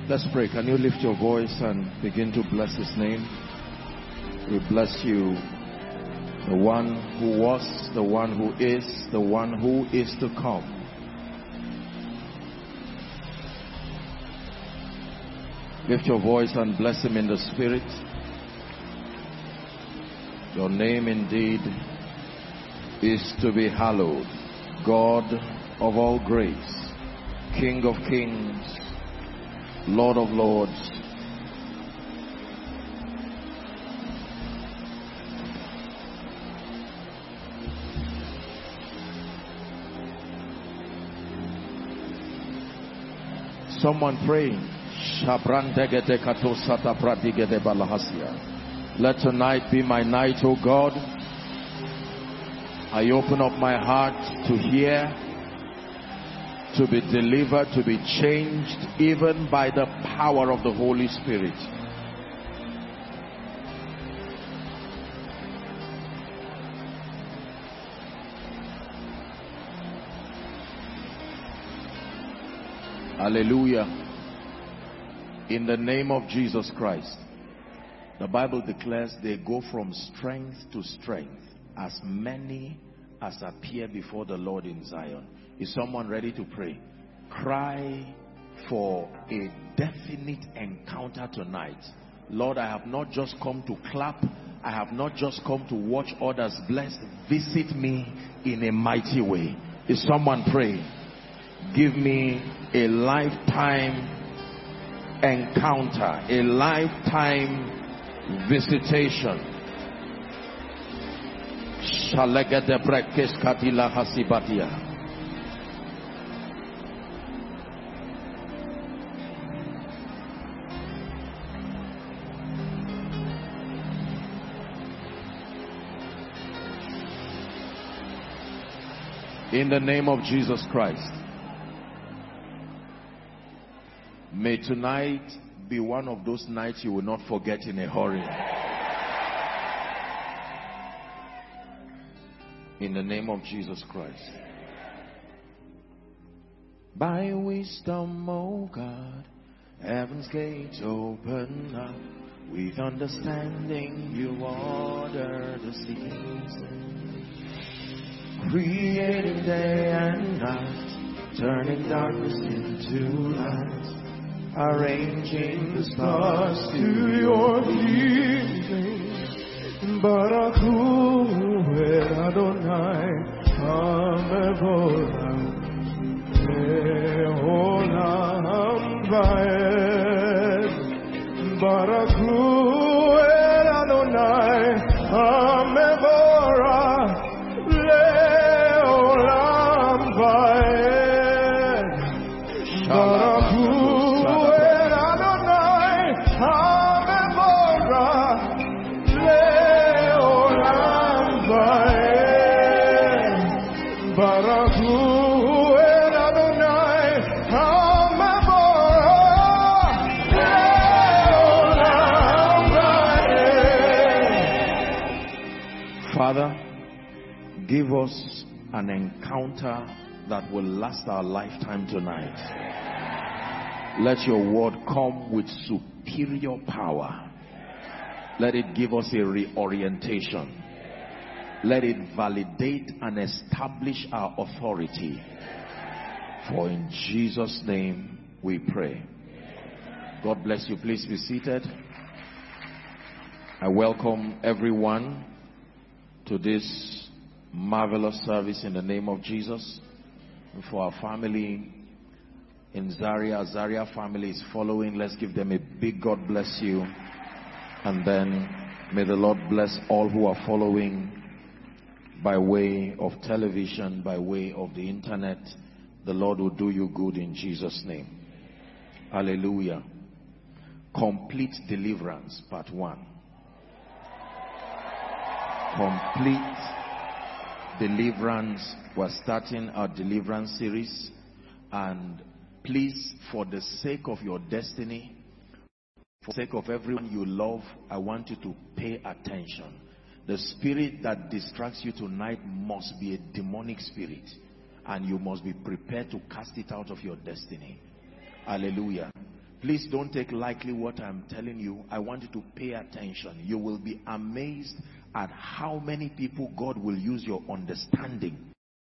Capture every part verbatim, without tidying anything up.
Let's pray. Can you lift your voice and begin to bless his name? We bless you, the one who was, the one who is, the one who is to come. Lift your voice and bless him in the spirit. Your name indeed is to be hallowed. God of all grace, King of kings, Lord of lords. Someone praying. Let tonight be my night, O God. I open up my heart to hear, to be delivered, to be changed, even by the power of the Holy Spirit. Hallelujah. In the name of Jesus Christ. The Bible declares they go from strength to strength, as many as appear before the Lord in Zion. Is someone ready to pray? Cry for a definite encounter tonight. Lord, I have not just come to clap. I have not just come to watch others blessed. Visit me in a mighty way. Is someone praying? Give me a lifetime encounter, a lifetime visitation. Shalegede brekes kadila hasibadia. In the name of Jesus Christ. May tonight be one of those nights you will not forget in a hurry. In the name of Jesus Christ. By wisdom, O God, heaven's gates open up. With understanding you order the seasons. Creating day and night, turning darkness into light. Arranging the stars to your pleasing. Baraku Adonai Amevora Eolam Vaed. Baraku Adonai Amevora Leolam Vaed. Baraku Father, give us an encounter that will last our lifetime tonight. Let your word come with superior power. Let it give us a reorientation. Let it validate and establish our authority. For in Jesus' name we pray. God bless you. Please be seated. I welcome everyone to this marvelous service in the name of Jesus. And for our family in Zaria, Zaria family is following. Let's give them a big God bless you. And then may the Lord bless all who are following by way of television, by way of the internet. The Lord will do you good in Jesus' name. Hallelujah. Complete deliverance, part one. Complete deliverance. We're starting our deliverance series, and please, for the sake of your destiny, for the sake of everyone you love, I want you to pay attention. The spirit that distracts you tonight must be a demonic spirit, and you must be prepared to cast it out of your destiny. Hallelujah. Please don't take lightly what I'm telling you. I want you to pay attention. You will be amazed at how many people God will use your understanding.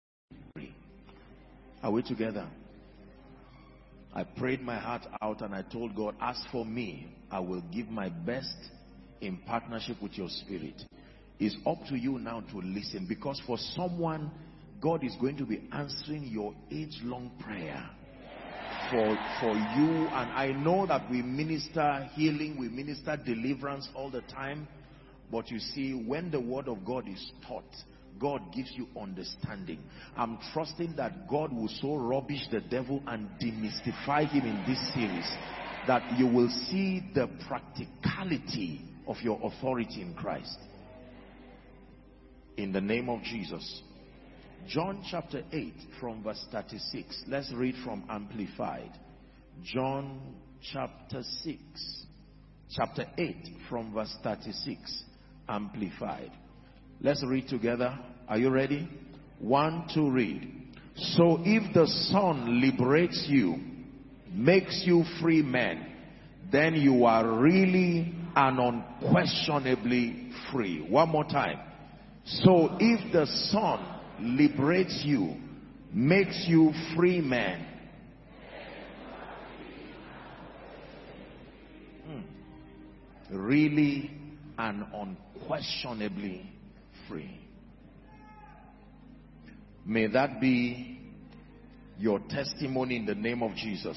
Are we together? I prayed my heart out and I told God, as for me, I will give my best in partnership with your spirit. It's up to you now to listen, because for someone, God is going to be answering your age-long prayer for, for you. And I know that we minister healing, we minister deliverance all the time. But you see, when the word of God is taught, God gives you understanding. I'm trusting that God will so rubbish the devil and demystify him in this series that you will see the practicality of your authority in Christ. In the name of Jesus. John chapter eight from verse thirty-six. Let's read from Amplified. John chapter six. Chapter eight from verse thirty-six. Amplified. Let's read together. Are you ready? One, two, read. So if the Son liberates you, makes you free men, then you are really and unquestionably free. One more time. So if the Son liberates you, makes you free men, hmm, really and unquestionably free. May that be your testimony in the name of Jesus.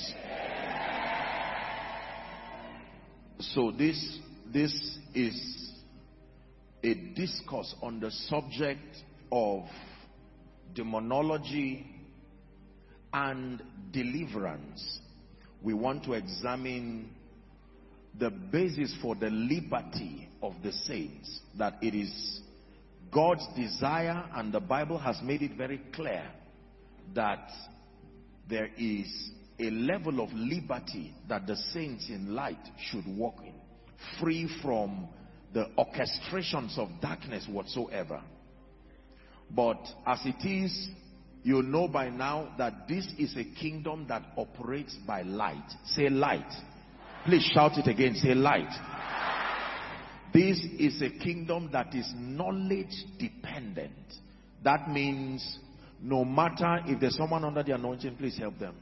So this this is a discourse on the subject of demonology and deliverance. We want to examine the basis for the liberty of the saints, that it is God's desire, and the Bible has made it very clear that there is a level of liberty that the saints in light should walk in, free from the orchestrations of darkness whatsoever. But as it is, you know by now that this is a kingdom that operates by light. Say light. Please shout it again. Say light. This is a kingdom that is knowledge dependent. That means no matter if there's someone under the anointing, please help them.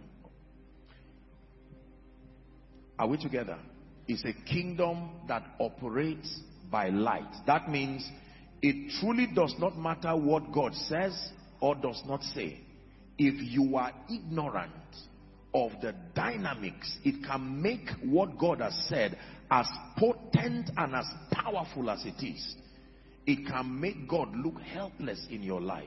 Are we together? It's a kingdom that operates by light. That means it truly does not matter what God says or does not say. If you are ignorant of the dynamics, it can make what God has said as potent and as powerful as it is. It can make God look helpless in your life.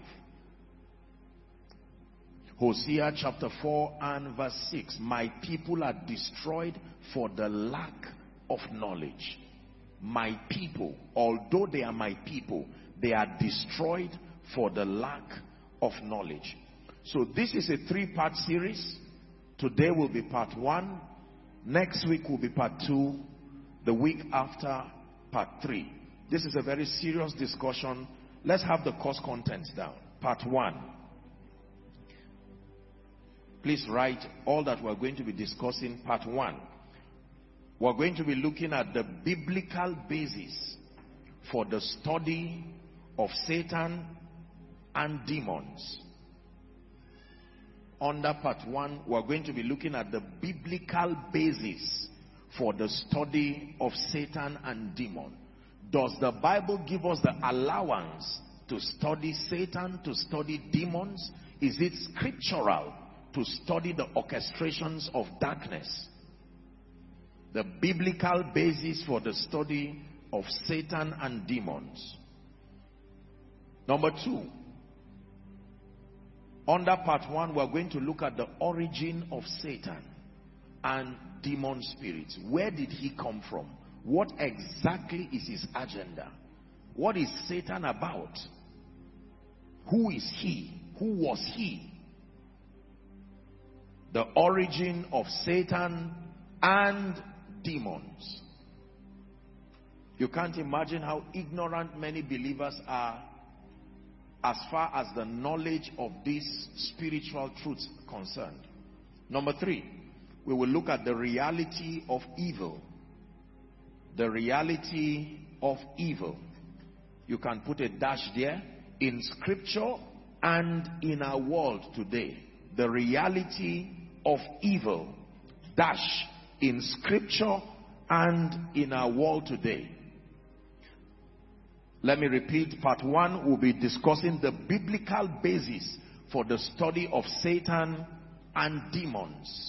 Hosea chapter four and verse six. My people are destroyed for the lack of knowledge. My people, although they are my people, they are destroyed for the lack of knowledge. So this is a three-part series. Today will be part one. Next week will be part two. The week after, part three. This is a very serious discussion. Let's have the course contents down. Part one. Please write all that we're going to be discussing. Part one. We're going to be looking at the biblical basis for the study of Satan and demons. Under part one, we're going to be looking at the biblical basis for the study of Satan and demon. Does the Bible give us the allowance to study Satan, to study demons? Is it scriptural to study the orchestrations of darkness? The biblical basis for the study of Satan and demons. Number two, under part one, we're going to look at the origin of Satan and demon spirits. Where did he come from? What exactly is his agenda? What is Satan about? Who is he? Who was he? The origin of Satan and demons. You can't imagine how ignorant many believers are as far as the knowledge of these spiritual truths concerned. Number three, we will look at the reality of evil. The reality of evil. You can put a dash there. In scripture and in our world today. The reality of evil. Dash. In scripture and in our world today. Let me repeat. Part one will be discussing the biblical basis for the study of Satan and demons.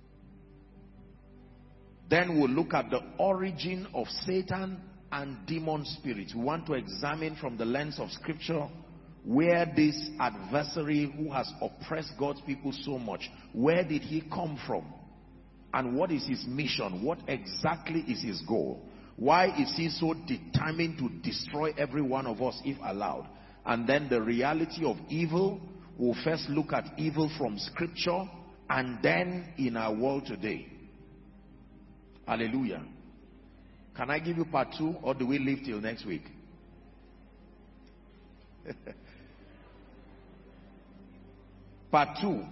Then we'll look at the origin of Satan and demon spirits. We want to examine from the lens of scripture where this adversary who has oppressed God's people so much, where did he come from? And what is his mission? What exactly is his goal? Why is he so determined to destroy every one of us if allowed? And then the reality of evil. We'll first look at evil from scripture and then in our world today. Hallelujah. Can I give you part two, or do we leave till next week? Part two.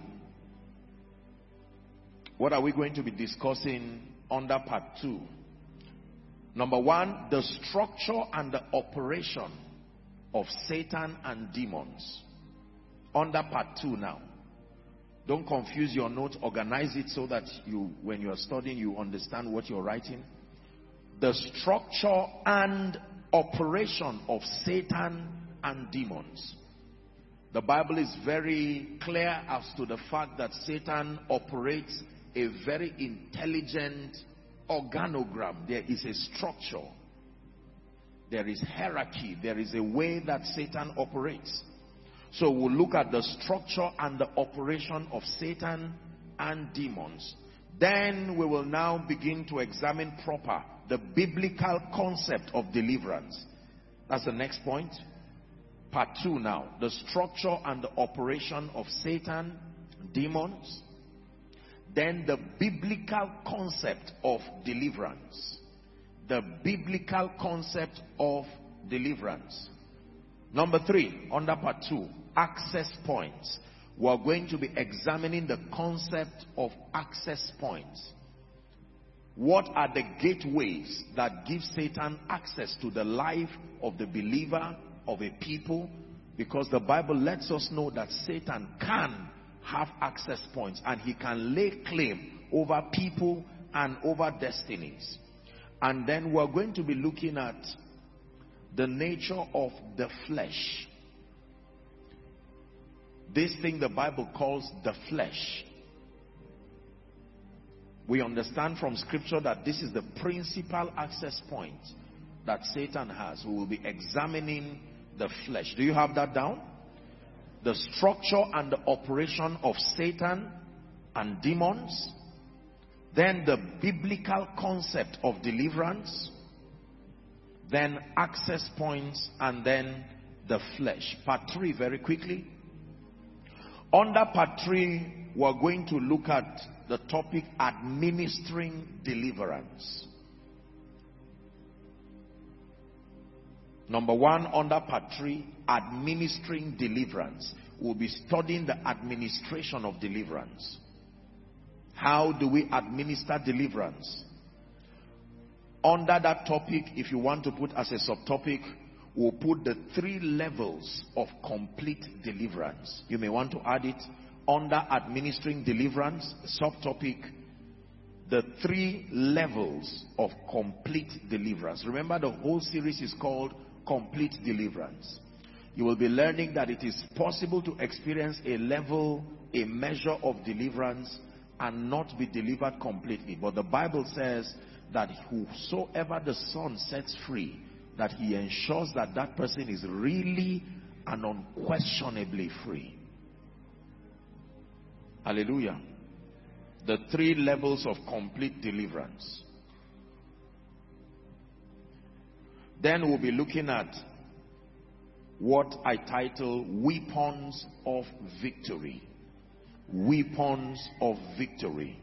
What are we going to be discussing under part two? Number one, the structure and the operation of Satan and demons. Under part two now. Don't confuse your notes. Organize it so that you, when you are studying, you understand what you're writing. The structure and operation of Satan and demons. The Bible is very clear as to the fact that Satan operates a very intelligent organogram. There is a structure. There is hierarchy. There is a way that Satan operates. So we'll look at the structure and the operation of Satan and demons. Then we will now begin to examine proper the biblical concept of deliverance. That's the next point. Part two now. The structure and the operation of Satan, demons. Then the biblical concept of deliverance. The biblical concept of deliverance. Number three, under part two, access points. We're going to be examining the concept of access points. What are the gateways that give Satan access to the life of the believer, of a people? Because the Bible lets us know that Satan can have access points and he can lay claim over people and over destinies. And then we're going to be looking at the nature of the flesh. This thing the Bible calls the flesh. We understand from scripture that this is the principal access point that Satan has. We will be examining the flesh. Do you have that down? The structure and the operation of Satan and demons. Then the biblical concept of deliverance. Then access points, and then the flesh. Part three, very quickly. Under part three, we're going to look at the topic administering deliverance. Number one, under part three, administering deliverance. We'll be studying the administration of deliverance. How do we administer deliverance? Under that topic, if you want to put as a subtopic, we'll put the three levels of complete deliverance. You may want to add it under administering deliverance, subtopic, the three levels of complete deliverance. Remember, the whole series is called Complete Deliverance. You will be learning that it is possible to experience a level, a measure of deliverance and not be delivered completely. But the Bible says that whosoever the Son sets free, that he ensures that that person is really and unquestionably free. Hallelujah. The three levels of complete deliverance. Then we'll be looking at what I title Weapons of Victory. Weapons of Victory.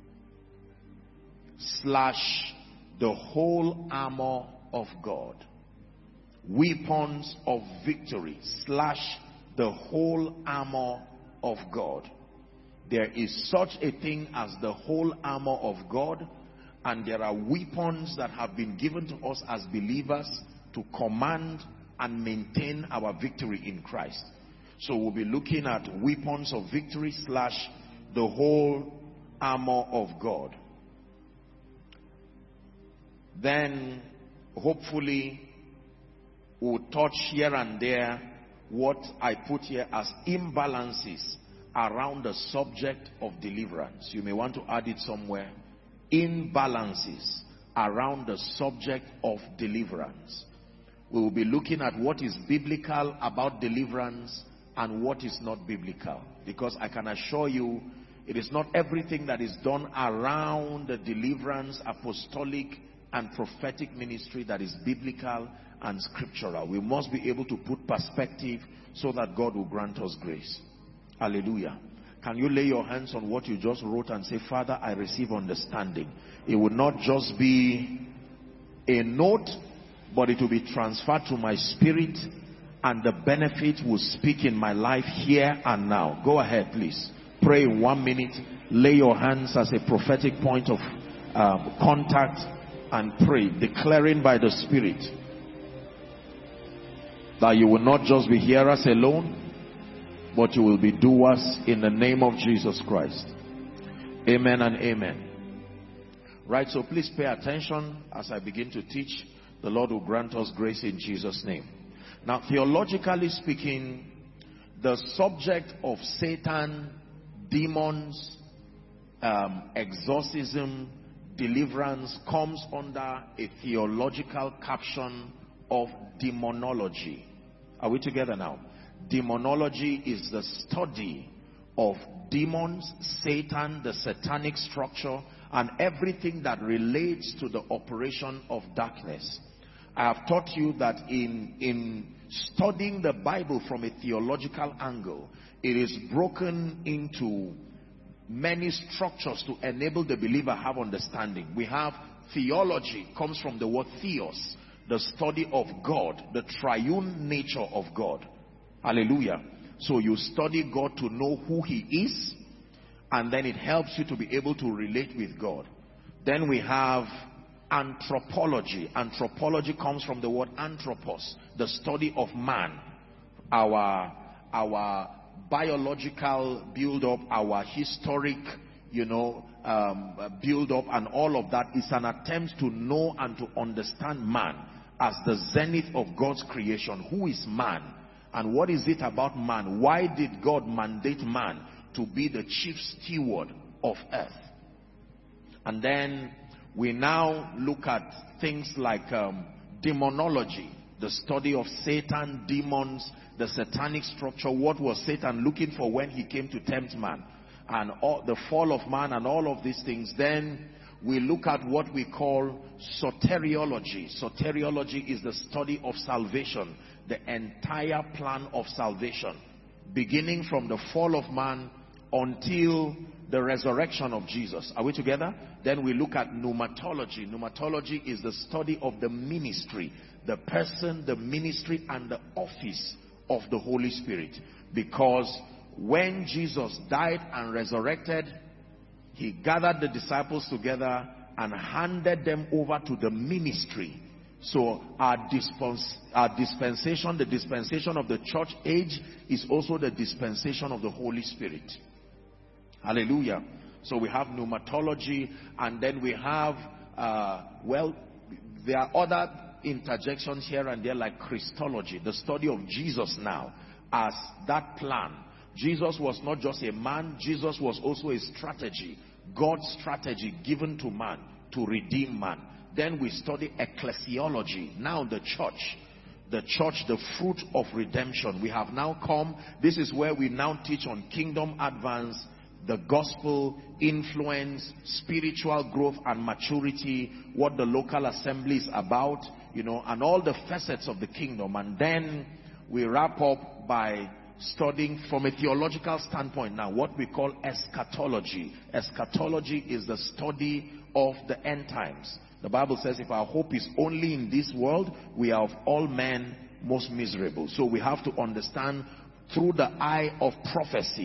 Slash the whole armor of God. Weapons of Victory. Slash the whole armor of God. There is such a thing as the whole armor of God, and there are weapons that have been given to us as believers to command and maintain our victory in Christ. So we'll be looking at weapons of victory slash the whole armor of God. Then hopefully we'll touch here and there what I put here as imbalances around the subject of deliverance. You may want to add it somewhere. Imbalances around the subject of deliverance. We will be looking at what is biblical about deliverance and what is not biblical. Because I can assure you, it is not everything that is done around the deliverance, apostolic and prophetic ministry that is biblical and scriptural. We must be able to put perspective so that God will grant us grace. Hallelujah. Can you lay your hands on what you just wrote and say, Father, I receive understanding. It will not just be a note, but it will be transferred to my spirit, and the benefit will speak in my life here and now. Go ahead, please. Pray in one minute. Lay your hands as a prophetic point of um, contact and pray, declaring by the Spirit that you will not just be hearers alone, but you will be doers in the name of Jesus Christ. Amen and amen. Right, so please pay attention as I begin to teach. The Lord will grant us grace in Jesus' name. Now, theologically speaking, the subject of Satan, demons, um, exorcism, deliverance comes under a theological caption of demonology. Are we together now? Demonology is the study of demons, Satan, the satanic structure, and everything that relates to the operation of darkness. I have taught you that in, in studying the Bible from a theological angle, it is broken into many structures to enable the believer have understanding. We have theology, comes from the word theos, the study of God, the triune nature of God. Hallelujah. So you study God to know who he is, and then it helps you to be able to relate with God. Then we have anthropology. Anthropology comes from the word anthropos, the study of man. Our, our biological build-up, our historic, you know, um, build-up, and all of that is an attempt to know and to understand man as the zenith of God's creation. Who is man? And what is it about man? Why did God mandate man to be the chief steward of earth? And then we now look at things like um, demonology, the study of Satan, demons, the satanic structure. What was Satan looking for when he came to tempt man? And all, the fall of man and all of these things. Then we look at what we call soteriology. Soteriology is the study of salvation, the entire plan of salvation, beginning from the fall of man until the resurrection of Jesus. Are we together? Then we look at pneumatology. Pneumatology is the study of the ministry, the person, the ministry, and the office of the Holy Spirit. Because when Jesus died and resurrected, he gathered the disciples together and handed them over to the ministry. So our, dispens our dispensation, the dispensation of the church age, is also the dispensation of the Holy Spirit. Hallelujah. So we have pneumatology, and then we have, uh, well, there are other interjections here and there, like Christology, the study of Jesus now as that plan. Jesus was not just a man, Jesus was also a strategy, God's strategy given to man to redeem man. Then we study ecclesiology, now the church. The church, the fruit of redemption. We have now come, this is where we now teach on kingdom advance, the gospel, influence, spiritual growth and maturity, what the local assembly is about, you know, and all the facets of the kingdom. And then we wrap up by studying from a theological standpoint now what we call eschatology. Eschatology is the study of the end times. The Bible says if our hope is only in this world, we are of all men most miserable. So we have to understand through the eye of prophecy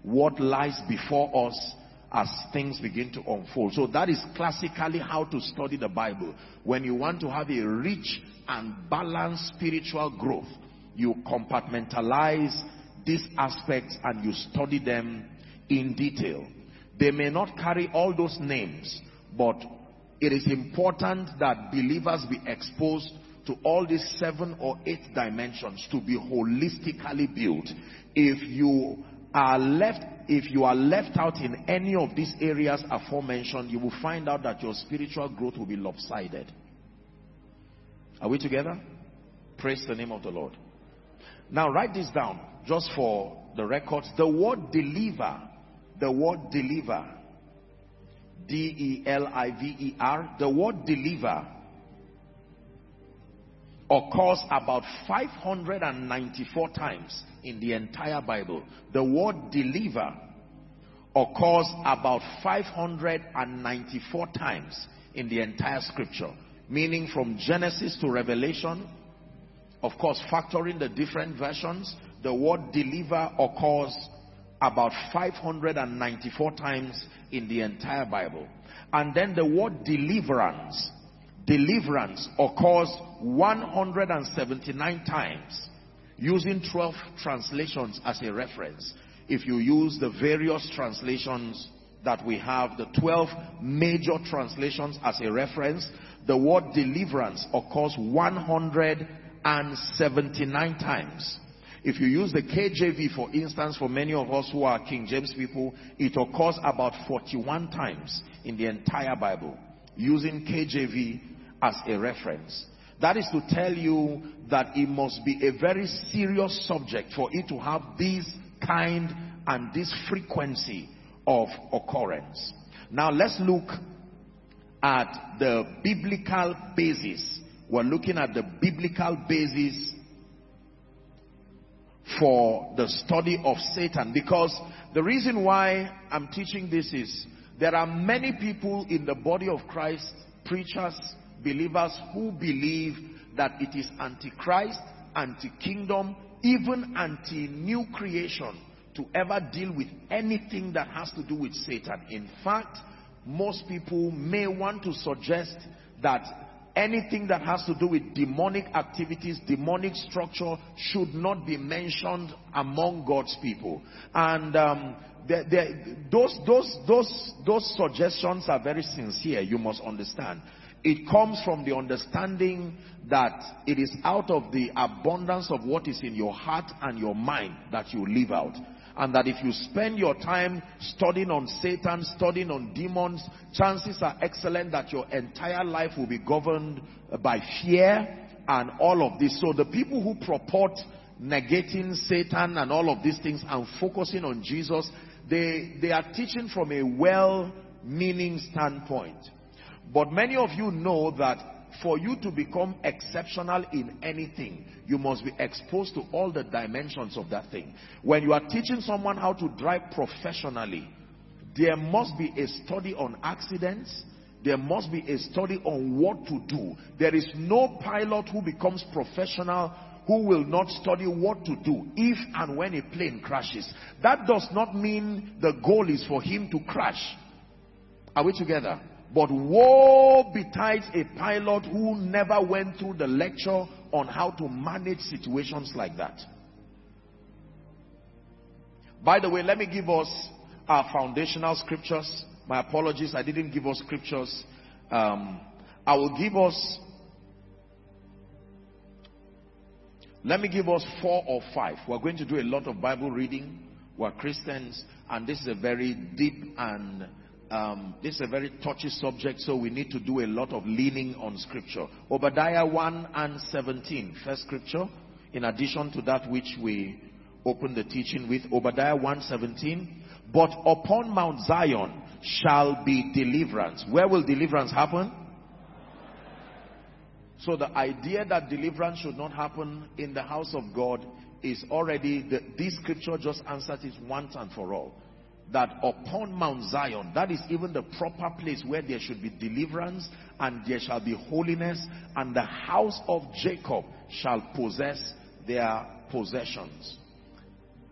what lies before us as things begin to unfold. So that is classically how to study the Bible. When you want to have a rich and balanced spiritual growth, you compartmentalize these aspects and you study them in detail. They may not carry all those names, but it is important that believers be exposed to all these seven or eight dimensions to be holistically built. If you are left, if you are left out in any of these areas aforementioned, you will find out that your spiritual growth will be lopsided. Are we together? Praise the name of the Lord. Now write this down just for the records. The word deliver, the word deliver, D E L I V E R, the word deliver occurs about five hundred ninety-four times in the entire Bible. The word deliver occurs about five hundred ninety-four times in the entire scripture, meaning from Genesis to Revelation. Of course, factoring the different versions, the word deliver occurs about five hundred ninety-four times in the entire Bible. And then the word deliverance, deliverance occurs one hundred seventy-nine times, using twelve translations as a reference. If you use the various translations that we have, the twelve major translations as a reference, the word deliverance occurs one hundred seventy-nine times. If you use the K J V, for instance, for many of us who are King James people, it occurs about forty-one times in the entire Bible, using K J V as a reference. That is to tell you that it must be a very serious subject for it to have this kind and this frequency of occurrence. Now let's look at the biblical basis. We're looking at the biblical basis for the study of Satan, because the reason why I'm teaching this is there are many people in the body of Christ, preachers, believers, who believe that it is anti-Christ, anti-kingdom, even anti-new creation to ever deal with anything that has to do with Satan. In fact, most people may want to suggest that anything that has to do with demonic activities, demonic structure, should not be mentioned among God's people. And um, they're, they're, those, those, those, those suggestions are very sincere, you must understand. It comes from the understanding that it is out of the abundance of what is in your heart and your mind that you live out. And that if you spend your time studying on Satan, studying on demons, chances are excellent that your entire life will be governed by fear and all of this. So the people who purport negating Satan and all of these things and focusing on Jesus, they, they are teaching from a well-meaning standpoint. But many of you know that for you to become exceptional in anything, you must be exposed to all the dimensions of that thing. When you are teaching someone how to drive professionally, there must be a study on accidents. There must be a study on what to do. There is no pilot who becomes professional who will not study what to do if and when a plane crashes. That does not mean the goal is for him to crash. Are we together? But woe betides a pilot who never went through the lecture on how to manage situations like that. By the way, let me give us our foundational scriptures. My apologies, I didn't give us scriptures. Um, I will give us, let me give us four or five. We're going to do a lot of Bible reading. We're Christians, and this is a very deep and Um, this is a very touchy subject, so we need to do a lot of leaning on scripture. Obadiah one and seventeen, first scripture, in addition to that which we opened the teaching with. Obadiah one seventeen. But upon Mount Zion shall be deliverance. Where will deliverance happen? So the idea that deliverance should not happen in the house of God is already, the, this scripture just answers it once and for all. That upon Mount Zion, that is even the proper place where there should be deliverance and there shall be holiness, and the house of Jacob shall possess their possessions.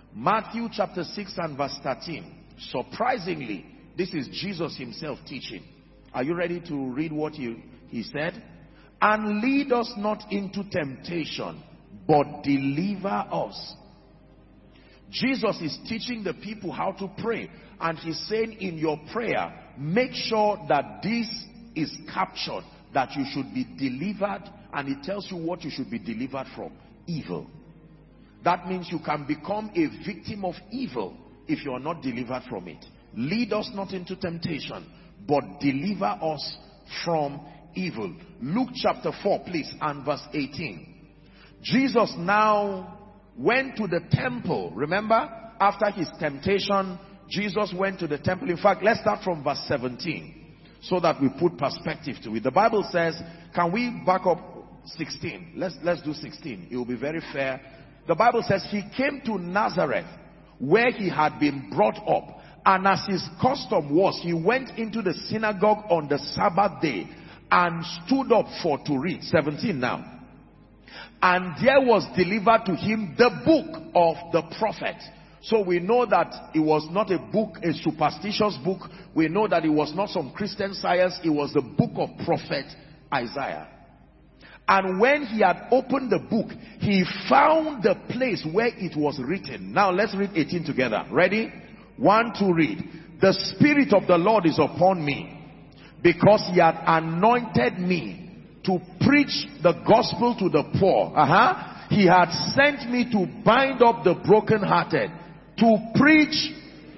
Matthew chapter six and verse thirteen. Surprisingly, this is Jesus himself teaching. Are you ready to read what he, he said? And lead us not into temptation, but deliver us. Jesus is teaching the people how to pray. And he's saying in your prayer, make sure that this is captured, that you should be delivered. And it tells you what you should be delivered from. Evil. That means you can become a victim of evil if you are not delivered from it. Lead us not into temptation, but deliver us from evil. Luke chapter four, please, and verse eighteen. Jesus now went to the temple. Remember, after his temptation, Jesus went to the temple. In fact, let's start from verse seventeen so that we put perspective to it. The Bible says, can we back up sixteen? Let's, let's do sixteen. It will be very fair. The Bible says he came to Nazareth where he had been brought up. And as his custom was, he went into the synagogue on the Sabbath day and stood up for to read. seventeen now. And there was delivered to him the book of the prophet. So we know that it was not a book, a superstitious book. We know that it was not some Christian science. It was the book of prophet Isaiah. And when he had opened the book, he found the place where it was written. Now let's read eighteen together. Ready? One, two, read. The Spirit of the Lord is upon me, because he had anointed me to preach the gospel to the poor. Uh-huh. He had sent me to bind up the brokenhearted, to preach.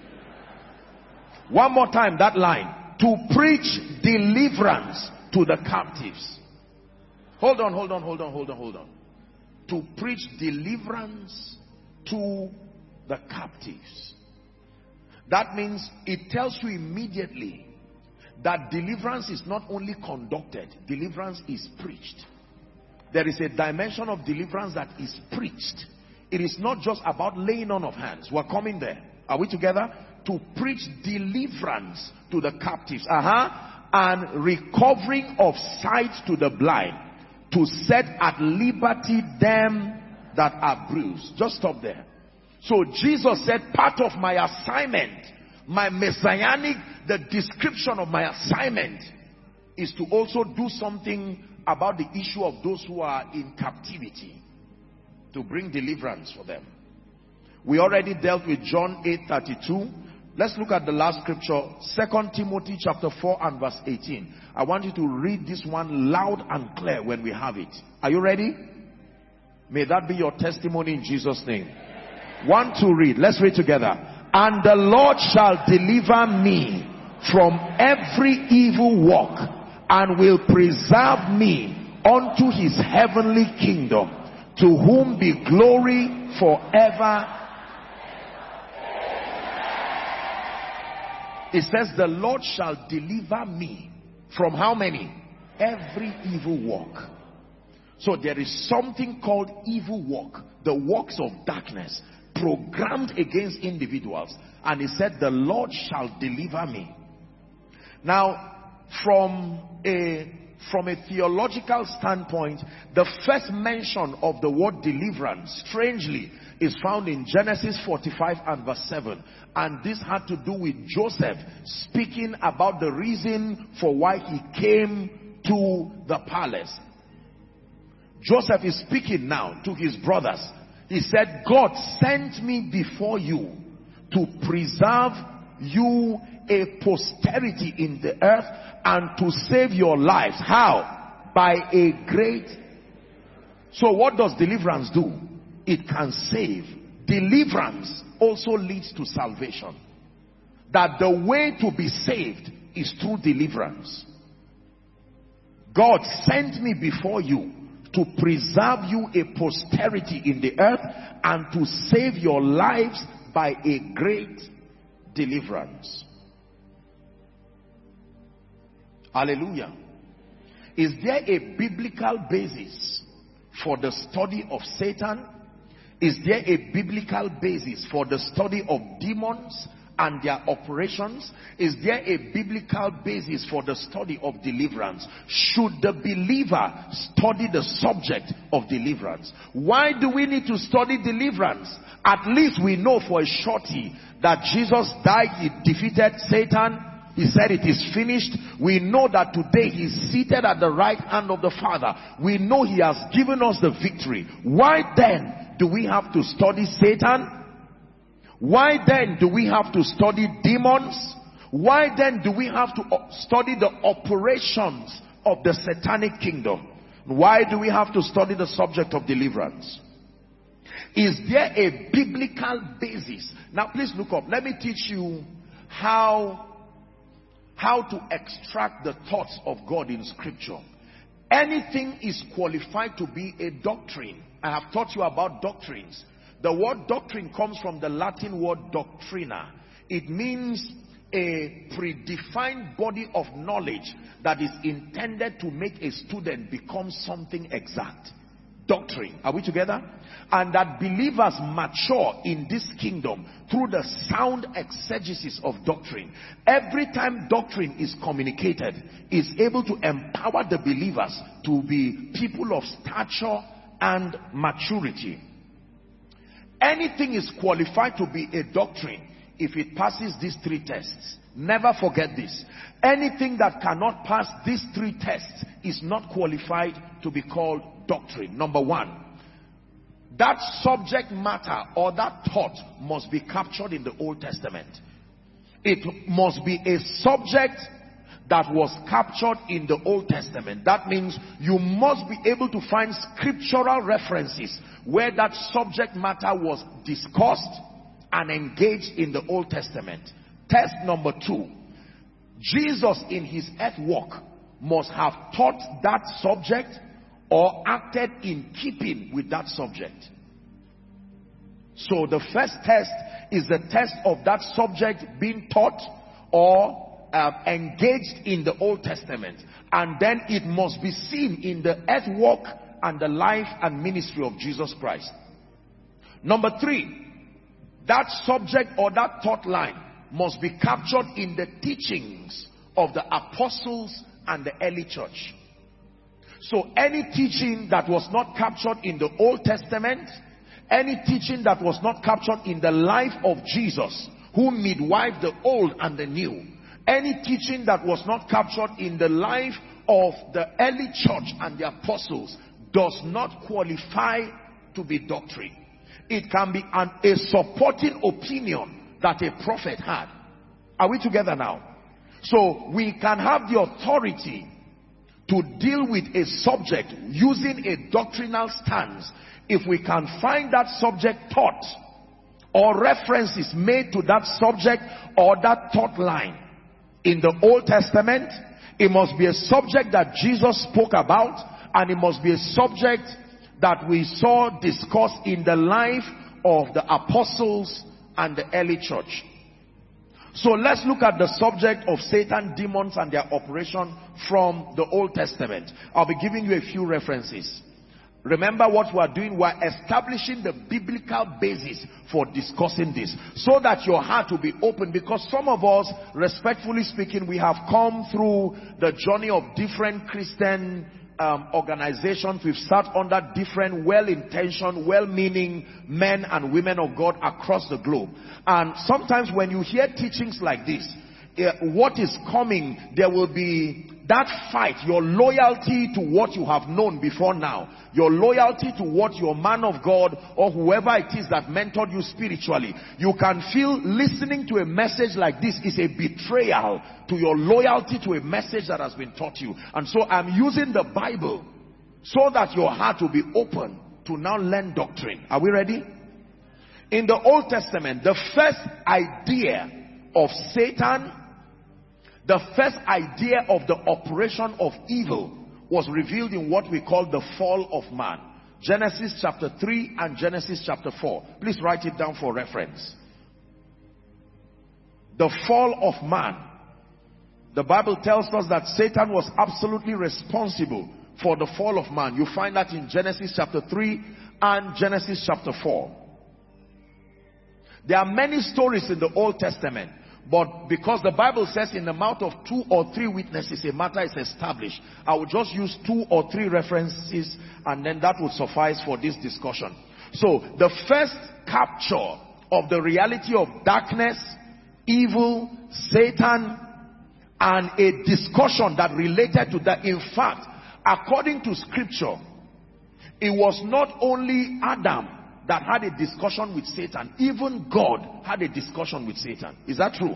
One more time that line. To preach deliverance to the captives. Hold on, hold on, hold on, hold on, hold on. To preach deliverance to the captives. That means it tells you immediately that deliverance is not only conducted, deliverance is preached. There is a dimension of deliverance that is preached. It is not just about laying on of hands. We're coming there. Are we together? To preach deliverance to the captives. Uh-huh. And recovering of sight to the blind. To set at liberty them that are bruised. Just stop there. So Jesus said, part of my assignment, my messianic, the description of my assignment is to also do something about the issue of those who are in captivity, to bring deliverance for them. We already dealt with John eight thirty-two. Let's look at the last scripture, Second Timothy chapter four and verse eighteen. I want you to read this one loud and clear when we have it. Are you ready? May that be your testimony in Jesus' name. One, two, read. Let's read together. And the Lord shall deliver me from every evil work, and will preserve me unto his heavenly kingdom, to whom be glory forever. It says the Lord shall deliver me from how many? Every evil work. So there is something called evil work, the works of darkness programmed against individuals, and he said the Lord shall deliver me. Now from a from a theological standpoint, the first mention of the word deliverance, strangely, is found in Genesis forty-five and verse seven. And this had to do with Joseph speaking about the reason for why he came to the palace. Joseph is speaking now to his brothers. He said, God sent me before you to preserve you a posterity in the earth and to save your lives. How? By a great... So what does deliverance do? It can save. Deliverance also leads to salvation. That the way to be saved is through deliverance. God sent me before you to preserve you a posterity in the earth and to save your lives by a great deliverance. Hallelujah. Is there a biblical basis for the study of Satan? Is there a biblical basis for the study of demons and their operations? Is there a biblical basis for the study of deliverance? Should the believer study the subject of deliverance? Why do we need to study deliverance? At least we know for a surety that Jesus died, he defeated Satan. He said it is finished. We know that today he is seated at the right hand of the Father. We know he has given us the victory. Why then do we have to study Satan? Why then do we have to study demons? Why then do we have to study the operations of the satanic kingdom? Why do we have to study the subject of deliverance? Is there a biblical basis? Now please look up. Let me teach you how, how to extract the thoughts of God in scripture. Anything is qualified to be a doctrine. I have taught you about doctrines. The word doctrine comes from the Latin word doctrina. It means a predefined body of knowledge that is intended to make a student become something exact. Doctrine. Are we together? And that believers mature in this kingdom through the sound exegesis of doctrine. Every time doctrine is communicated, is able to empower the believers to be people of stature and maturity. Anything is qualified to be a doctrine if it passes these three tests. Never forget this. Anything that cannot pass these three tests is not qualified to be called doctrine. Number one, that subject matter or that thought must be captured in the Old Testament. It must be a subject that was captured in the Old Testament. That means you must be able to find scriptural references where that subject matter was discussed and engaged in the Old Testament. Test number two, Jesus in his earth walk must have taught that subject or acted in keeping with that subject. So the first test is the test of that subject being taught or Uh, engaged in the Old Testament, and then it must be seen in the earth walk and the life and ministry of Jesus Christ. Number three, that subject or that thought line must be captured in the teachings of the apostles and the early church. So any teaching that was not captured in the Old Testament, any teaching that was not captured in the life of Jesus, who midwifed the old and the new, any teaching that was not captured in the life of the early church and the apostles does not qualify to be doctrine. It can be an, a supporting opinion that a prophet had. Are we together now? So we can have the authority to deal with a subject using a doctrinal stance if we can find that subject taught or references made to that subject or that thought line in the Old Testament. It must be a subject that Jesus spoke about, and it must be a subject that we saw discussed in the life of the apostles and the early church. So let's look at the subject of Satan, demons, and their operation from the Old Testament. I'll be giving you a few references. Remember what we are doing. We are establishing the biblical basis for discussing this, so that your heart will be open, because some of us, respectfully speaking, we have come through the journey of different Christian um, organizations. We've sat under different well-intentioned, well-meaning men and women of God across the globe. And sometimes when you hear teachings like this, uh, what is coming, there will be that fight, your loyalty to what you have known before now, your loyalty to what your man of God or whoever it is that mentored you spiritually, you can feel listening to a message like this is a betrayal to your loyalty to a message that has been taught you. And so I'm using the Bible so that your heart will be open to now learn doctrine. Are we ready? In the Old Testament, the first idea of Satan, the first idea of the operation of evil, was revealed in what we call the fall of man. Genesis chapter three and Genesis chapter four. Please write it down for reference. The fall of man. The Bible tells us that Satan was absolutely responsible for the fall of man. You find that in Genesis chapter three and Genesis chapter four. There are many stories in the Old Testament, but because the Bible says in the mouth of two or three witnesses a matter is established, I will just use two or three references and then that would suffice for this discussion. So the first capture of the reality of darkness, evil, Satan, and a discussion that related to that. In fact, according to scripture, it was not only Adam that had a discussion with Satan, even God had a discussion with Satan. Is that true?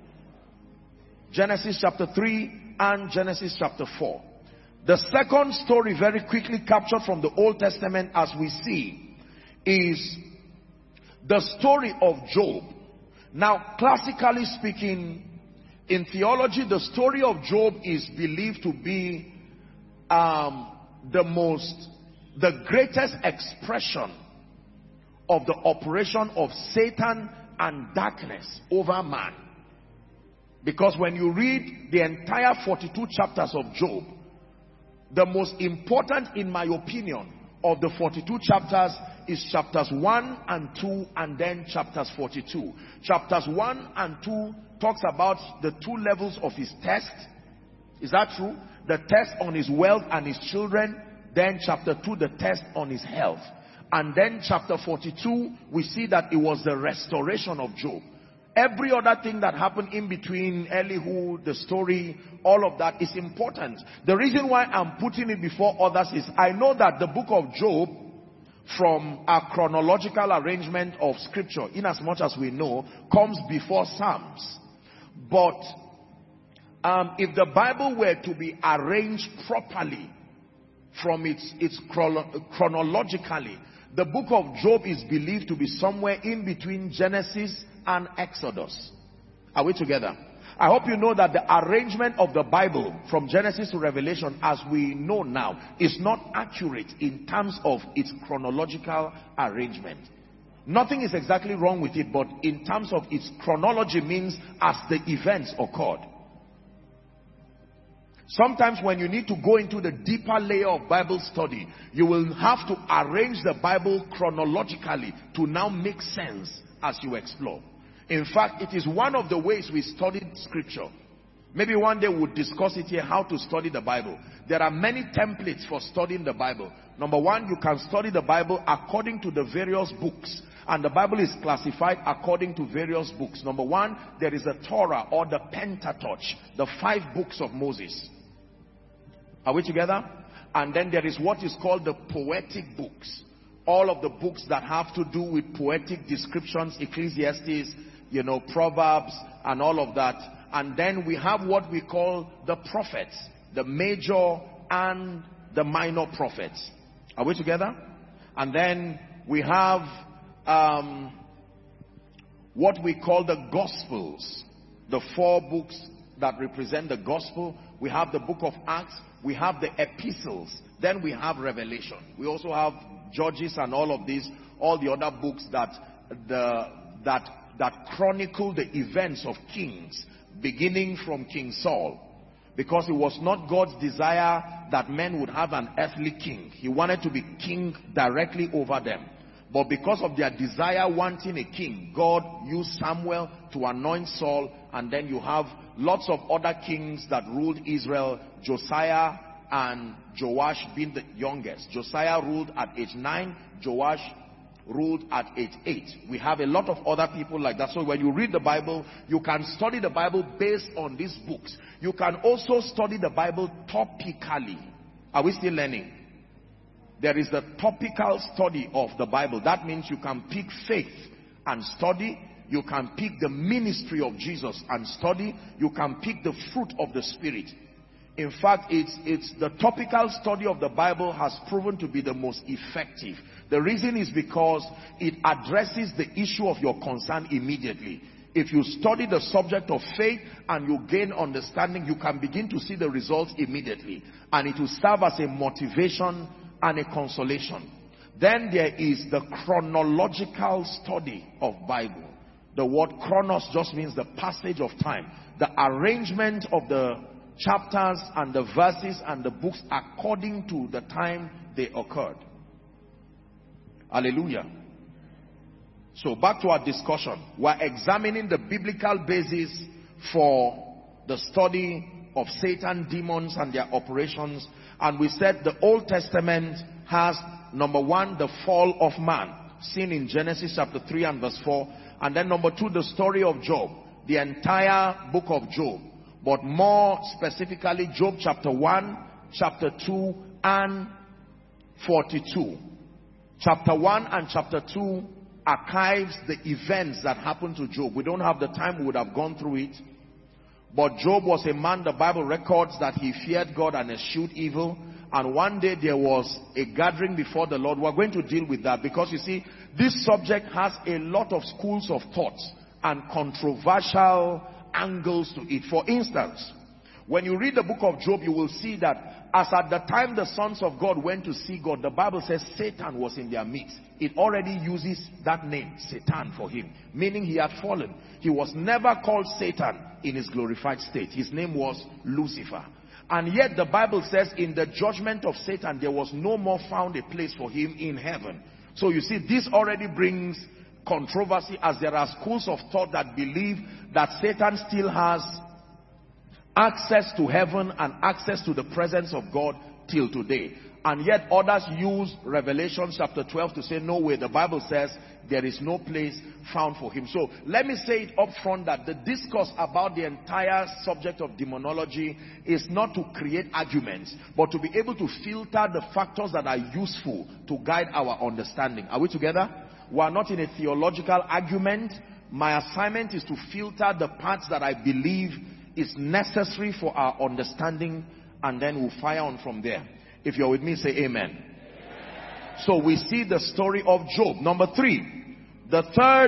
Genesis chapter three and Genesis chapter four. The second story, very quickly captured from the Old Testament as we see, is the story of Job. Now, classically speaking, in theology, the story of Job is believed to be um, the most, the greatest expression of the operation of Satan and darkness over man. Because when you read the entire forty-two chapters of Job, the most important, in my opinion, of the forty-two chapters is chapters one and two, and then chapters forty-two. Chapters one and two talks about the two levels of his test. Is that true? The test on his wealth and his children. Then chapter two, the test on his health. And then chapter forty-two, we see that it was the restoration of Job. Every other thing that happened in between, Elihu, the story, all of that is important. The reason why I'm putting it before others is I know that the book of Job, from a chronological arrangement of scripture, in as much as we know, comes before Psalms. But um, if the Bible were to be arranged properly from its, its chrono chronologically, the book of Job is believed to be somewhere in between Genesis and Exodus. Are we together? I hope you know that the arrangement of the Bible from Genesis to Revelation, as we know now, is not accurate in terms of its chronological arrangement. Nothing is exactly wrong with it, but in terms of its chronology, means as the events occurred. Sometimes when you need to go into the deeper layer of Bible study, you will have to arrange the Bible chronologically to now make sense as you explore. In fact, it is one of the ways we studied scripture. Maybe one day we'll discuss it here, how to study the Bible. There are many templates for studying the Bible. Number one, you can study the Bible according to the various books. And the Bible is classified according to various books. Number one, there is the Torah or the Pentateuch, the five books of Moses. Are we together? And then there is what is called the poetic books. All of the books that have to do with poetic descriptions, Ecclesiastes, you know, Proverbs, and all of that. And then we have what we call the prophets, the major and the minor prophets. Are we together? And then we have um, what we call the Gospels, the four books that represent the Gospel. We have the book of Acts. We have the epistles. Then we have Revelation. We also have Judges and all of these, all the other books that the that that chronicle the events of kings, beginning from King Saul. Because it was not God's desire that men would have an earthly king. He wanted to be king directly over them. But because of their desire wanting a king, God used Samuel to anoint Saul, and then you have lots of other kings that ruled Israel. Josiah and Joash being the youngest. Josiah ruled at age nine, Joash ruled at age eight. We have a lot of other people like that. So when you read the Bible, you can study the Bible based on these books. You can also study the Bible topically. Are we still learning? There is the topical study of the Bible. That means you can pick faith and study. You can pick the ministry of Jesus and study. You can pick the fruit of the Spirit. In fact, it's, it's the topical study of the Bible has proven to be the most effective. The reason is because it addresses the issue of your concern immediately. If you study the subject of faith and you gain understanding, you can begin to see the results immediately. And it will serve as a motivation and a consolation. Then there is the chronological study of Bible. The word chronos just means the passage of time. The arrangement of the chapters and the verses and the books according to the time they occurred. Hallelujah. So back to our discussion. We're examining the biblical basis for the study of Satan, demons, and their operations. And we said the Old Testament has, number one, the fall of man, seen in Genesis chapter three and verse four. And then number two, the story of Job, the entire book of Job. But more specifically, Job chapter one, chapter two, and forty-two. Chapter one and chapter two archives the events that happened to Job. We don't have the time, we would have gone through it. But Job was a man, the Bible records that he feared God and eschewed evil. And one day there was a gathering before the Lord. We're going to deal with that because you see, this subject has a lot of schools of thought and controversial angles to it. For instance, when you read the book of Job, you will see that as at the time the sons of God went to see God, the Bible says Satan was in their midst. It already uses that name, Satan, for him, meaning he had fallen. He was never called Satan in his glorified state. His name was Lucifer. And yet the Bible says in the judgment of Satan, there was no more found a place for him in heaven. So you see, this already brings controversy, as there are schools of thought that believe that Satan still has access to heaven and access to the presence of God till today. And yet others use Revelation chapter twelve to say, no way, the Bible says there is no place found for him. So let me say it up front that the discourse about the entire subject of demonology is not to create arguments, but to be able to filter the factors that are useful to guide our understanding. Are we together? We are not in a theological argument. My assignment is to filter the parts that I believe is necessary for our understanding, and then we'll fire on from there. If you're with me, say amen. Amen. So we see the story of Job. Number three, the third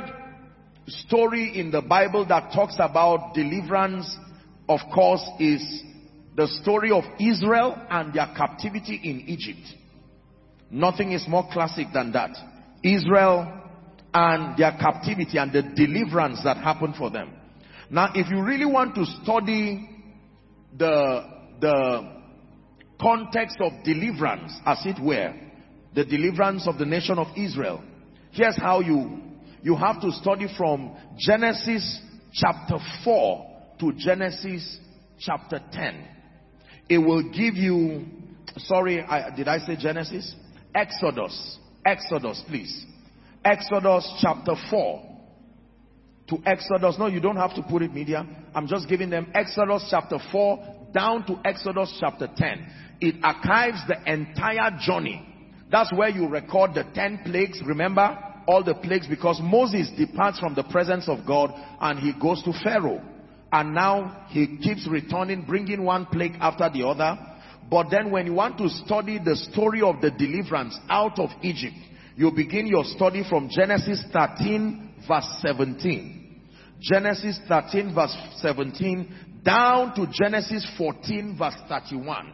story in the Bible that talks about deliverance, of course, is the story of Israel and their captivity in Egypt. Nothing is more classic than that. Israel and their captivity and the deliverance that happened for them. Now, if you really want to study the, the context of deliverance, as it were, the deliverance of the nation of Israel, here's how you, you have to study from Genesis chapter four to Genesis chapter ten. It will give you, sorry, I, did I say Genesis? Exodus. Exodus, please. Exodus chapter four to Exodus. No, you don't have to put it media. I'm just giving them Exodus chapter four down to Exodus chapter ten. It archives the entire journey. That's where you record the ten plagues. Remember all the plagues, because Moses departs from the presence of God and he goes to Pharaoh. And now he keeps returning, bringing one plague after the other. But then when you want to study the story of the deliverance out of Egypt, you begin your study from Genesis thirteen verse seventeen. Genesis thirteen verse seventeen down to Genesis fourteen verse thirty-one.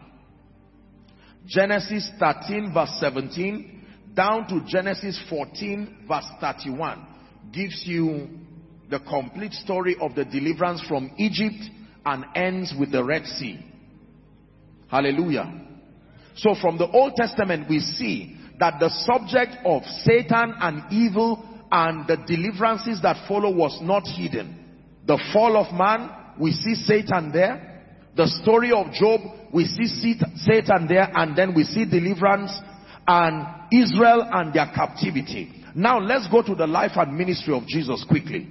Genesis thirteen verse seventeen down to Genesis fourteen verse thirty-one gives you the complete story of the deliverance from Egypt and ends with the Red Sea. Hallelujah. So from the Old Testament we see that the subject of Satan and evil and the deliverances that follow was not hidden. The fall of man, we see Satan there. The story of Job, we see Satan there, and then we see deliverance and Israel and their captivity. Now let's go to the life and ministry of Jesus quickly.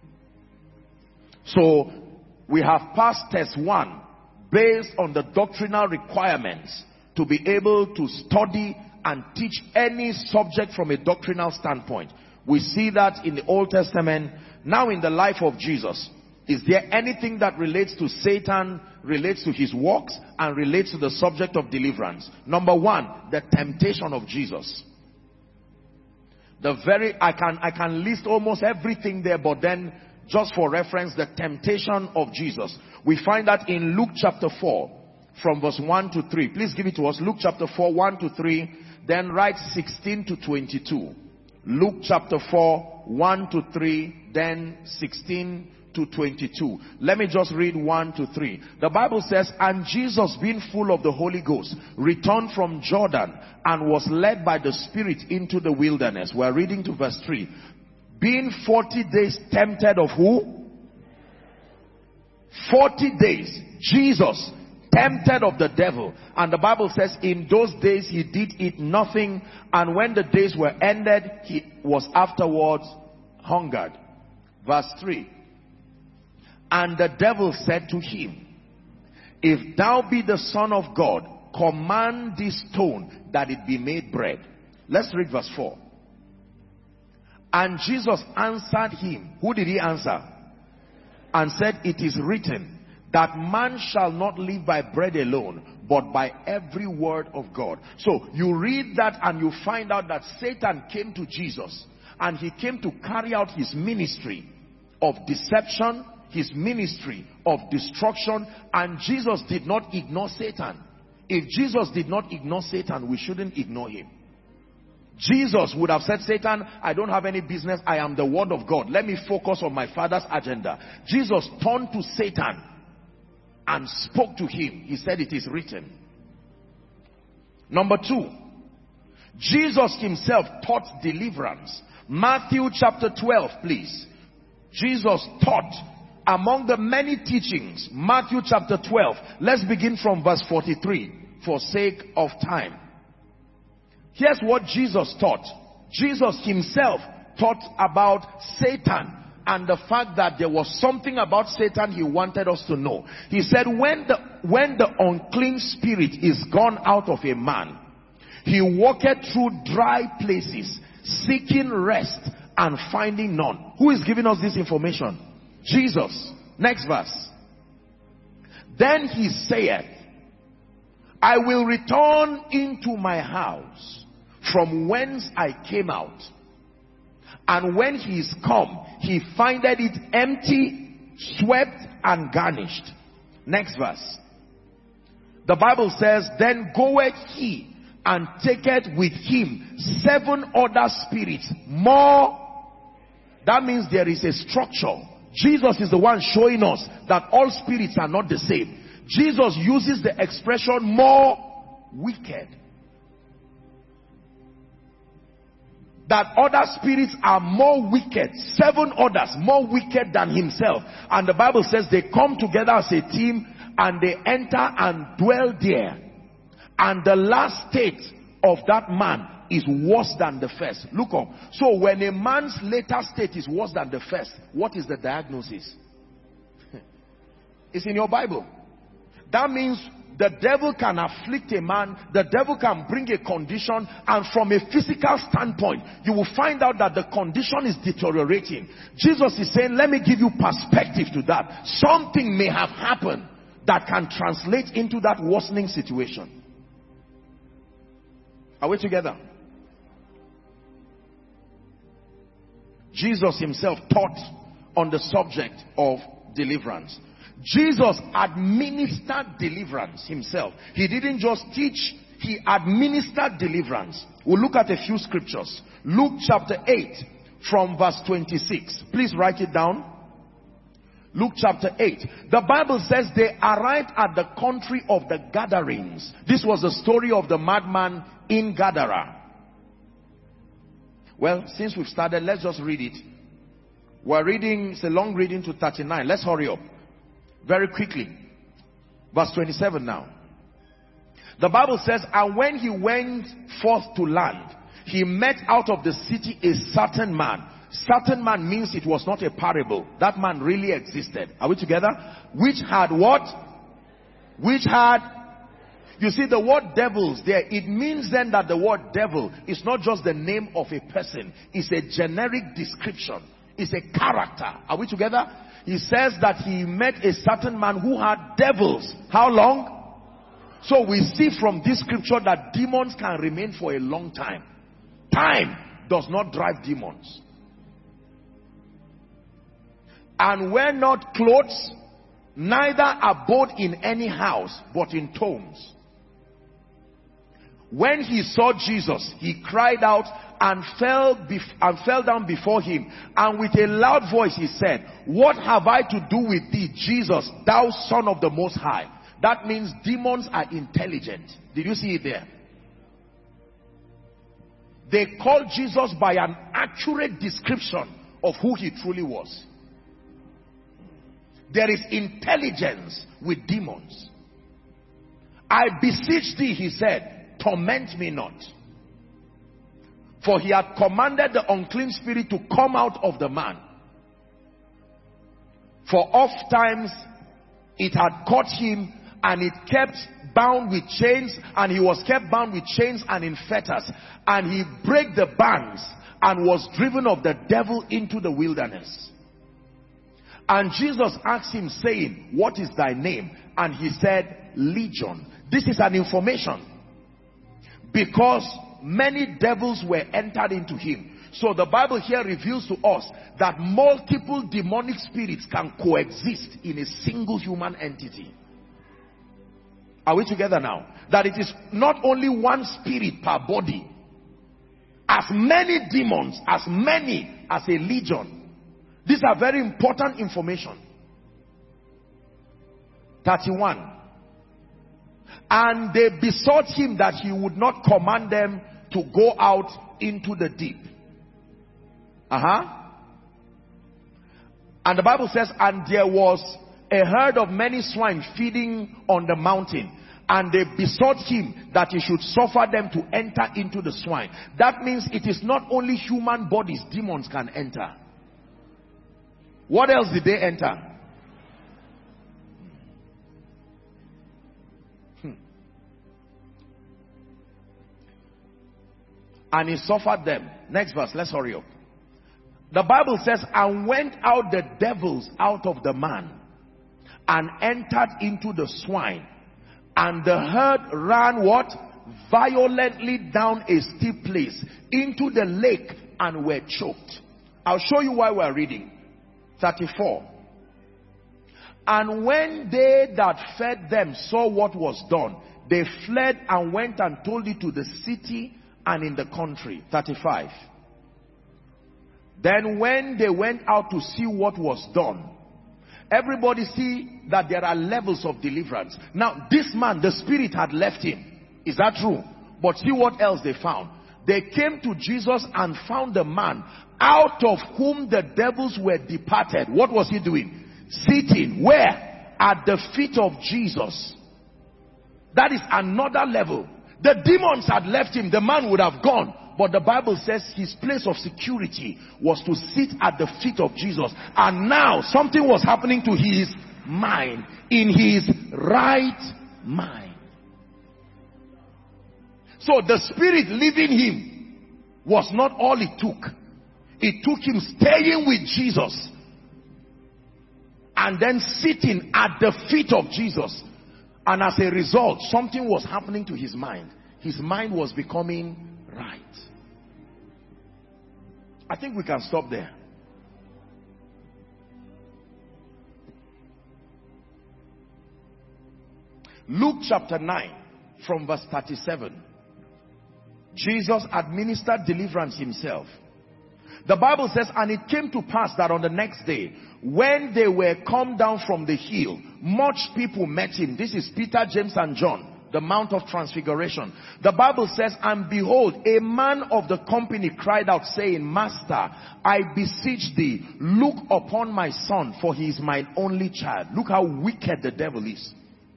So we have passed test one based on the doctrinal requirements to be able to study and teach any subject from a doctrinal standpoint. We see that in the Old Testament. Now in the life of Jesus, is there anything that relates to Satan, relates to his works, and relates to the subject of deliverance? Number one, the temptation of Jesus. The very, I can, I can list almost everything there, but then just for reference, the temptation of Jesus. We find that in Luke chapter four, from verse one to three. Please give it to us. Luke chapter four, one to three. Then write sixteen to twenty-two. Luke chapter four, one to three. Then sixteen to twenty-two. Let me just read one to three. The Bible says, and Jesus, being full of the Holy Ghost, returned from Jordan and was led by the Spirit into the wilderness. We're reading to verse three. Being forty days tempted of who? forty days. Jesus tempted of the devil. And the Bible says in those days he did eat nothing. And when the days were ended, he was afterwards hungered. Verse three. And the devil said to him, if thou be the Son of God, command this stone that it be made bread. Let's read verse four. And Jesus answered him. Who did he answer? And said, it is written that man shall not live by bread alone, but by every word of God. So you read that and you find out that Satan came to Jesus and he came to carry out his ministry of deception, his ministry of destruction, and Jesus did not ignore Satan. If Jesus did not ignore Satan, we shouldn't ignore him. Jesus would have said, Satan, I don't have any business. I am the word of God. Let me focus on my Father's agenda. Jesus turned to Satan and spoke to him. He said, it is written. Number two, Jesus himself taught deliverance. Matthew chapter twelve, please. Jesus taught among the many teachings. Matthew chapter twelve. Let's begin from verse forty-three for sake of time. Here's what Jesus taught. Jesus himself taught about Satan and the fact that there was something about Satan he wanted us to know. He said, when the, when the unclean spirit is gone out of a man, he walketh through dry places, seeking rest and finding none. Who is giving us this information? Jesus. Next verse. Then he saith, I will return into my house from whence I came out. And when he is come, he findeth it empty, swept, and garnished. Next verse. The Bible says, then goeth he and taketh with him seven other spirits more. That means there is a structure. Jesus is the one showing us that all spirits are not the same. Jesus uses the expression more wicked. That other spirits are more wicked. Seven others more wicked than himself. And the Bible says they come together as a team and they enter and dwell there. And the last state of that man is worse than the first. Look up. So when a man's later state is worse than the first, what is the diagnosis? It's in your Bible. That means the devil can afflict a man, the devil can bring a condition, and from a physical standpoint, you will find out that the condition is deteriorating. Jesus is saying, let me give you perspective to that. Something may have happened that can translate into that worsening situation. Are we together? Jesus himself taught on the subject of deliverance. Jesus administered deliverance himself. He didn't just teach, he administered deliverance. We'll look at a few scriptures. Luke chapter eight from verse twenty-six. Please write it down. Luke chapter eight. The Bible says they arrived at the country of the Gadarenes. This was the story of the madman in Gadara. Well, since we've started, let's just read it. We're reading, it's a long reading to thirty-nine. Let's hurry up. Very quickly. Verse twenty-seven now. The Bible says, and when he went forth to land, he met out of the city a certain man. Certain man means it was not a parable. That man really existed. Are we together? Which had what? Which had... You see the word devils there, it means then that the word devil is not just the name of a person. It's a generic description. It's a character. Are we together? He says that he met a certain man who had devils. How long? So we see from this scripture that demons can remain for a long time. Time does not drive demons. And were not clothes, neither abode in any house, but in tombs. When he saw Jesus, he cried out and fell, and fell down before him. And with a loud voice he said, what have I to do with thee, Jesus, thou Son of the Most High? That means demons are intelligent. Did you see it there? They called Jesus by an accurate description of who he truly was. There is intelligence with demons. I beseech thee, he said, torment me not. For he had commanded the unclean spirit to come out of the man. For oft times it had caught him, and it kept bound with chains, and he was kept bound with chains and in fetters. And he brake the bands and was driven of the devil into the wilderness. And Jesus asked him, saying, what is thy name? And he said, Legion. This is an information, because many devils were entered into him. So the Bible here reveals to us that multiple demonic spirits can coexist in a single human entity. Are we together now? That it is not only one spirit per body. As many demons, as many as a legion. These are very important information. thirty-one. And they besought him that he would not command them to go out into the deep. Uh-huh. And the Bible says, and there was a herd of many swine feeding on the mountain. And they besought him that he should suffer them to enter into the swine. That means it is not only human bodies demons can enter. What else did they enter? Hmm. And he suffered them. Next verse, let's hurry up. The Bible says, and went out the devils out of the man, and entered into the swine. And the herd ran what? Violently down a steep place into the lake, and were choked. I'll show you why we're reading. thirty-four. And when they that fed them saw what was done, they fled and went and told it to the city and in the country. thirty-five. Then when they went out to see what was done, everybody see that there are levels of deliverance. Now this man, the spirit had left him. Is that true? But see what else they found. They came to Jesus and found the man out of whom the devils were departed. What was he doing? Sitting. Where? At the feet of Jesus. That is another level. The demons had left him. The man would have gone. But the Bible says his place of security was to sit at the feet of Jesus. And now something was happening to his mind. In his right mind. So the spirit leaving him was not all it took. It took him staying with Jesus. And then sitting at the feet of Jesus. And as a result, something was happening to his mind. His mind was becoming right. I think we can stop there. Luke chapter nine from verse thirty-seven. Jesus administered deliverance himself. The Bible says, and it came to pass that on the next day, when they were come down from the hill, much people met him. This is Peter, James, and John, the Mount of Transfiguration. The Bible says, and behold, a man of the company cried out, saying, Master, I beseech thee, look upon my son, for he is mine only child. Look how wicked the devil is.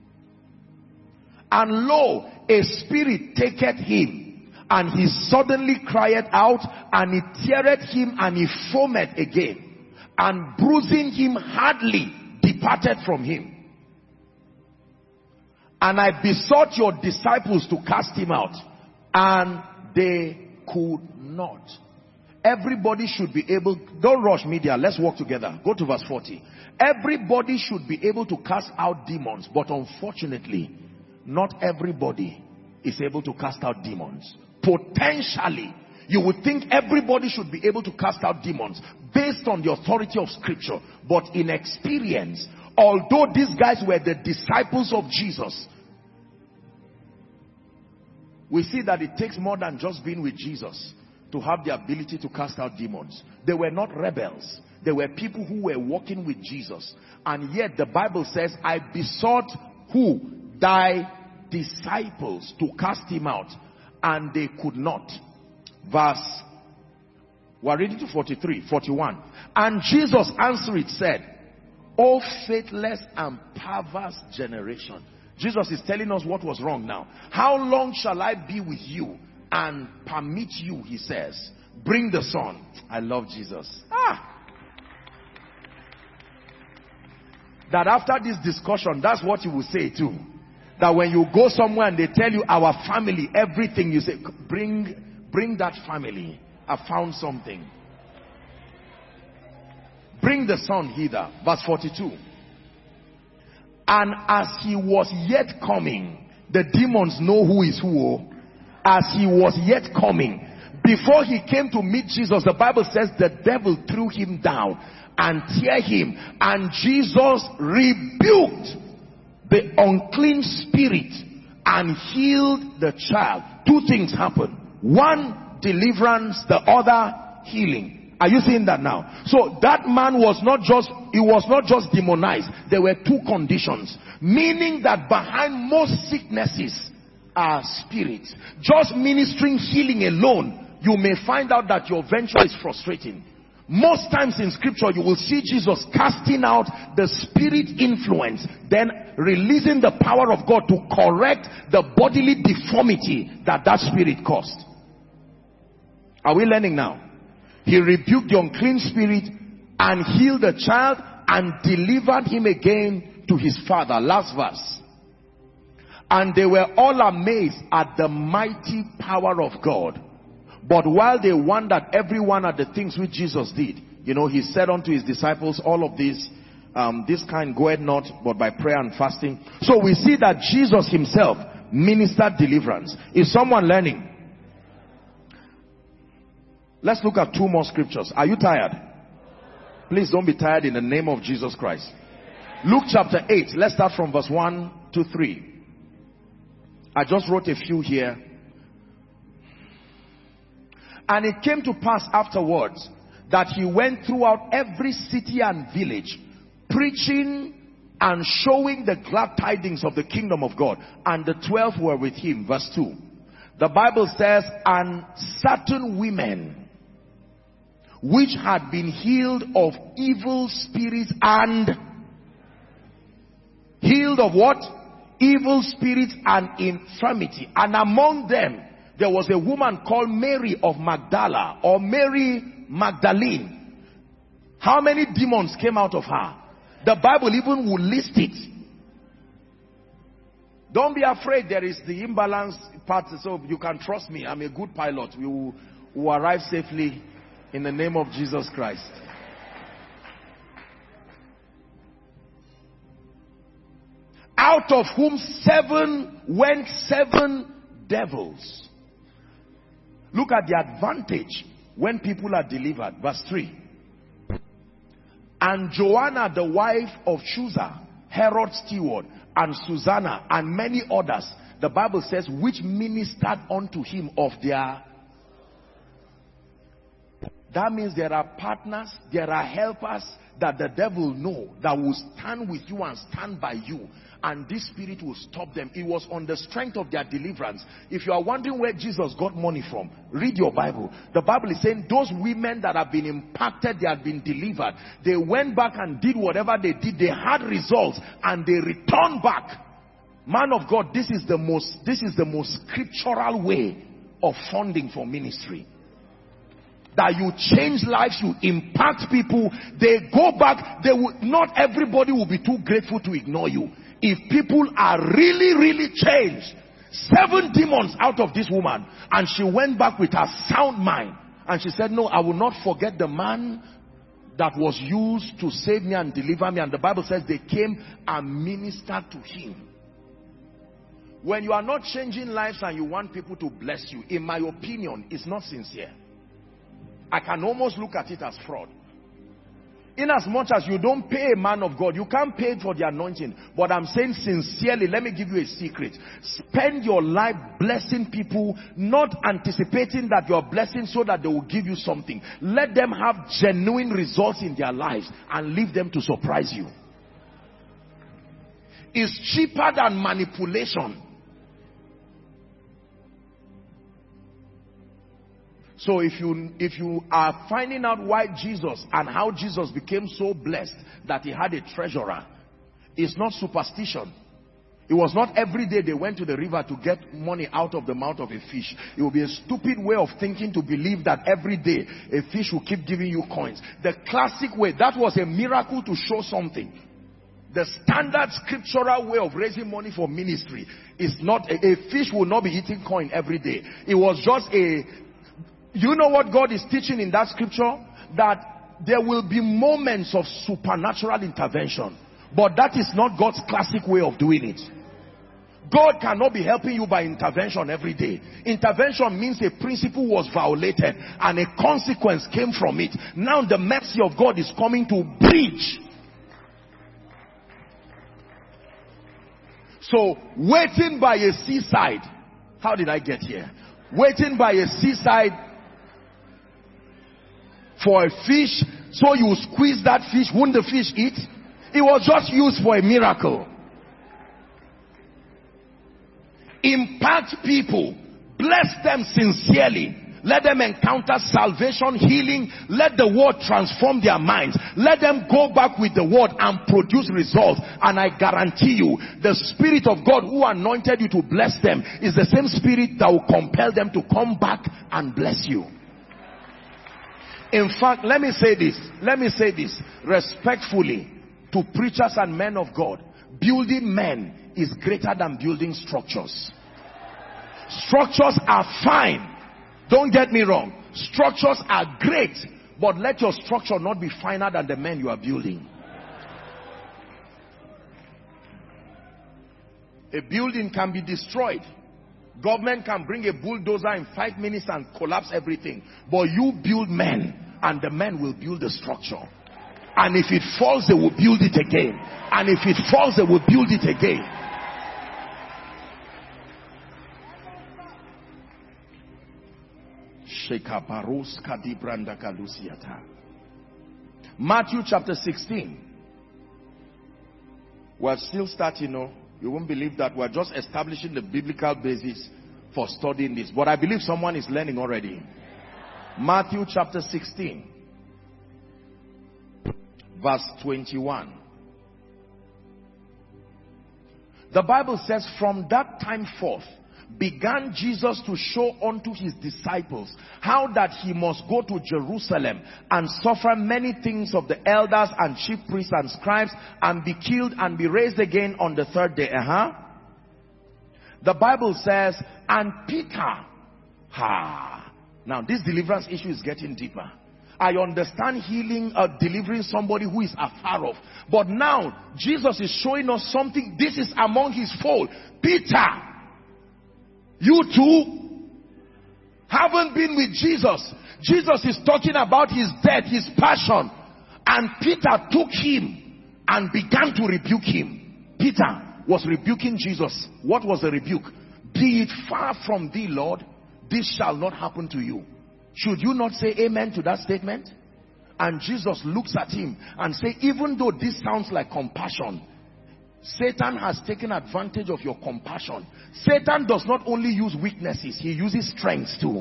And lo, a spirit taketh him, and he suddenly cried out, and it teareth him, and he foamed again, and bruising him hardly departed from him. And I besought your disciples to cast him out, and they could not. Everybody should be able, don't rush media, let's work together. Go to verse forty. Everybody should be able to cast out demons, but unfortunately, not everybody is able to cast out demons. Potentially, you would think everybody should be able to cast out demons based on the authority of scripture. But in experience, although these guys were the disciples of Jesus, we see that it takes more than just being with Jesus to have the ability to cast out demons. They were not rebels. They were people who were walking with Jesus. And yet the Bible says, I besought who? Thy disciples to cast him out, and they could not. Verse We're reading to forty-three, forty-one. And Jesus answered, said, O faithless and perverse generation. Jesus is telling us what was wrong now. How long shall I be with you and permit you, he says. Bring the son. I love Jesus. Ah! That after this discussion, that's what you will say too. That when you go somewhere and they tell you our family, everything, you say, bring, bring that family. I found something. Bring the son hither. Verse forty-two. And as he was yet coming, the demons know who is who. As he was yet coming, before he came to meet Jesus, the Bible says the devil threw him down and tear him, and Jesus rebuked the unclean spirit and healed the child. Two things happened. One, deliverance. The other, healing. Are you seeing that now? So that man was not just, he was not just demonized. There were two conditions. Meaning that behind most sicknesses are spirits. Just ministering healing alone, you may find out that your venture is frustrating. Most times in scripture, you will see Jesus casting out the spirit influence, then releasing the power of God to correct the bodily deformity that that spirit caused. Are we learning now? He rebuked the unclean spirit and healed the child and delivered him again to his father. Last verse. And they were all amazed at the mighty power of God. But while they wondered every one at the things which Jesus did, you know, he said unto his disciples, all of this, um, this kind goeth not, but by prayer and fasting. So we see that Jesus himself ministered deliverance. Is someone learning? Let's look at two more scriptures. Are you tired? Please don't be tired in the name of Jesus Christ. Luke chapter eight. Let's start from verse one to three. I just wrote a few here. And it came to pass afterwards that he went throughout every city and village, preaching and showing the glad tidings of the kingdom of God. And the twelve were with him. Verse two. The Bible says, and certain women which had been healed of evil spirits and healed of what? Evil spirits and infirmity. And among them there was a woman called Mary of Magdala, or Mary Magdalene. How many demons came out of her? The Bible even will list it. Don't be afraid, there is the imbalance part, so you can trust me. I'm a good pilot. We will, will arrive safely in the name of Jesus Christ. Out of whom seven went seven devils. Look at the advantage when people are delivered. Verse three. And Joanna, the wife of Chuza, Herod's steward, and Susanna, and many others, the Bible says, which ministered unto him of their... That means there are partners, there are helpers that the devil know that will stand with you and stand by you. And this spirit will stop them. It was on the strength of their deliverance. If you are wondering where Jesus got money from, read your Bible. The Bible is saying those women that have been impacted, they have been delivered. They went back and did whatever they did. They had results and they returned back. Man of God, this is the most, this is the most scriptural way of funding for ministry. That you change lives, you impact people, they go back, they will, not everybody will be too grateful to ignore you. If people are really, really changed, seven demons out of this woman, and she went back with her sound mind, and she said, no, I will not forget the man that was used to save me and deliver me. And the Bible says they came and ministered to him. When you are not changing lives and you want people to bless you, in my opinion, it's not sincere. I can almost look at it as fraud. In as much as you don't pay a man of God, you can't pay for the anointing. But I'm saying sincerely, let me give you a secret. Spend your life blessing people, not anticipating that you're blessing so that they will give you something. Let them have genuine results in their lives and leave them to surprise you. It's cheaper than manipulation. So if you, if you are finding out why Jesus and how Jesus became so blessed that he had a treasurer, it's not superstition. It was not every day they went to the river to get money out of the mouth of a fish. It would be a stupid way of thinking to believe that every day a fish will keep giving you coins. The classic way, that was a miracle to show something. The standard scriptural way of raising money for ministry is not, a, a fish will not be eating coin every day. It was just a, you know what God is teaching in that scripture? That there will be moments of supernatural intervention. But that is not God's classic way of doing it. God cannot be helping you by intervention every day. Intervention means a principle was violated and a consequence came from it. Now the mercy of God is coming to bridge. So waiting by a seaside. How did I get here? Waiting by a seaside for a fish, so you squeeze that fish, won't the fish eat? It was just used for a miracle. Impact people, bless them sincerely, let them encounter salvation, healing, let the word transform their minds, let them go back with the word and produce results. And I guarantee you, the Spirit of God who anointed you to bless them is the same Spirit that will compel them to come back and bless you. In fact, let me say this, let me say this respectfully to preachers and men of God. Building men is greater than building structures. Structures are fine. Don't get me wrong. Structures are great. But let your structure not be finer than the men you are building. A building can be destroyed. Government can bring a bulldozer in five minutes and collapse everything. But you build men, and the men will build the structure. And if it falls, they will build it again. And if it falls, they will build it again. Matthew chapter sixteen. We're still starting, you know. You won't believe that we're just establishing the biblical basis for studying this. But I believe someone is learning already. Matthew chapter sixteen. Verse twenty-one. The Bible says, from that time forth began Jesus to show unto his disciples how that he must go to Jerusalem and suffer many things of the elders and chief priests and scribes, and be killed and be raised again on the third day. Uh-huh. The Bible says, and Peter, ha. Now this deliverance issue is getting deeper. I understand healing, uh, delivering somebody who is afar off. But now, Jesus is showing us something. This is among his fold. Peter, you too haven't been with Jesus. Jesus is talking about his death, his passion. And Peter took him and began to rebuke him. Peter was rebuking Jesus. What was the rebuke? Be it far from thee, Lord, this shall not happen to you. Should you not say amen to that statement? And Jesus looks at him and say, even though this sounds like compassion, Satan has taken advantage of your compassion. Satan does not only use weaknesses, he uses strengths too.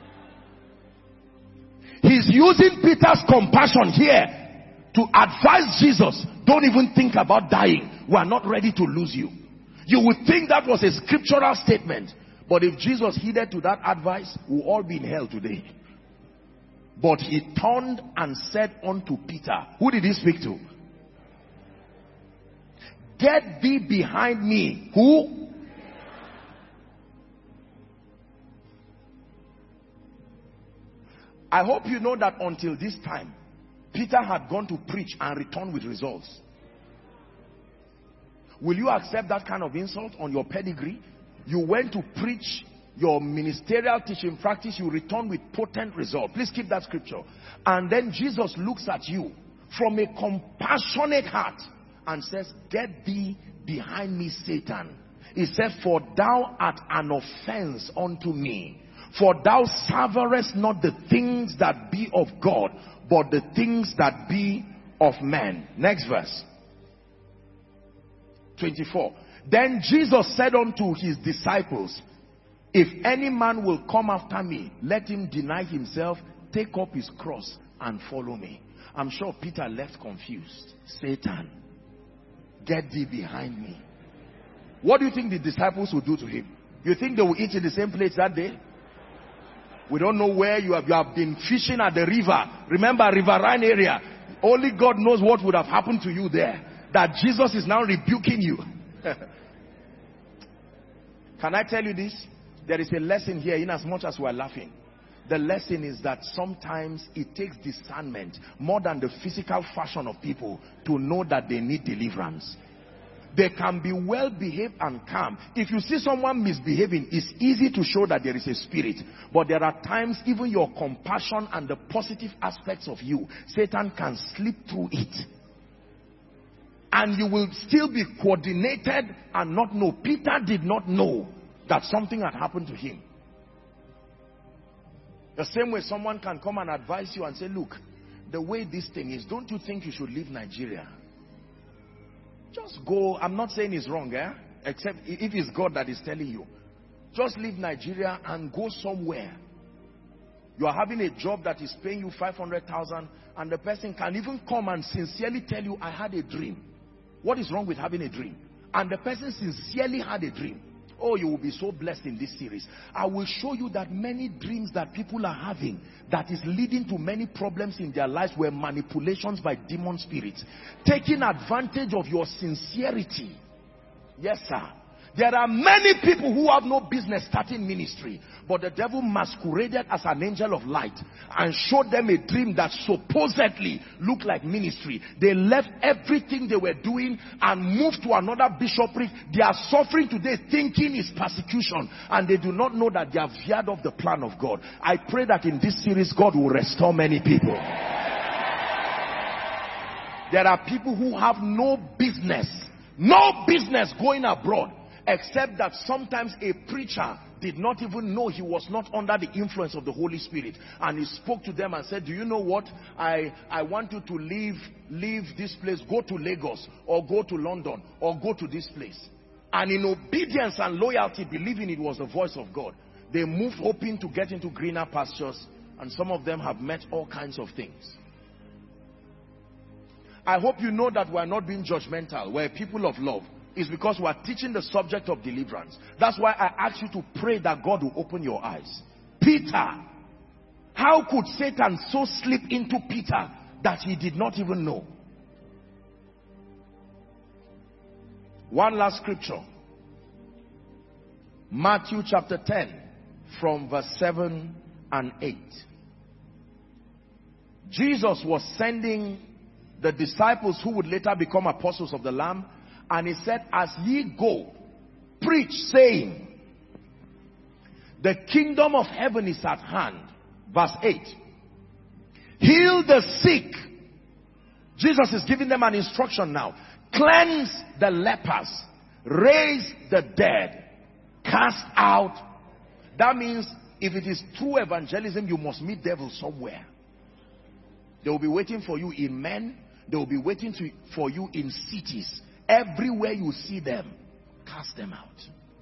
He's using Peter's compassion here to advise Jesus, don't even think about dying. We are not ready to lose you. You would think that was a scriptural statement. But if Jesus heeded to that advice, we'll all be in hell today. But he turned and said unto Peter, who did he speak to? Get thee behind me. Who? I hope you know that until this time, Peter had gone to preach and returned with results. Will you accept that kind of insult on your pedigree? You went to preach your ministerial teaching practice, you return with potent result. Please keep that scripture. And then Jesus looks at you from a compassionate heart and says, get thee behind me, Satan. He said, for thou art an offense unto me, for thou savourest not the things that be of God, but the things that be of man. Next verse. twenty-four. Then Jesus said unto his disciples, If any man will come after me, let him deny himself, take up his cross and follow me. I'm sure Peter left confused. Satan, get thee behind me. What do you think the disciples will do to him? You think they will eat in the same place that day? We don't know where you have, you have been fishing at the river. Remember, riverine area. Only God knows what would have happened to you there. That Jesus is now rebuking you. Can I tell you this? There is a lesson here in as much as we are laughing. The lesson is that sometimes it takes discernment more than the physical fashion of people to know that they need deliverance. They can be well behaved and calm. If you see someone misbehaving, it's easy to show that there is a spirit. But there are times even your compassion and the positive aspects of you, Satan can slip through it. And you will still be coordinated and not know. Peter did not know that something had happened to him. The same way someone can come and advise you and say, look, the way this thing is, don't you think you should leave Nigeria? Just go. I'm not saying it's wrong, eh? Except if it's God that is telling you. Just leave Nigeria and go somewhere. You are having a job that is paying you five hundred thousand and the person can even come and sincerely tell you, I had a dream. What is wrong with having a dream? And the person sincerely had a dream. Oh, you will be so blessed in this series. I will show you that many dreams that people are having that is leading to many problems in their lives were manipulations by demon spirits. Taking advantage of your sincerity. Yes, sir. There are many people who have no business starting ministry, but the devil masqueraded as an angel of light and showed them a dream that supposedly looked like ministry. They left everything they were doing and moved to another bishopric. They are suffering today thinking it's persecution, and they do not know that they have veered off the plan of God. I pray that in this series God will restore many people. There are people who have no business, no business going abroad. Except that sometimes a preacher did not even know he was not under the influence of the Holy Spirit. And he spoke to them and said, do you know what? I, I want you to leave, leave this place, go to Lagos, or go to London, or go to this place. And in obedience and loyalty, believing it was the voice of God, they moved hoping to get into greener pastures. And some of them have met all kinds of things. I hope you know that we are not being judgmental. We're people of love. Is because we are teaching the subject of deliverance. That's why I ask you to pray that God will open your eyes. Peter, how could Satan so slip into Peter that he did not even know? One last scripture. Matthew chapter ten from verse seven and eight. Jesus was sending the disciples who would later become apostles of the Lamb. And he said, as ye go, preach, saying, the kingdom of heaven is at hand. Verse eight. Heal the sick. Jesus is giving them an instruction now. Cleanse the lepers. Raise the dead. Cast out. That means if it is true evangelism, you must meet devils somewhere. They will be waiting for you in men. They will be waiting to, for you in cities. Everywhere you see them, cast them out.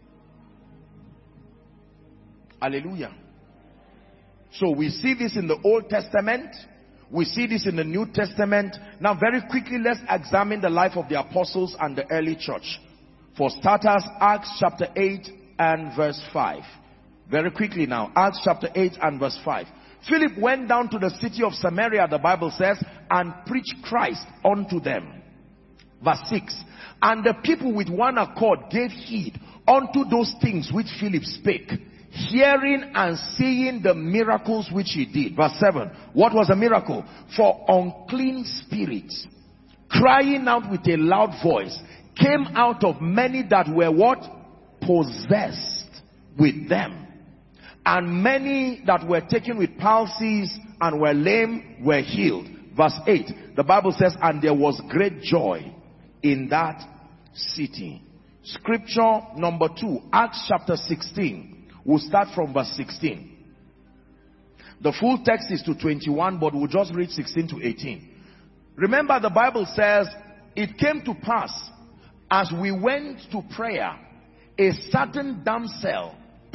Hallelujah. So we see this in the Old Testament. We see this in the New Testament. Now very quickly, let's examine the life of the apostles and the early church. For starters, Acts chapter eight and verse five. Very quickly now, Acts chapter eight and verse five. Philip went down to the city of Samaria, the Bible says, and preached Christ unto them. Verse six. And the people with one accord gave heed unto those things which Philip spake, hearing and seeing the miracles which he did. Verse seven. What was a miracle? For unclean spirits, crying out with a loud voice, came out of many that were what? Possessed with them. And many that were taken with palsies and were lame were healed. Verse eight. The Bible says, and there was great joy in that city. Scripture number two, Acts chapter sixteen. We'll start from verse sixteen. The full text is to twenty-one, but we'll just read sixteen to eighteen. Remember, the Bible says, it came to pass as we went to prayer, a certain damsel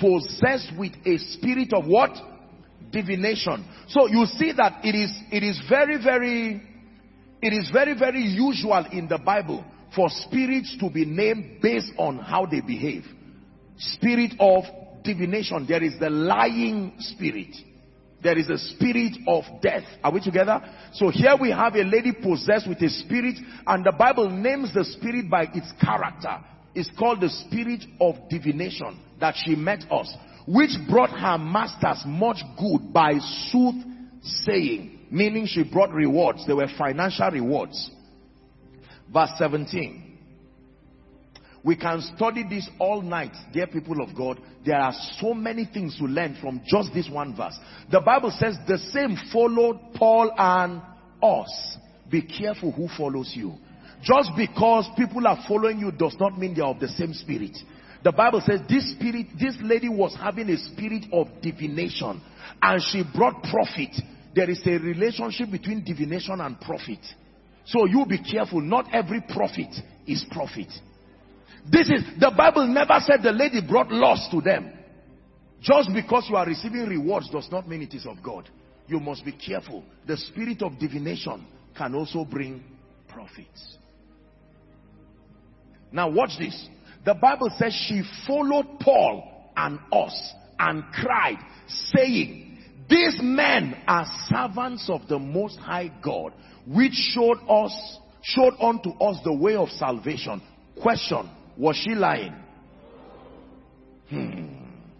possessed with a spirit of what? Divination. So you see that it is, it is very, very, it is very, very usual in the Bible for spirits to be named based on how they behave. Spirit of divination. There is the lying spirit. There is a spirit of death. Are we together? So here we have a lady possessed with a spirit, and the Bible names the spirit by its character. It's called the spirit of divination, that she met us, which brought her masters much good by soothsaying, meaning she brought rewards. They were financial rewards. Verse seventeen. We can study this all night, dear people of God. There are so many things to learn from just this one verse. The Bible says the same followed Paul and us. Be careful who follows you. Just because people are following you does not mean they are of the same spirit. The Bible says this spirit, this lady was having a spirit of divination, and she brought profit. There is a relationship between divination and profit. So you be careful. Not every profit is profit. This is, the Bible never said the lady brought loss to them. Just because you are receiving rewards does not mean it is of God. You must be careful. The spirit of divination can also bring profits. Now watch this. The Bible says she followed Paul and us and cried, saying, these men are servants of the Most High God, which showed us, showed unto us the way of salvation. Question. Was she lying? Hmm.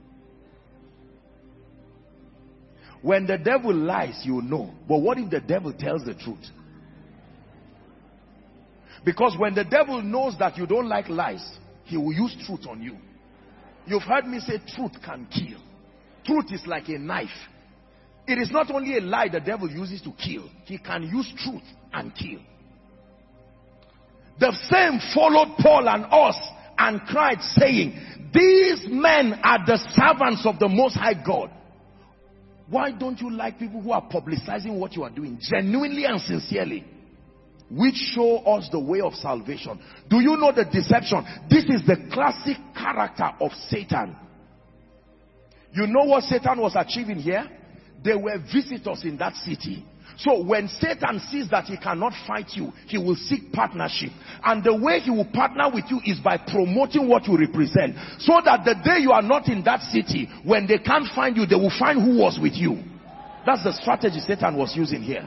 When the devil lies, you know. But what if the devil tells the truth? Because when the devil knows that you don't like lies, he will use truth on you. You've heard me say truth can kill. Truth is like a knife. It is not only a lie the devil uses to kill. He can use truth and kill. The same followed Paul and us and cried, saying, these men are the servants of the Most High God. Why don't you like people who are publicizing what you are doing genuinely and sincerely? Which show us the way of salvation. Do you know the deception? This is the classic character of Satan. You know what Satan was achieving here? There were visitors in that city. So when Satan sees that he cannot fight you, he will seek partnership. And the way he will partner with you is by promoting what you represent. So that the day you are not in that city, when they can't find you, they will find who was with you. That's the strategy Satan was using here.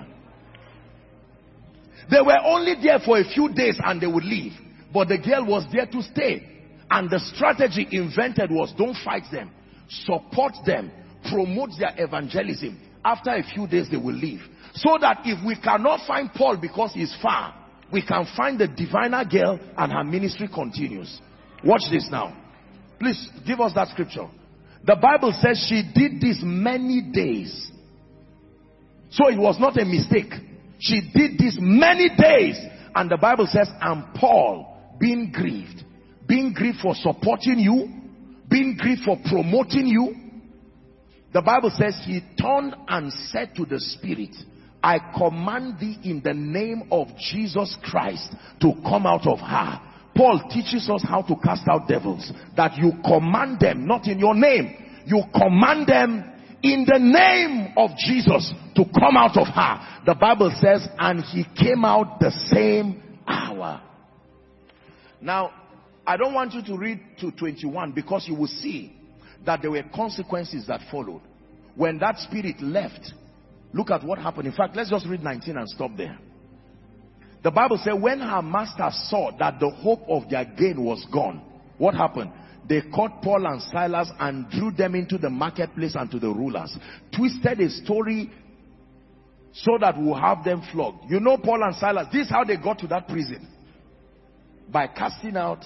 They were only there for a few days and they would leave. But the girl was there to stay. And the strategy invented was, don't fight them. Support them. Promote their evangelism. After a few days they will leave. So that if we cannot find Paul because he's far, we can find the diviner girl and her ministry continues. Watch this now. Please give us that scripture. The Bible says she did this many days. So it was not a mistake. She did this many days. And the Bible says, and Paul, being grieved, being grieved for supporting you, being grieved for promoting you. The Bible says he turned and said to the spirit, I command thee in the name of Jesus Christ to come out of her. Paul teaches us how to cast out devils. That you command them, not in your name. You command them in the name of Jesus to come out of her. The Bible says, and he came out the same hour. Now, I don't want you to read to twenty-one, because you will see that there were consequences that followed. When that spirit left, look at what happened. In fact, let's just read nineteen and stop there. The Bible said, when her master saw that the hope of their gain was gone, what happened? They caught Paul and Silas and drew them into the marketplace and to the rulers. Twisted a story so that we'll have them flogged. You know Paul and Silas, this is how they got to that prison. By casting out.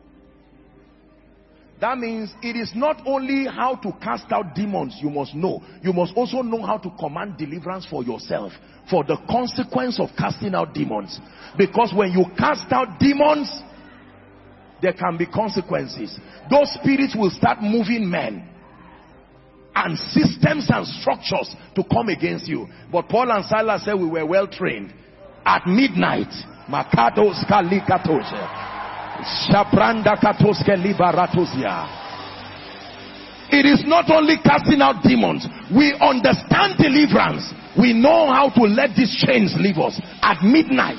That means it is not only how to cast out demons you must know. You must also know how to command deliverance for yourself. For the consequence of casting out demons. Because when you cast out demons, there can be consequences. Those spirits will start moving men. And systems and structures to come against you. But Paul and Silas said we were well trained. At midnight, Makados Kalikatoshe. It It is not only casting out demons. We understand deliverance. We know how to let these chains leave us at midnight.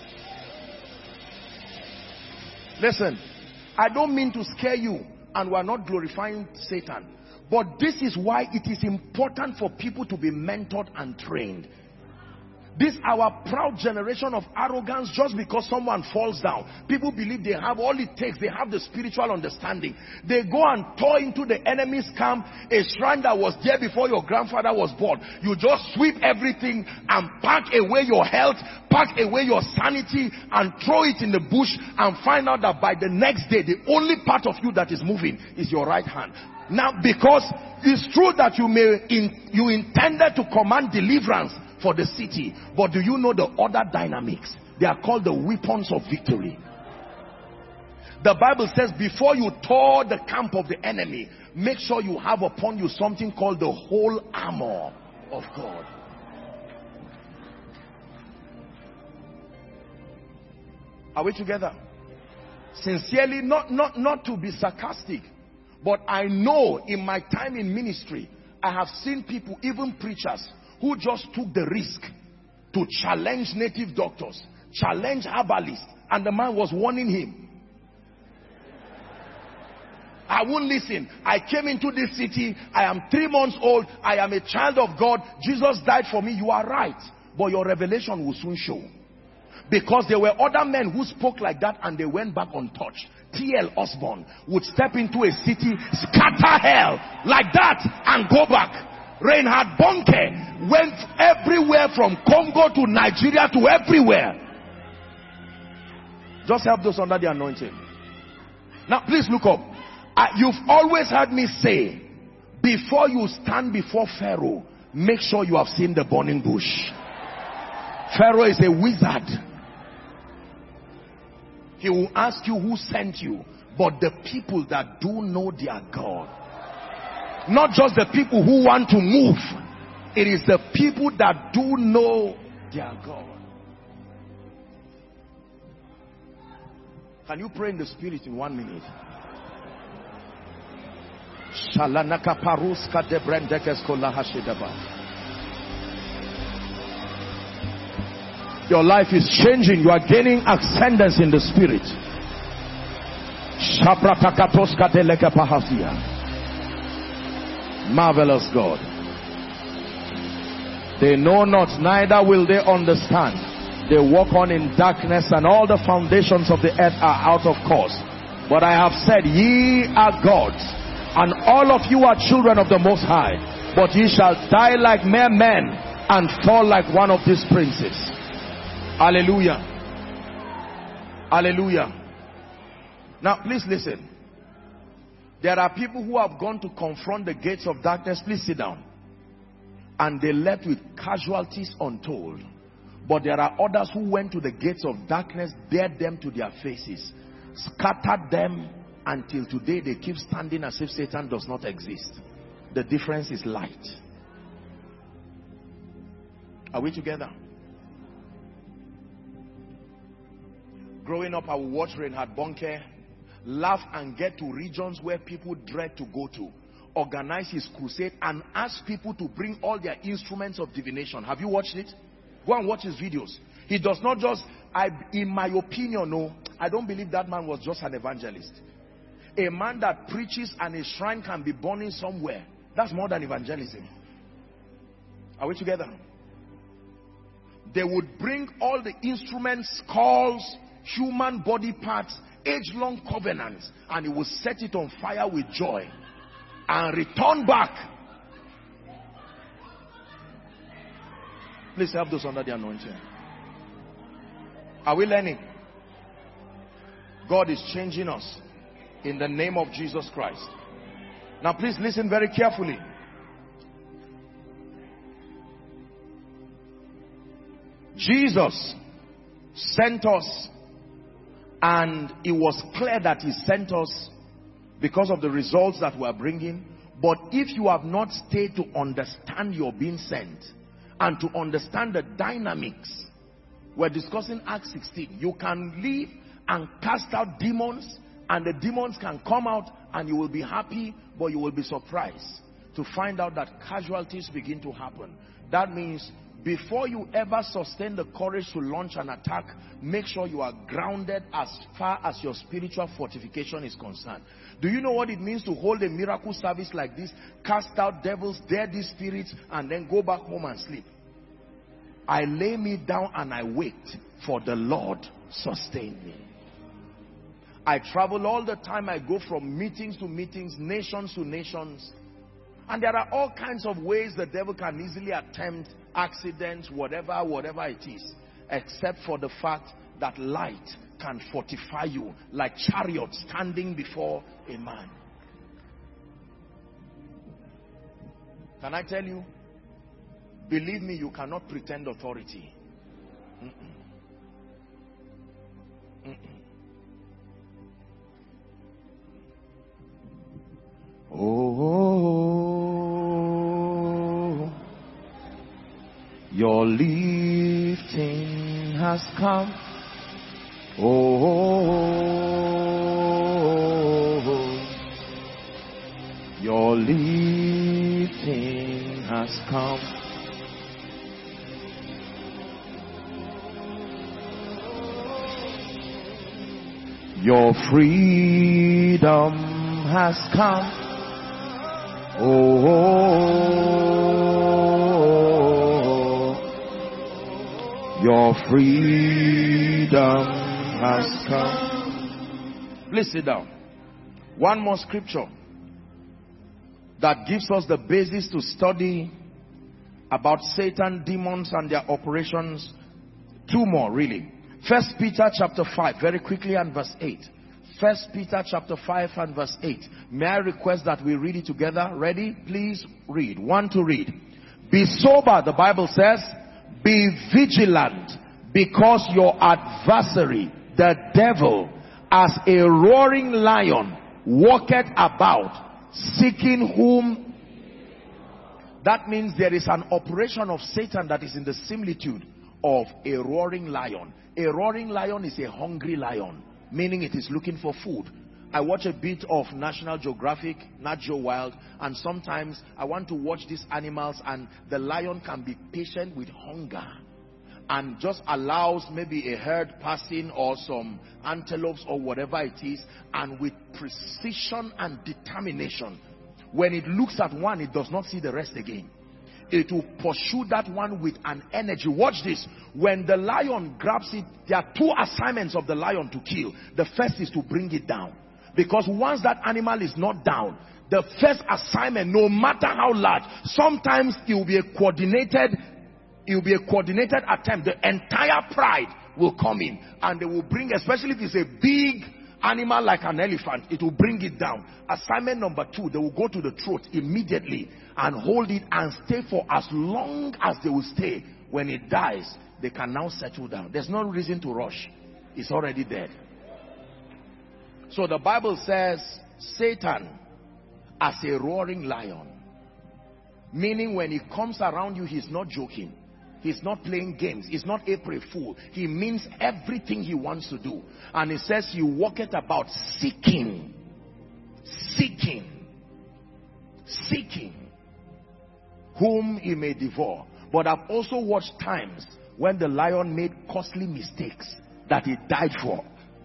Listen, I don't mean to scare you, and we're not glorifying Satan. But this is why it is important for people to be mentored and trained. This our proud generation of arrogance, just because someone falls down, people believe they have all it takes. They have the spiritual understanding. They go and tore into the enemy's camp, a shrine that was there before your grandfather was born. You just sweep everything and pack away your health, pack away your sanity, and throw it in the bush, and find out that by the next day, the only part of you that is moving is your right hand. Now, because it's true that you may in, you intended to command deliverance for the city, but do you know the other dynamics? They are called the weapons of victory. The Bible says, before you tore the camp of the enemy, make sure you have upon you something called the whole armor of God. Are we together? Sincerely, not not not to be sarcastic, but I know in my time in ministry, I have seen people, even preachers, who just took the risk to challenge native doctors, challenge herbalists, and the man was warning him. I won't listen. I came into this city. I am three months old. I am a child of God. Jesus died for me. You are right. But your revelation will soon show. Because there were other men who spoke like that and they went back untouched. T L Osborne would step into a city, scatter hell like that, and go back. Reinhard Bonke went everywhere from Congo to Nigeria to everywhere. Just help those under the anointing. Now please look up. Uh, you've always heard me say, before you stand before Pharaoh, make sure you have seen the burning bush. Pharaoh is a wizard. He will ask you who sent you, but the people that do know their God. Not just the people who want to move. It is the people that do know their God. Can you pray in the spirit in one minute? Your life is changing. You are gaining ascendance in the spirit. Marvelous God. They know not, neither will they understand. They walk on in darkness, and all the foundations of the earth are out of course. But I have said, ye are gods, and all of you are children of the Most High. But ye shall die like mere men, and fall like one of these princes. Hallelujah. Hallelujah. Now please listen. There are people who have gone to confront the gates of darkness. Please sit down. And they left with casualties untold. But there are others who went to the gates of darkness, dared them to their faces, scattered them, until today they keep standing as if Satan does not exist. The difference is light. Are we together? Growing up, I would watch Reinhard Bonke laugh and get to regions where people dread to go to, organize his crusade, and ask people to bring all their instruments of divination. Have you watched it? Go and watch his videos. He does not just, I, in my opinion, no, I don't believe that man was just an evangelist. A man that preaches and a shrine can be burning somewhere, that's more than evangelism. Are we together? They would bring all the instruments, skulls, human body parts, age-long covenants, and he will set it on fire with joy and return back. Please help those under the anointing. Are we learning? God is changing us in the name of Jesus Christ. Now please listen very carefully. Jesus sent us, and it was clear that he sent us because of the results that we are bringing. But if you have not stayed to understand your being sent and to understand the dynamics, we're discussing Acts sixteen. You can leave and cast out demons, and the demons can come out and you will be happy, but you will be surprised to find out that casualties begin to happen. That means before you ever sustain the courage to launch an attack, make sure you are grounded as far as your spiritual fortification is concerned. Do you know what it means to hold a miracle service like this, cast out devils, dare these spirits, and then go back home and sleep? I lay me down and I wait, for the Lord sustain me. I travel all the time. I go from meetings to meetings, nations to nations. And there are all kinds of ways the devil can easily attempt accidents, whatever, whatever it is, except for the fact that light can fortify you like chariots standing before a man. Can I tell you? Believe me, you cannot pretend authority. Mm-mm. Mm-mm. Oh, your lifting has come. Oh, your lifting has come. Your freedom has come. Oh, your freedom has come. Please sit down. One more scripture that gives us the basis to study about Satan, demons, and their operations. Two more, really. First Peter chapter five, very quickly, and verse eight. First Peter chapter five and verse eight. May I request that we read it together? Ready? Please read. One to read. Be sober, the Bible says. Be vigilant, because your adversary, the devil, as a roaring lion, walketh about, seeking whom. That means there is an operation of Satan that is in the similitude of a roaring lion. A roaring lion is a hungry lion, meaning it is looking for food. I watch a bit of National Geographic, Nat Geo Wild, and sometimes I want to watch these animals, and the lion can be patient with hunger and just allows maybe a herd passing or some antelopes or whatever it is, and with precision and determination, when it looks at one, it does not see the rest again. It will pursue that one with an energy. Watch this. When the lion grabs it, there are two assignments of the lion to kill. The first is to bring it down. Because once that animal is not down, the first assignment, no matter how large, sometimes it will be a coordinated, it will be a coordinated attempt. The entire pride will come in, and they will bring, especially if it's a big animal like an elephant, it will bring it down. Assignment number two, they will go to the throat immediately and hold it and stay for as long as they will stay. When it dies, they can now settle down. There's no reason to rush. It's already dead. So the Bible says Satan as a roaring lion, meaning when he comes around you, he's not joking. He's not playing games. He's not April Fool. He means everything he wants to do. And he says you walk it about seeking, seeking, seeking whom he may devour. But I've also watched times when the lion made costly mistakes that he died for.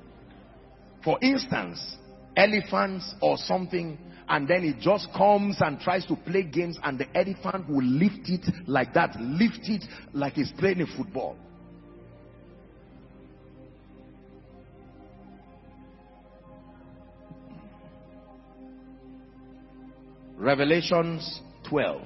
For instance, elephants or something, and then it just comes and tries to play games, and the elephant will lift it like that, lift it like he's playing a football. Revelations twelve.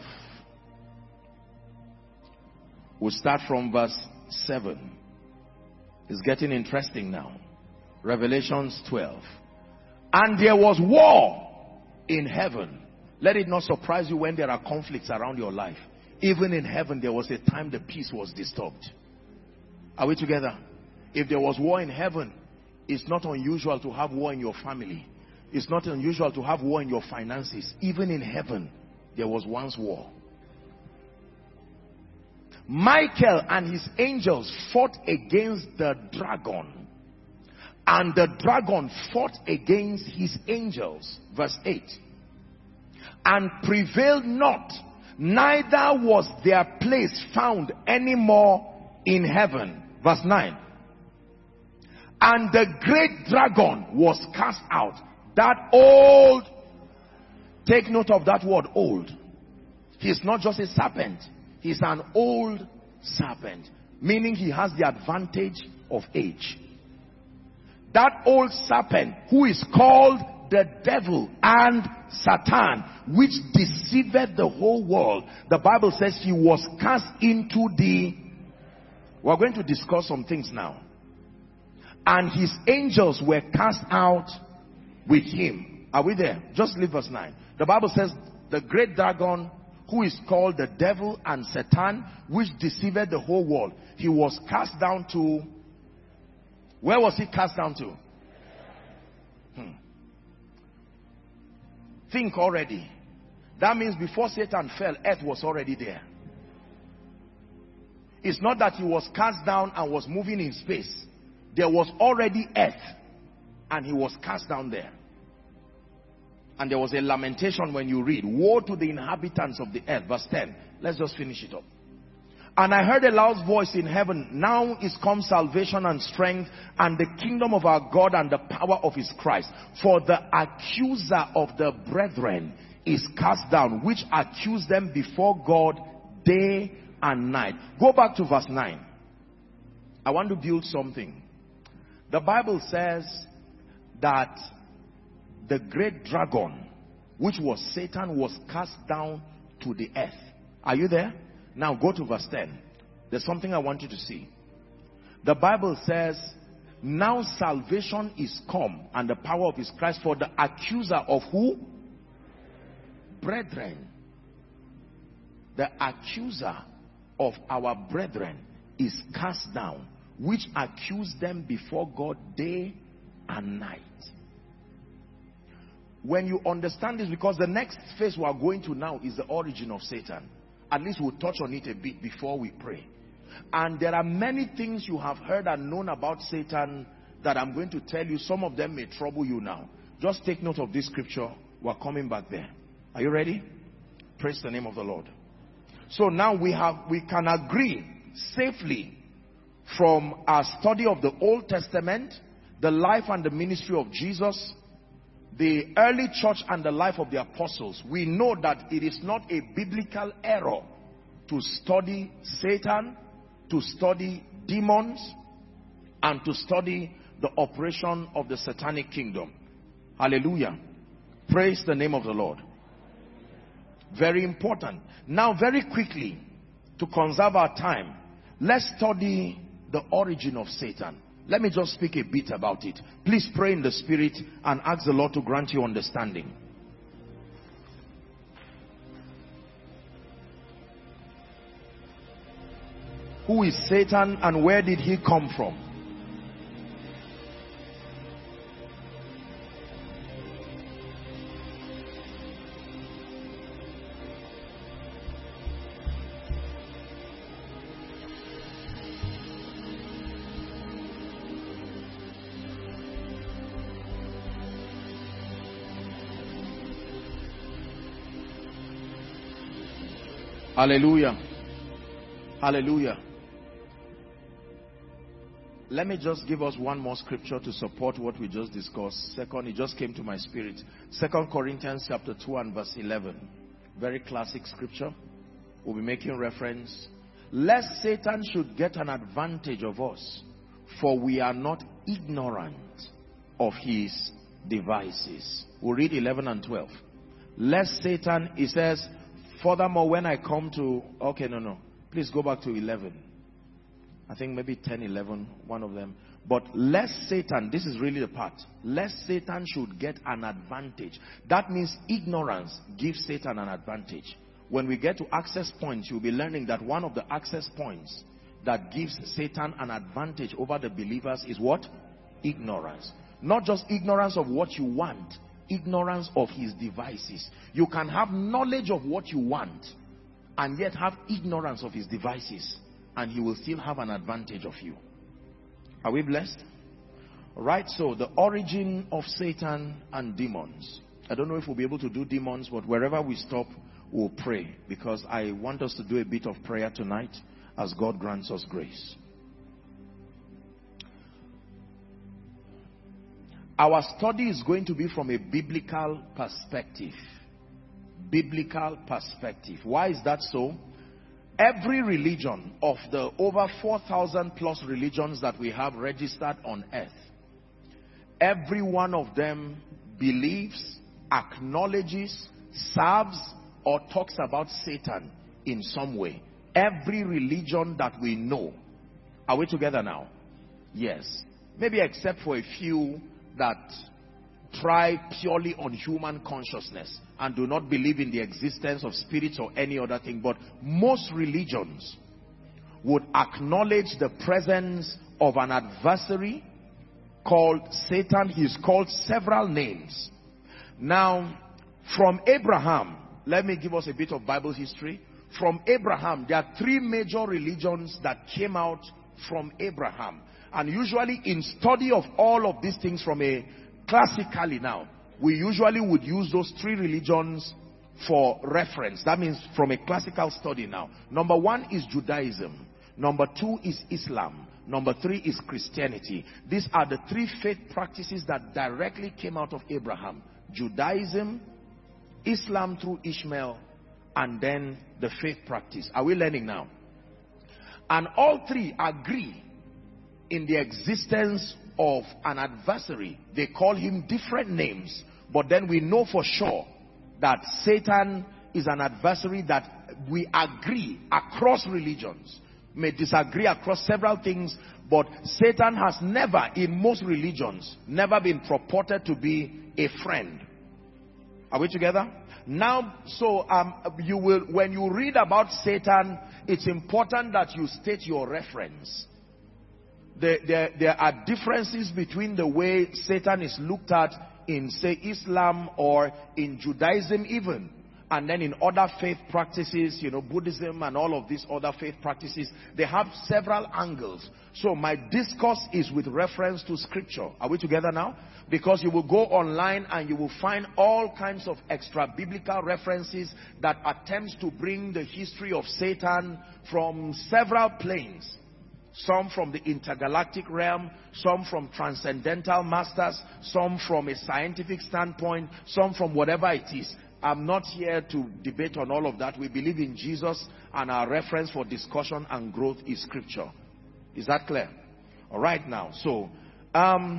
We'll start from verse seven. It's getting interesting now. Revelations twelve. And there was war in heaven. Let it not surprise you when there are conflicts around your life. Even in heaven, there was a time the peace was disturbed. Are we together? If there was war in heaven, it's not unusual to have war in your family. It's not unusual to have war in your finances. Even in heaven, there was once war. Michael and his angels fought against the dragon, And the dragon fought against his angels. Verse eight. And prevailed not, neither was their place found any more in heaven. Verse nine. And the great dragon was cast out. That old, take note of that word, old. He's not just a serpent. He's an old serpent. Meaning he has the advantage of age. That old serpent, who is called the devil and Satan, which deceived the whole world. The Bible says he was cast into the... We're going to discuss some things now. And his angels were cast out with him. Are we there? Just leave verse nine. The Bible says the great dragon, who is called the devil and Satan, which deceived the whole world, he was cast down to... Where was he cast down to? Hmm. Think already. That means before Satan fell, earth was already there. It's not that he was cast down and was moving in space. There was already earth, and he was cast down there. And there was a lamentation when you read, woe to the inhabitants of the earth. Verse ten. Let's just finish it up. And I heard a loud voice in heaven, now is come salvation and strength and the kingdom of our God and the power of his Christ. For the accuser of the brethren is cast down, which accused them before God day and night. Go back to verse nine. I want to build something. The Bible says that the great dragon, which was Satan, was cast down to the earth. Are you there? Now go to verse ten. There's something I want you to see. The Bible says, now salvation is come and the power of his Christ, for the accuser of who? Brethren. The accuser of our brethren is cast down, which accused them before God day and night. When you understand this, because the next phase we are going to now is the origin of Satan. At least we'll touch on it a bit before we pray. And there are many things you have heard and known about Satan that I'm going to tell you. Some of them may trouble you now. Just take note of this scripture. We're coming back there. Are you ready? Praise the name of the Lord. So now we have, we can agree safely from our study of the Old Testament, the life and the ministry of Jesus, the early church and the life of the apostles. We know that it is not a biblical error to study Satan, to study demons, and to study the operation of the satanic kingdom. Hallelujah. Praise the name of the Lord. Very important. Now very quickly, to conserve our time, let's study the origin of Satan. Let me just speak a bit about it. Please pray in the spirit and ask the Lord to grant you understanding. Who is Satan and where did he come from? Hallelujah. Hallelujah. Let me just give us one more scripture to support what we just discussed. Second, it just came to my spirit. Second Corinthians chapter two and verse eleven. Very classic scripture. We'll be making reference. Lest Satan should get an advantage of us, for we are not ignorant of his devices. We'll read eleven and twelve. Lest Satan, he says, furthermore, when I come to... Okay, no, no. Please go back to eleven. I think maybe ten, eleven, one of them. But lest Satan, this is really the part. Lest Satan should get an advantage. That means ignorance gives Satan an advantage. When we get to access points, you'll be learning that one of the access points that gives Satan an advantage over the believers is what? Ignorance. Not just ignorance of what you want. Ignorance of his devices. You can have knowledge of what you want and yet have ignorance of his devices, and he will still have an advantage of you. Are we blessed? Right, so the origin of Satan and demons. I don't know if we'll be able to do demons, but wherever we stop, we'll pray. Because I want us to do a bit of prayer tonight as God grants us grace. Our study is going to be from a biblical perspective. Biblical perspective. Why is that so? Every religion of the over four thousand plus religions that we have registered on earth, every one of them believes, acknowledges, serves, or talks about Satan in some way. Every religion that we know. Are we together now? Yes. Maybe except for a few that try purely on human consciousness and do not believe in the existence of spirits or any other thing. But most religions would acknowledge the presence of an adversary called Satan. He's called several names. Now, from Abraham, let me give us a bit of Bible history. From Abraham, there are three major religions that came out from Abraham. And usually in study of all of these things from a classically now, we usually would use those three religions for reference. That means from a classical study now. Number one is Judaism. Number two is Islam. Number three is Christianity. These are the three faith practices that directly came out of Abraham. Judaism, Islam through Ishmael, and then the faith practice. Are we learning now? And all three agree in the existence of an adversary. They call him different names, but then we know for sure that Satan is an adversary that we agree across religions. May disagree across several things, but Satan has never, in most religions, never been purported to be a friend. Are we together? Now, so um, you will, when you read about Satan, it's important that you state your reference. There, there, there are differences between the way Satan is looked at in, say, Islam or in Judaism even. And then in other faith practices, you know, Buddhism and all of these other faith practices, they have several angles. So my discourse is with reference to scripture. Are we together now? Because you will go online and you will find all kinds of extra biblical references that attempts to bring the history of Satan from several planes. Some from the intergalactic realm, some from transcendental masters, some from a scientific standpoint, some from whatever it is. I'm not here to debate on all of that. We believe in Jesus, and our reference for discussion and growth is scripture. Is that clear? All right now. So, um,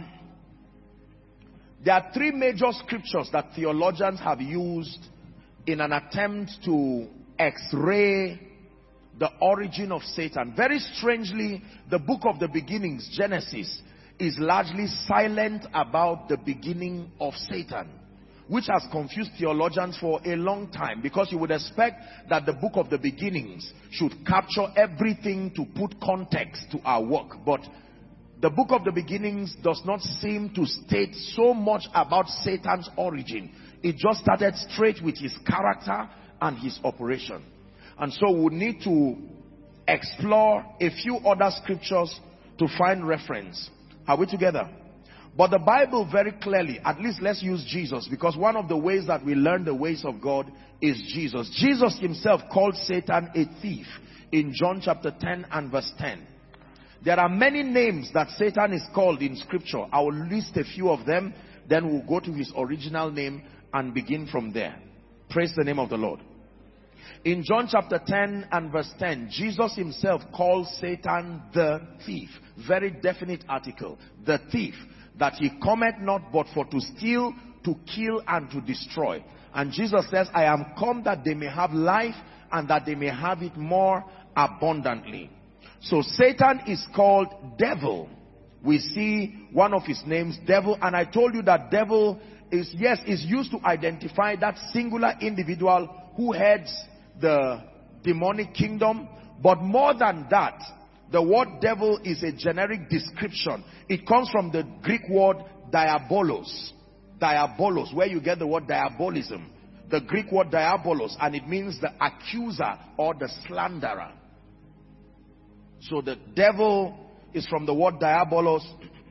there are three major scriptures that theologians have used in an attempt to x-ray the origin of Satan. Very strangely, the book of the beginnings, Genesis, is largely silent about the beginning of Satan, which has confused theologians for a long time, because you would expect that the book of the beginnings should capture everything to put context to our work. But the book of the beginnings does not seem to state so much about Satan's origin. It just started straight with his character and his operation. And so we need to explore a few other scriptures to find reference. Are we together? But the Bible very clearly, at least let's use Jesus, because one of the ways that we learn the ways of God is Jesus. Jesus himself called Satan a thief in John chapter ten and verse ten. There are many names that Satan is called in scripture. I will list a few of them, then we'll go to his original name and begin from there. Praise the name of the Lord. In John chapter ten and verse ten, Jesus himself calls Satan the thief. Very definite article. The thief, that he cometh not but for to steal, to kill, and to destroy. And Jesus says, I am come that they may have life, and that they may have it more abundantly. So Satan is called devil. We see one of his names, devil. And I told you that devil is, yes, is used to identify that singular individual who heads the demonic kingdom. But more than that, the word devil is a generic description. It comes from the Greek word diabolos. Diabolos, where you get the word diabolism. The Greek word diabolos, and it means the accuser or the slanderer. So the devil is from the word diabolos,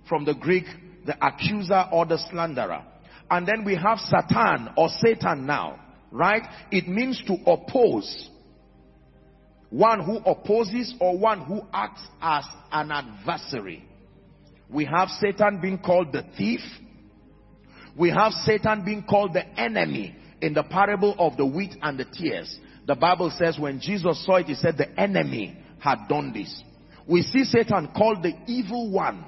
from the Greek, the accuser or the slanderer. And then we have Satan or Satan now, right? It means to oppose. One who opposes or one who acts as an adversary. We have Satan being called the thief. We have Satan being called the enemy in the parable of the wheat and the tares. The Bible says when Jesus saw it, he said the enemy had done this. We see Satan called the evil one.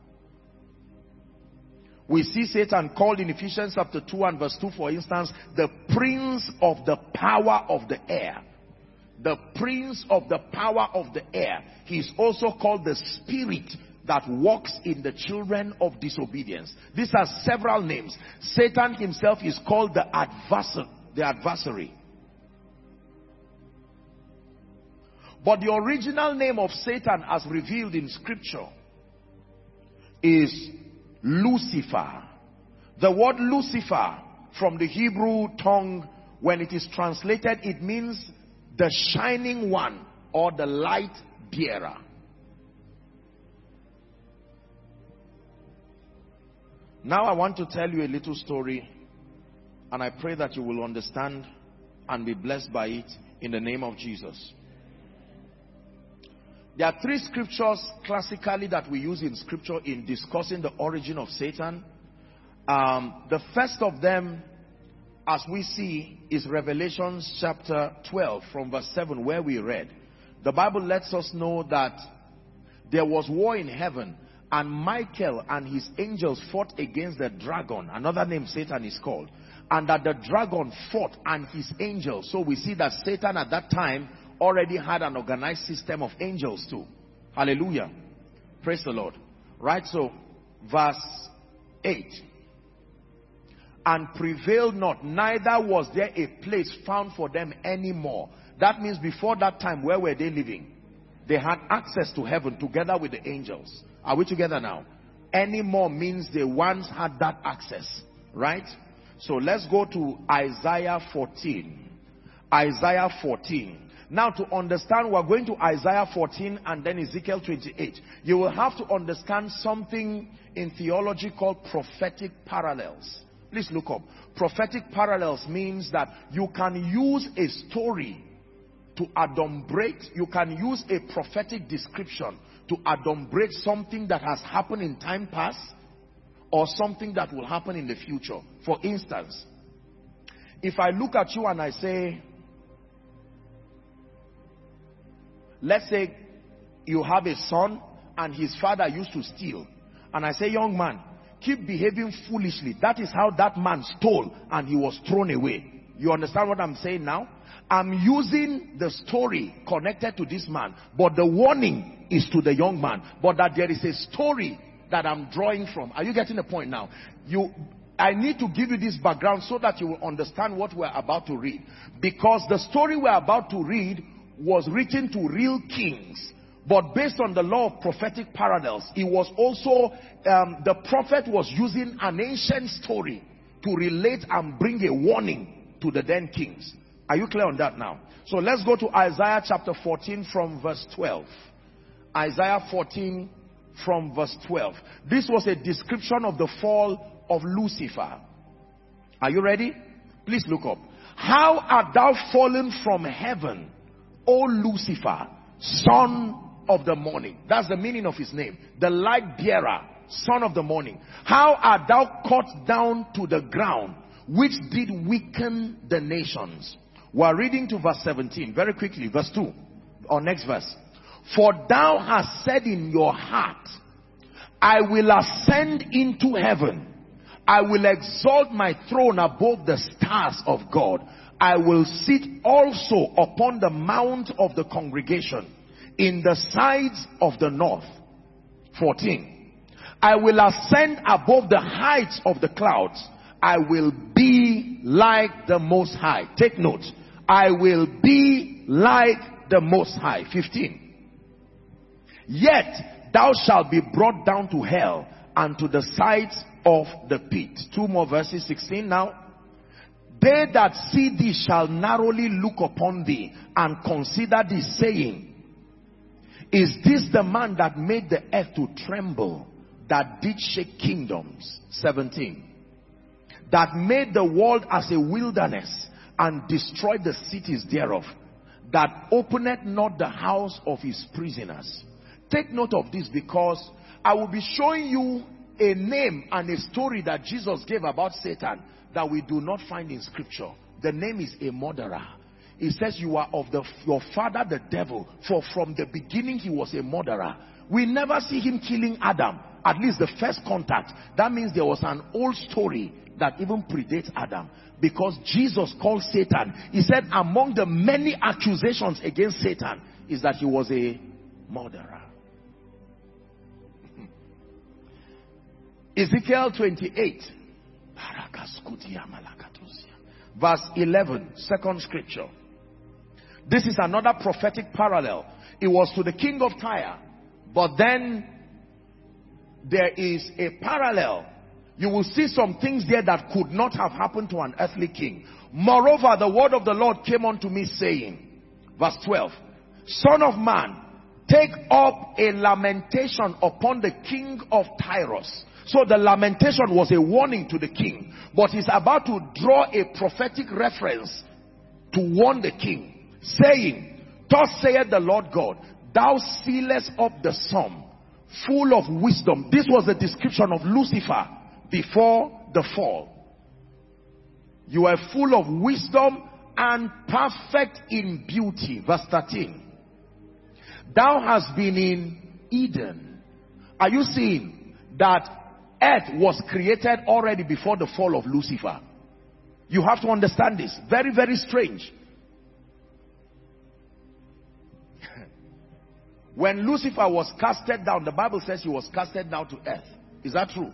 We see Satan called in Ephesians chapter two and verse two, for instance, the prince of the power of the air. The prince of the power of the air. He is also called the spirit that walks in the children of disobedience. These are several names. Satan himself is called the adversary. The adversary. But the original name of Satan as revealed in scripture is Lucifer. The word Lucifer from the Hebrew tongue, when it is translated, it means the shining one or the light bearer. Now I want to tell you a little story, and I pray that you will understand and be blessed by it in the name of Jesus. There are three scriptures classically that we use in scripture in discussing the origin of Satan. Um, the first of them, as we see, is Revelation chapter twelve from verse seven, where we read. The Bible lets us know that there was war in heaven, and Michael and his angels fought against the dragon. Another name Satan is called. And that the dragon fought and his angels. So we see that Satan at that time already had an organized system of angels too. Hallelujah. Praise the Lord. Right, so verse eight. And prevailed not, neither was there a place found for them anymore. That means before that time, where were they living? They had access to heaven together with the angels. Are we together now? Anymore means they once had that access, right? So let's go to Isaiah fourteen. Isaiah fourteen. Now to understand, we're going to Isaiah fourteen and then Ezekiel twenty-eight. You will have to understand something in theology called prophetic parallels. Please look up. Prophetic parallels means that you can use a story to adumbrate, you can use a prophetic description to adumbrate something that has happened in time past or something that will happen in the future. For instance, if I look at you and I say, let's say you have a son and his father used to steal, and I say, young man, keep behaving foolishly. That is how that man stole and he was thrown away. You understand what I'm saying now? I'm using the story connected to this man, but the warning is to the young man. But that there is a story that I'm drawing from. Are you getting the point now? You, I need to give you this background so that you will understand what we're about to read. Because the story we're about to read was written to real kings. But based on the law of prophetic parallels, it was also, um, the prophet was using an ancient story to relate and bring a warning to the then kings. Are you clear on that now? So let's go to Isaiah chapter fourteen from verse twelve. Isaiah fourteen from verse twelve. This was a description of the fall of Lucifer. Are you ready? Please look up. How art thou fallen from heaven, O Lucifer, son of the morning? That's the meaning of his name. The light bearer, son of the morning. How art thou cut down to the ground, which did weaken the nations? We're reading to verse seventeen. Very quickly, verse two. Or next verse. For thou hast said in your heart, I will ascend into heaven. I will exalt my throne above the stars of God. I will sit also upon the mount of the congregation in the sides of the north. fourteen. I will ascend above the heights of the clouds. I will be like the Most High. Take note. I will be like the Most High. fifteen. Yet thou shalt be brought down to hell and to the sides of the pit. Two more verses. sixteen now. They that see thee shall narrowly look upon thee and consider thee, saying, is this the man that made the earth to tremble, that did shake kingdoms. seventeen. That made the world as a wilderness and destroyed the cities thereof. That openeth not the house of his prisoners. Take note of this, because I will be showing you a name and a story that Jesus gave about Satan that we do not find in scripture. The name is a murderer. It says you are of the, your father the devil, for from the beginning he was a murderer. We never see him killing Adam, at least the first contact. That means there was an old story that even predates Adam, because Jesus called Satan. He said among the many accusations against Satan is that he was a murderer. Ezekiel twenty-eight verse eleven, second scripture. This is another prophetic parallel. It was to the king of Tyre, but then there is a parallel. You will see some things there that could not have happened to an earthly king. Moreover, the word of the Lord came unto me saying, verse twelve, Son of man, take up a lamentation upon the king of Tyrus. So the lamentation was a warning to the king, but he's about to draw a prophetic reference to warn the king, saying, Thus saith the Lord God, thou sealest up the sum, full of wisdom. This was the description of Lucifer before the fall. You are full of wisdom and perfect in beauty. Verse thirteen. Thou hast been in Eden. Are you seeing that earth was created already before the fall of Lucifer? You have to understand this. Very, very strange. When Lucifer was casted down, the Bible says he was casted down to earth. Is that true?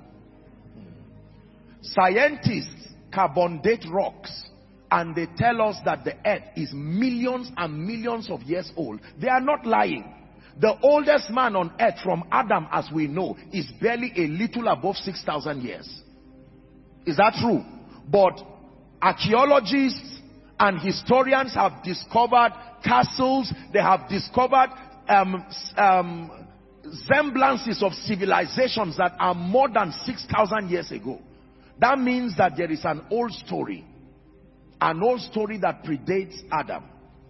Scientists carbon date rocks and they tell us that the earth is millions and millions of years old. They are not lying. The oldest man on earth from Adam, as we know, is barely a little above six thousand years. Is that true? But archaeologists and historians have discovered castles. They have discovered um, um, semblances of civilizations that are more than six thousand years ago. That means that there is an old story. An old story that predates Adam.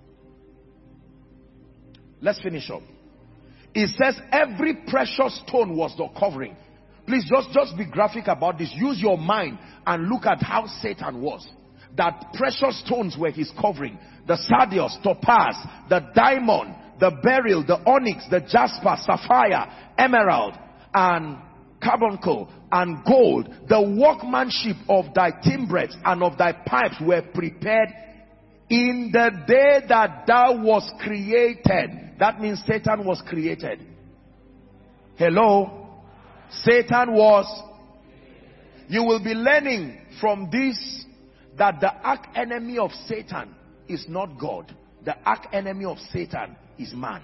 Let's finish up. It says every precious stone was the covering. Please just, just be graphic about this. Use your mind and look at how Satan was. That precious stones were his covering. The sardius, topaz, the diamond, the beryl, the onyx, the jasper, sapphire, emerald, and carbuncle, and gold. The workmanship of thy timbrels and of thy pipes were prepared in the day that thou was created. That means Satan was created. Hello? Satan was. You will be learning from this that the arch enemy of Satan is not God. The arch enemy of Satan is man.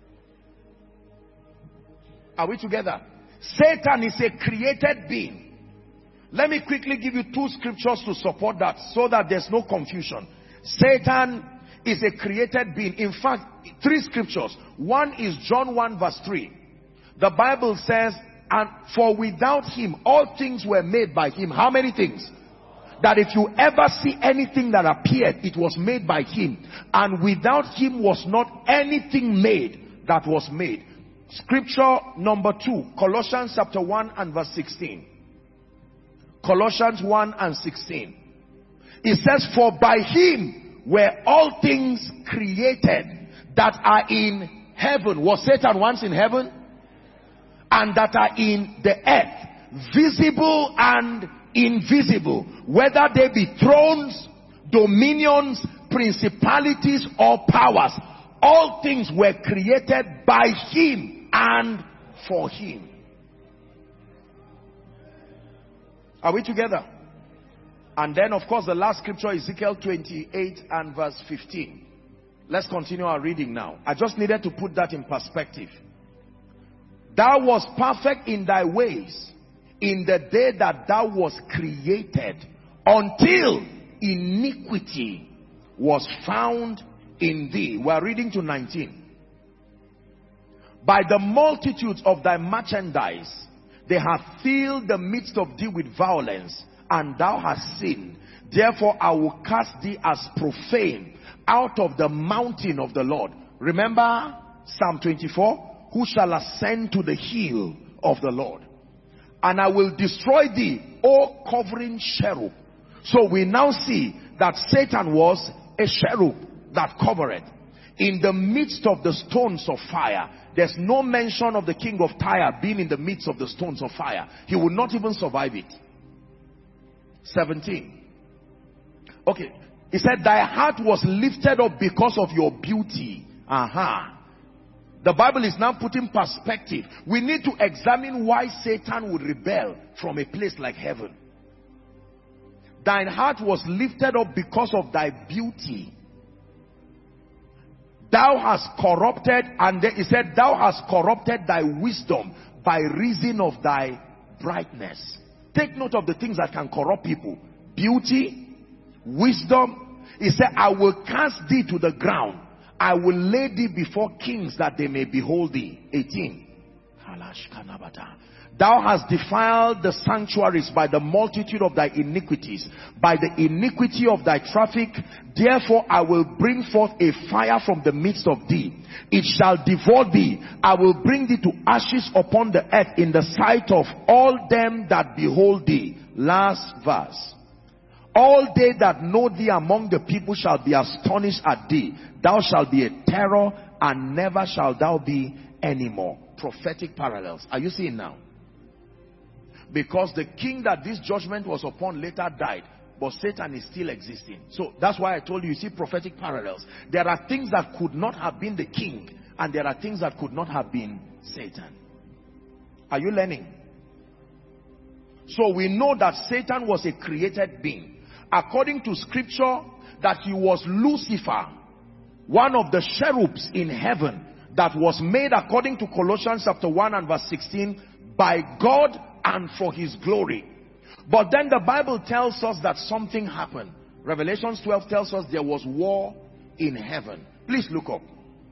Are we together? Satan is a created being. Let me quickly give you two scriptures to support that so that there's no confusion. Satan is a created being. In fact, three scriptures. One is John one verse three. The Bible says, and for without him all things were made by him. How many things? That if you ever see anything that appeared, it was made by him. And without him was not anything made that was made. Scripture number two, Colossians chapter one and verse sixteen. Colossians one and sixteen. It says, for by him were all things created that are in heaven. Was Satan once in heaven? And that are in the earth, visible and invisible, whether they be thrones, dominions, principalities, or powers. All things were created by him and for him. Are we together? And then, of course, the last scripture, Ezekiel twenty-eight and verse fifteen. Let's continue our reading now. I just needed to put that in perspective. Thou was perfect in thy ways in the day that thou was created, until iniquity was found in thee. We are reading to nineteen. By the multitudes of thy merchandise, They have filled the midst of thee with violence, and thou hast sinned. Therefore I will cast thee as profane out of the mountain of the Lord. Remember Psalm twenty-four? Who shall ascend to the hill of the Lord? And I will destroy thee, O covering cherub. So we now see that Satan was a cherub that covered. In the midst of the stones of fire. There's no mention of the king of Tyre being in the midst of the stones of fire. He would not even survive it. seventeen. Okay. He said, thy heart was lifted up because of your beauty. Aha. The Bible is now putting perspective. We need to examine why Satan would rebel from a place like heaven. Thine heart was lifted up because of thy beauty. Thou hast corrupted, and then he said, thou hast corrupted thy wisdom by reason of thy brightness. Take note of the things that can corrupt people. Beauty, wisdom. He said, I will cast thee to the ground. I will lay thee before kings that they may behold thee. eighteen. Thou hast defiled the sanctuaries by the multitude of thy iniquities, by the iniquity of thy traffic. Therefore I will bring forth a fire from the midst of thee. It shall devour thee. I will bring thee to ashes upon the earth in the sight of all them that behold thee. Last verse. All they that know thee among the people shall be astonished at thee. Thou shalt be a terror, and never shalt thou be anymore. Prophetic parallels. Are you seeing now? Because the king that this judgment was upon later died, but Satan is still existing. So that's why I told you, you see prophetic parallels. There are things that could not have been the king, and there are things that could not have been Satan. Are you learning? So we know that Satan was a created being. According to scripture, that he was Lucifer, one of the cherubs in heaven, that was made, according to Colossians chapter one and verse sixteen, by God and for his glory. But then the Bible tells us that something happened. Revelation twelve tells us there was war in heaven. Please look up.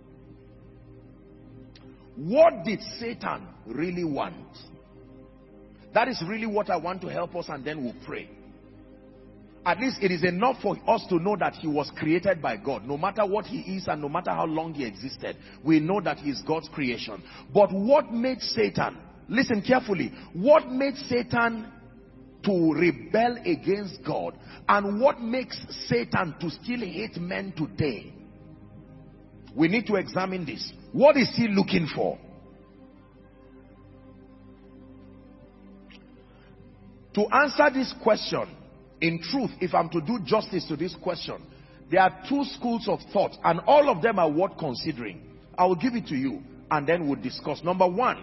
What did Satan really want? That is really what I want to help us, and then we'll pray. At least it is enough for us to know that he was created by God. No matter what he is and no matter how long he existed, we know that he is God's creation. But what made Satan, listen carefully, what made Satan to rebel against God, and what makes Satan to still hate men today? We need to examine this. What is he looking for? To answer this question, in truth, if I'm to do justice to this question, there are two schools of thought, and all of them are worth considering. I will give it to you, and then we'll discuss. Number one,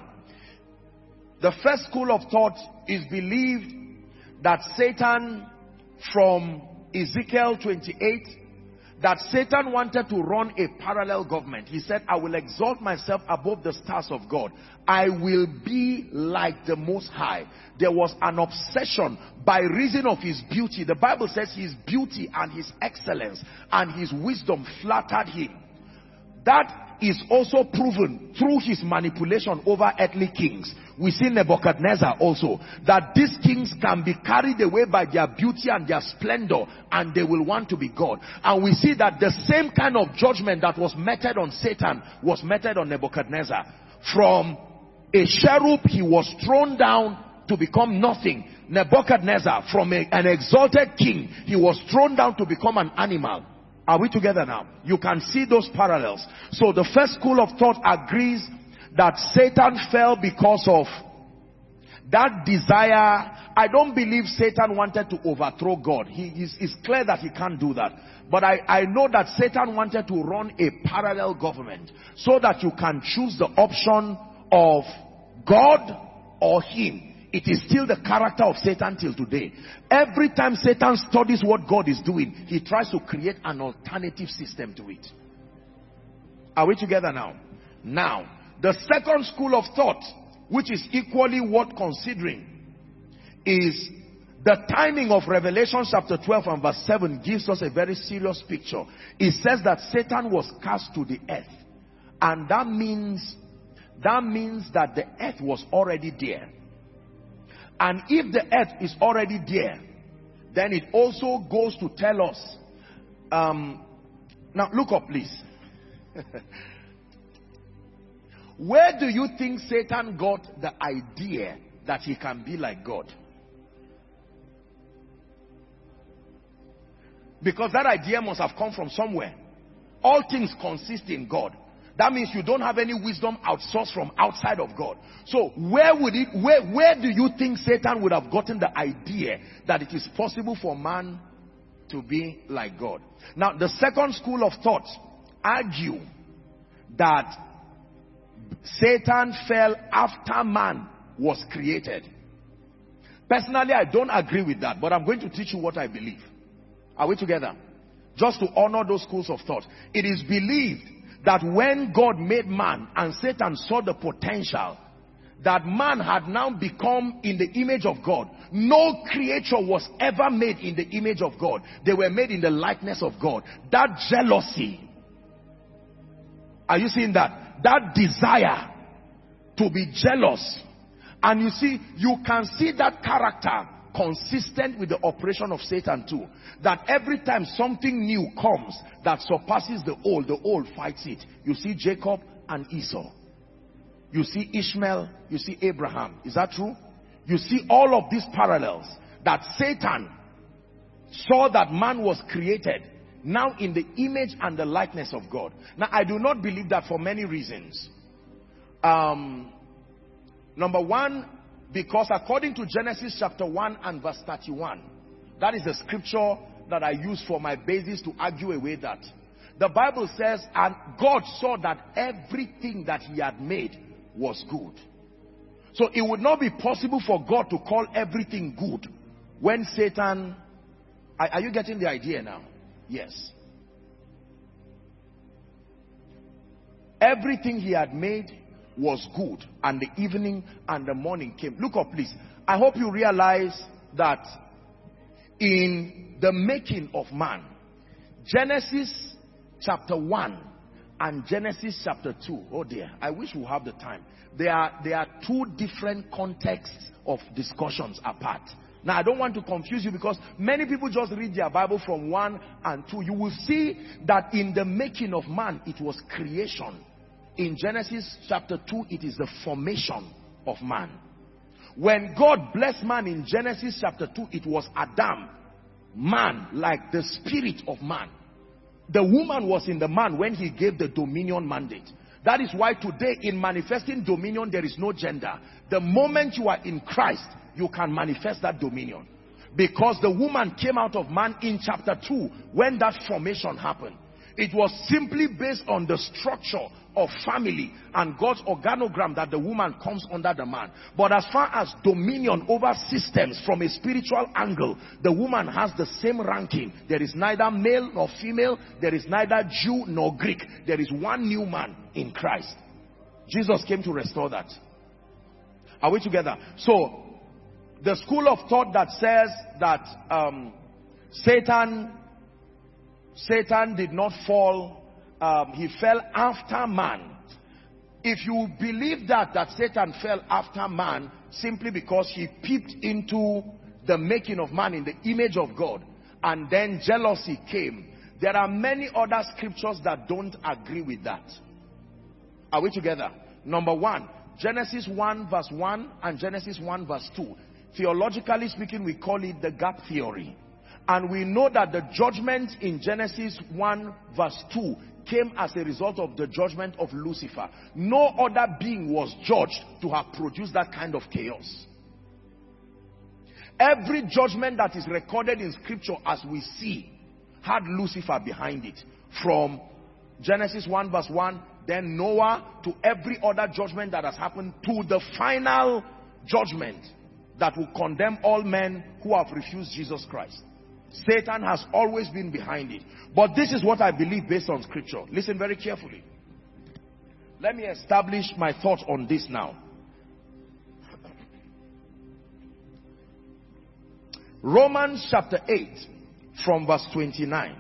the first school of thought is believed that Satan, from Ezekiel twenty-eight, that Satan wanted to run a parallel government. He said, I will exalt myself above the stars of God. I will be like the Most High. There was an obsession by reason of his beauty. The Bible says his beauty and his excellence and his wisdom flattered him. That is also proven through his manipulation over earthly kings. We see Nebuchadnezzar also, that these kings can be carried away by their beauty and their splendor, and they will want to be God. And we see that the same kind of judgment that was meted on Satan was meted on Nebuchadnezzar. From a cherub, he was thrown down to become nothing. Nebuchadnezzar, from a, an exalted king, he was thrown down to become an animal. Are we together now? You can see those parallels. So the first school of thought agrees that Satan fell because of that desire. I don't believe Satan wanted to overthrow God. He is, it's clear that he can't do that. But I, I know that Satan wanted to run a parallel government so that you can choose the option of God or him. It is still the character of Satan till today. Every time Satan studies what God is doing, he tries to create an alternative system to it. Are we together now? Now, the second school of thought, which is equally worth considering, is the timing of Revelation chapter twelve and verse seven gives us a very serious picture. It says that Satan was cast to the earth. And that means, that means that the earth was already there. And if the earth is already there, then it also goes to tell us, um, now look up please. Where do you think Satan got the idea that he can be like God? Because that idea must have come from somewhere. All things consist in God. That means you don't have any wisdom outsourced from outside of God. So where would it, where, where do you think Satan would have gotten the idea that it is possible for man to be like God? Now the second school of thought argue that Satan fell after man was created. Personally, I don't agree with that, but I'm going to teach you what I believe. Are we together? Just to honor those schools of thought. It is believed that when God made man and Satan saw the potential that man had now become in the image of God. No creature was ever made in the image of God. They were made in the likeness of God. That jealousy, are you seeing that? That desire to be jealous. And you see, you can see that character consistent with the operation of Satan too. That every time something new comes that surpasses the old, the old fights it. You see Jacob and Esau. You see Ishmael, you see Abraham. Is that true? You see all of these parallels. That Satan saw that man was created now in the image and the likeness of God. Now I do not believe that for many reasons. Um, number one, because according to Genesis chapter one and verse thirty-one, that is the scripture that I use for my basis to argue away that. The Bible says, and God saw that everything that he had made was good. So it would not be possible for God to call everything good when Satan... Are, are you getting the idea now? Yes. Everything he had made was good, and the evening and the morning came. Look up please. I hope you realize that in the making of man, Genesis chapter one and Genesis chapter two, oh dear, I wish we have the time. There are, there are two different contexts of discussions apart. Now I don't want to confuse you, because many people just read their Bible from one and two. You will see that in the making of man, it was creation. In Genesis chapter two, it is the formation of man. When God blessed man in Genesis chapter two, it was Adam, man, like the spirit of man. The woman was in the man when he gave the dominion mandate. That is why today in manifesting dominion, there is no gender. The moment you are in Christ, you can manifest that dominion. Because the woman came out of man in chapter two when that formation happened. It was simply based on the structure of family and God's organogram that the woman comes under the man. But as far as dominion over systems from a spiritual angle, the woman has the same ranking. There is neither male nor female. There is neither Jew nor Greek. There is one new man in Christ. Jesus came to restore that. Are we together? So, the school of thought that says that um, Satan... Satan did not fall, um, he fell after man. If you believe that, that Satan fell after man simply because he peeped into the making of man in the image of God, and then jealousy came, there are many other scriptures that don't agree with that. Are we together? Number one, Genesis one verse one and Genesis one verse two. Theologically speaking, we call it the gap theory. And we know that the judgment in Genesis one verse two came as a result of the judgment of Lucifer. No other being was judged to have produced that kind of chaos. Every judgment that is recorded in scripture as we see had Lucifer behind it. From Genesis one verse one, then Noah, to every other judgment that has happened, to the final judgment that will condemn all men who have refused Jesus Christ. Satan has always been behind it. But this is what I believe based on scripture. Listen very carefully. Let me establish my thoughts on this now. Romans chapter eight from verse twenty-nine.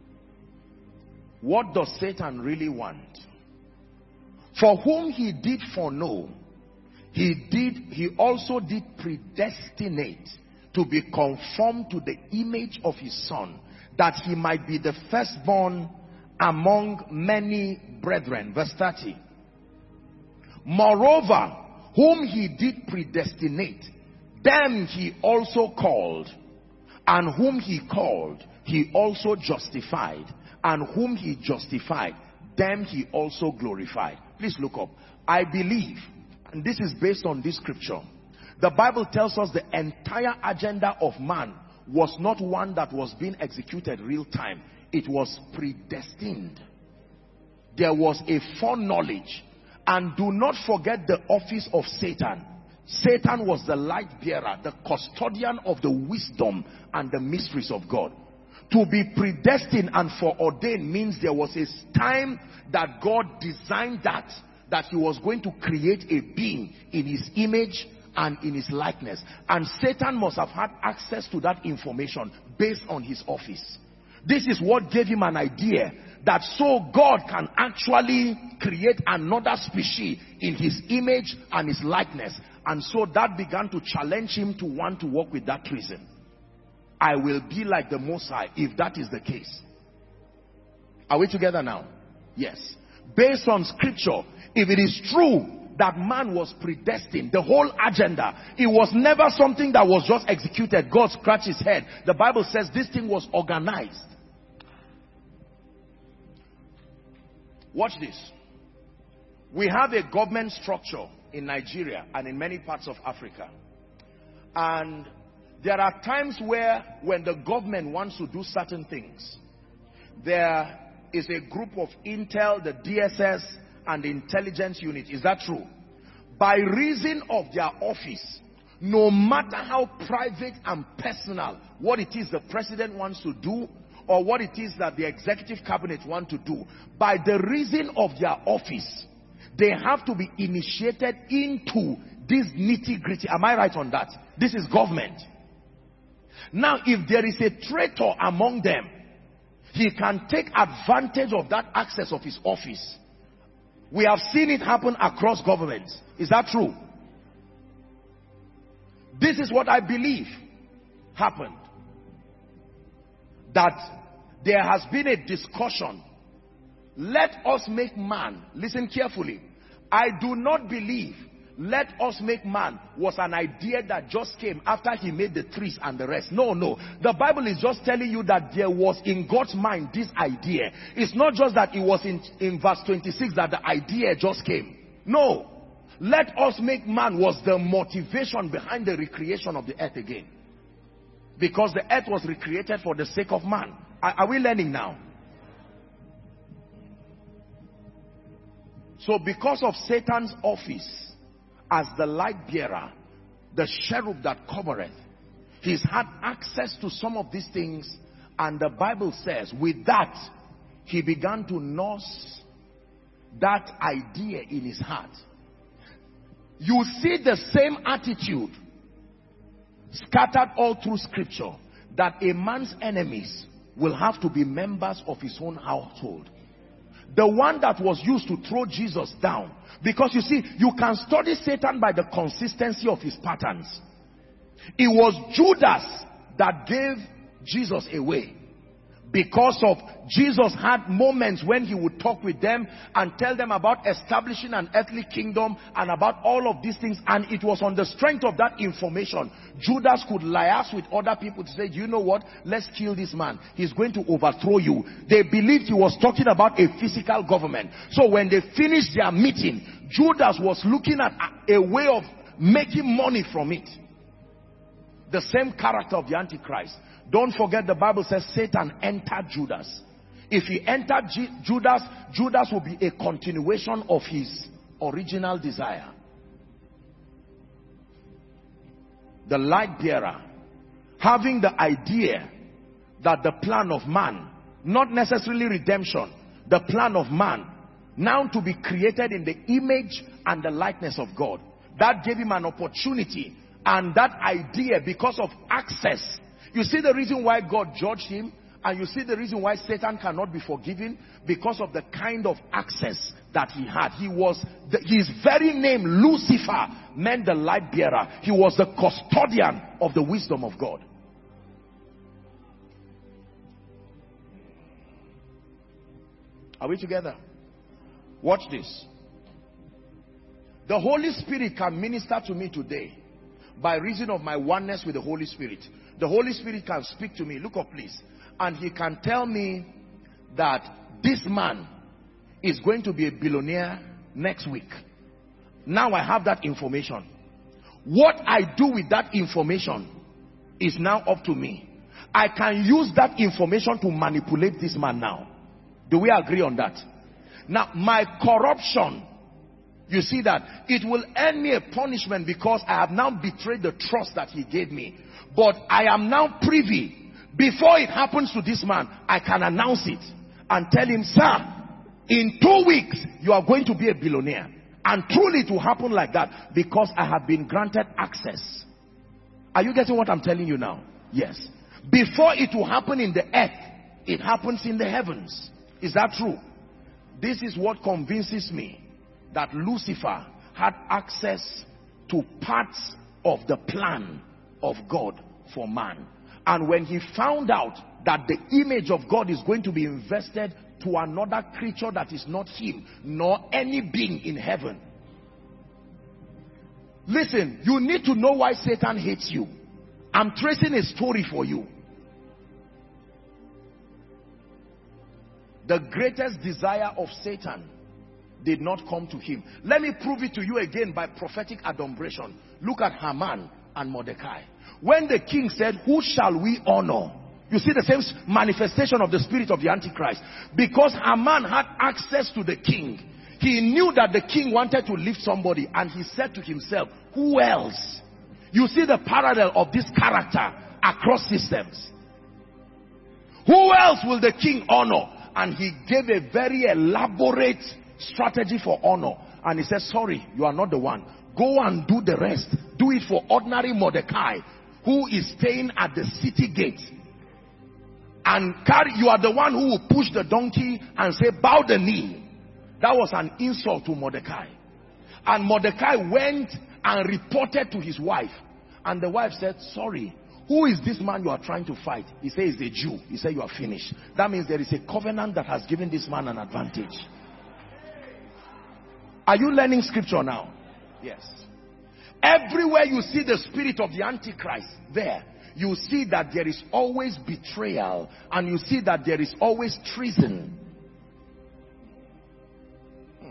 What does Satan really want? For whom he did foreknow, He did, he also did predestinate to be conformed to the image of his Son, that he might be the firstborn among many brethren. Verse thirty. Moreover, whom he did predestinate, them he also called, and whom he called, he also justified, and whom he justified, them he also glorified. Please look up. I believe, and this is based on this scripture, the Bible tells us the entire agenda of man was not one that was being executed real time. It was predestined. There was a foreknowledge. And do not forget the office of Satan. Satan was the light bearer, the custodian of the wisdom and the mysteries of God. To be predestined and foreordained means there was a time that God designed that, that he was going to create a being in his image and in his likeness. And Satan must have had access to that information based on his office. This is what gave him an idea that so God can actually create another species in his image and his likeness. And so that began to challenge him to want to work with that treason. I will be like the Most High if that is the case. Are we together now? Yes. Based on scripture, if it is true that man was predestined, the whole agenda, it was never something that was just executed. God scratched his head. The Bible says this thing was organized. Watch this. We have a government structure in Nigeria and in many parts of Africa. And there are times where when the government wants to do certain things, there is a group of intel, the D S S, and the intelligence unit. Is that true? By reason of their office, no matter how private and personal what it is the president wants to do, or what it is that the executive cabinet want to do, by the reason of their office, they have to be initiated into this nitty-gritty. Am I right on that? This is government. Now, if there is a traitor among them, he can take advantage of that access of his office. We have seen it happen across governments. Is that true? This is what I believe happened. That there has been a discussion. Let us make man. Listen carefully. I do not believe let us make man was an idea that just came after he made the trees and the rest. No, no. The Bible is just telling you that there was in God's mind this idea. It's not just that it was in, in verse twenty-six that the idea just came. No. Let us make man was the motivation behind the recreation of the earth again. Because the earth was recreated for the sake of man. Are, are we learning now? So because of Satan's office as the light bearer, the cherub that covereth, he's had access to some of these things, and the Bible says with that he began to nurse that idea in his heart. You see the same attitude scattered all through scripture, that a man's enemies will have to be members of his own household. The one that was used to throw Jesus down. Because you see, you can study Satan by the consistency of his patterns. It was Judas that gave Jesus away. Because of Jesus had moments when he would talk with them and tell them about establishing an earthly kingdom and about all of these things. And it was on the strength of that information, Judas could liaise with other people to say, do you know what? Let's kill this man. He's going to overthrow you. They believed he was talking about a physical government. So when they finished their meeting, Judas was looking at a way of making money from it. The same character of the Antichrist. Don't forget the Bible says Satan entered Judas. If he entered G Judas, Judas will be a continuation of his original desire. The light bearer, having the idea that the plan of man, not necessarily redemption, the plan of man, now to be created in the image and the likeness of God. That gave him an opportunity, and that idea, because of access. You see the reason why God judged him? And you see the reason why Satan cannot be forgiven? Because of the kind of access that he had. He was, the, his very name, Lucifer, meant the light bearer. He was the custodian of the wisdom of God. Are we together? Watch this. The Holy Spirit can minister to me today by reason of my oneness with the Holy Spirit. The Holy Spirit can speak to me. Look up, please. And he can tell me that this man is going to be a billionaire next week. Now I have that information. What I do with that information is now up to me. I can use that information to manipulate this man now. Do we agree on that? Now, my corruption, you see that it will earn me a punishment because I have now betrayed the trust that he gave me. But I am now privy. Before it happens to this man, I can announce it and tell him, sir, in two weeks, you are going to be a billionaire. And truly it will happen like that because I have been granted access. Are you getting what I'm telling you now? Yes. Before it will happen in the earth, it happens in the heavens. Is that true? This is what convinces me that Lucifer had access to parts of the plan of God for man. And when he found out that the image of God is going to be invested to another creature that is not him, nor any being in heaven. Listen, you need to know why Satan hates you. I'm tracing a story for you. The greatest desire of Satan did not come to him. Let me prove it to you again by prophetic adumbration. Look at Haman and Mordecai. When the king said, who shall we honor? You see the same manifestation of the spirit of the Antichrist. Because Haman had access to the king. He knew that the king wanted to lift somebody. And he said to himself, who else? You see the parallel of this character across systems. Who else will the king honor? And he gave a very elaborate strategy for honor. And he said, sorry, you are not the one. Go and do the rest. Do it for ordinary Mordecai, who is staying at the city gate. And carry, you are the one who will push the donkey and say, bow the knee. That was an insult to Mordecai. And Mordecai went and reported to his wife. And the wife said, sorry, who is this man you are trying to fight? He said, he's a Jew. He said, you are finished. That means there is a covenant that has given this man an advantage. Are you learning scripture now? Yes. Everywhere you see the spirit of the Antichrist, there, you see that there is always betrayal. And you see that there is always treason. Hmm.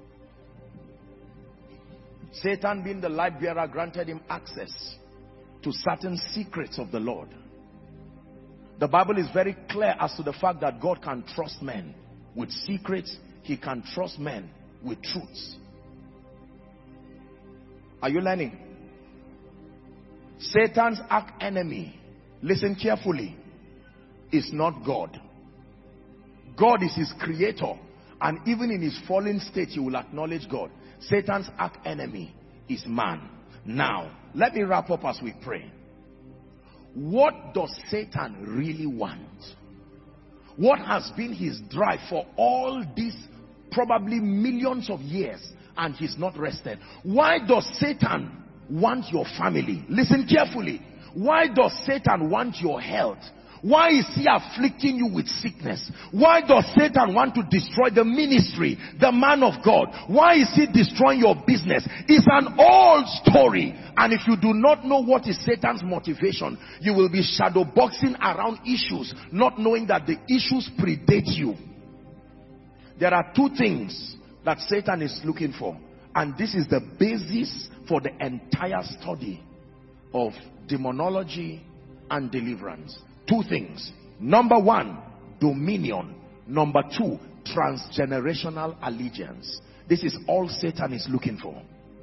Satan, being the light bearer, granted him access to certain secrets of the Lord. The Bible is very clear as to the fact that God can trust men with secrets. He can trust men with truths. Are you learning? Satan's arch enemy, listen carefully, is not God. God is his creator, and even in his fallen state he will acknowledge God. Satan's arch enemy is man. Now, let me wrap up as we pray. What does Satan really want? What has been his drive for all these probably millions of years, and he's not rested? Why does Satan want your family? Listen carefully. Why does Satan want your health? Why is he afflicting you with sickness? Why does Satan want to destroy the ministry, the man of God? Why is he destroying your business? It's an old story. And if you do not know what is Satan's motivation, you will be shadow boxing around issues, not knowing that the issues predate you. There are two things that Satan is looking for. And this is the basis for the entire study of demonology and deliverance. Two things. Number one, dominion. Number two, transgenerational allegiance. This is all Satan is looking for.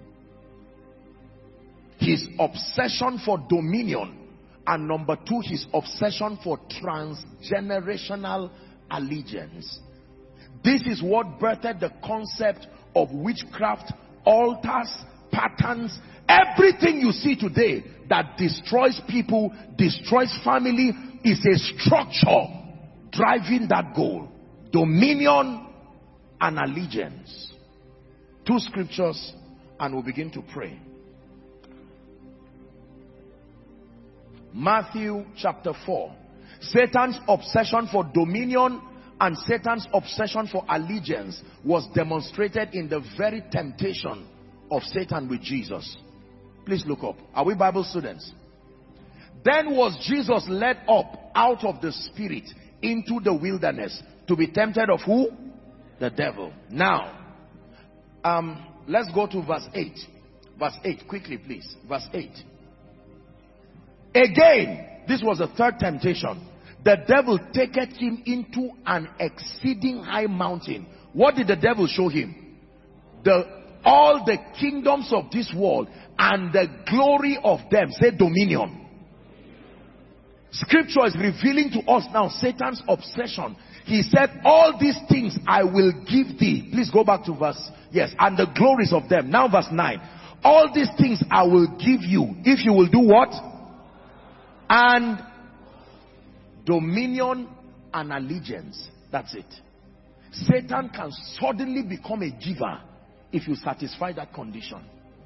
His obsession for dominion. And number two, his obsession for transgenerational allegiance. This is what birthed the concept of witchcraft, altars, patterns. Everything you see today that destroys people, destroys family, is a structure driving that goal. Dominion and allegiance. Two scriptures and we'll begin to pray. Matthew chapter four. Satan's obsession for dominion and Satan's obsession for allegiance was demonstrated in the very temptation of Satan with Jesus. Please look up. Are we Bible students? Then was Jesus led up out of the spirit into the wilderness to be tempted of who? The devil. Now, um, let's go to verse eight. Verse eight, quickly please. Verse eight. Again, this was the third temptation. The devil taketh him into an exceeding high mountain. What did the devil show him? The all the kingdoms of this world and the glory of them. Say dominion. Scripture is revealing to us now Satan's obsession. He said, all these things I will give thee. Please go back to verse, yes, and the glories of them. Now verse nine. All these things I will give you if you will do what? And dominion and allegiance. That's it. Satan can suddenly become a giver if you satisfy that condition.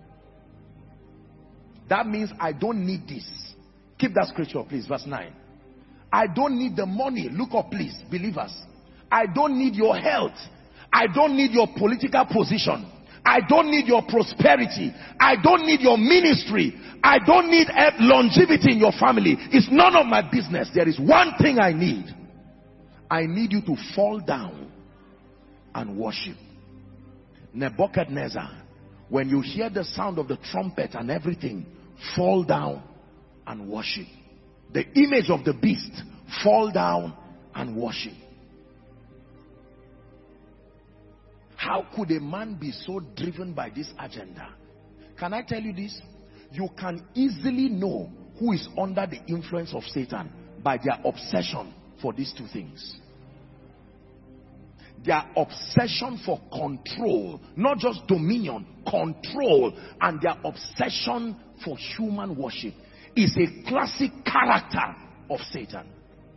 That means I don't need this. Keep that scripture please, verse nine. I don't need the money. Look up please, believers. I don't need your health. I don't need your political position. I don't need your prosperity. I don't need your ministry. I don't need longevity in your family. It's none of my business. There is one thing I need. I need you to fall down and worship. Nebuchadnezzar, when you hear the sound of the trumpet and everything, fall down and worship. The image of the beast, fall down and worship. How could a man be so driven by this agenda? Can I tell you this? You can easily know who is under the influence of Satan by their obsession for these two things. Their obsession for control, not just dominion, control, and their obsession for human worship is a classic character of Satan.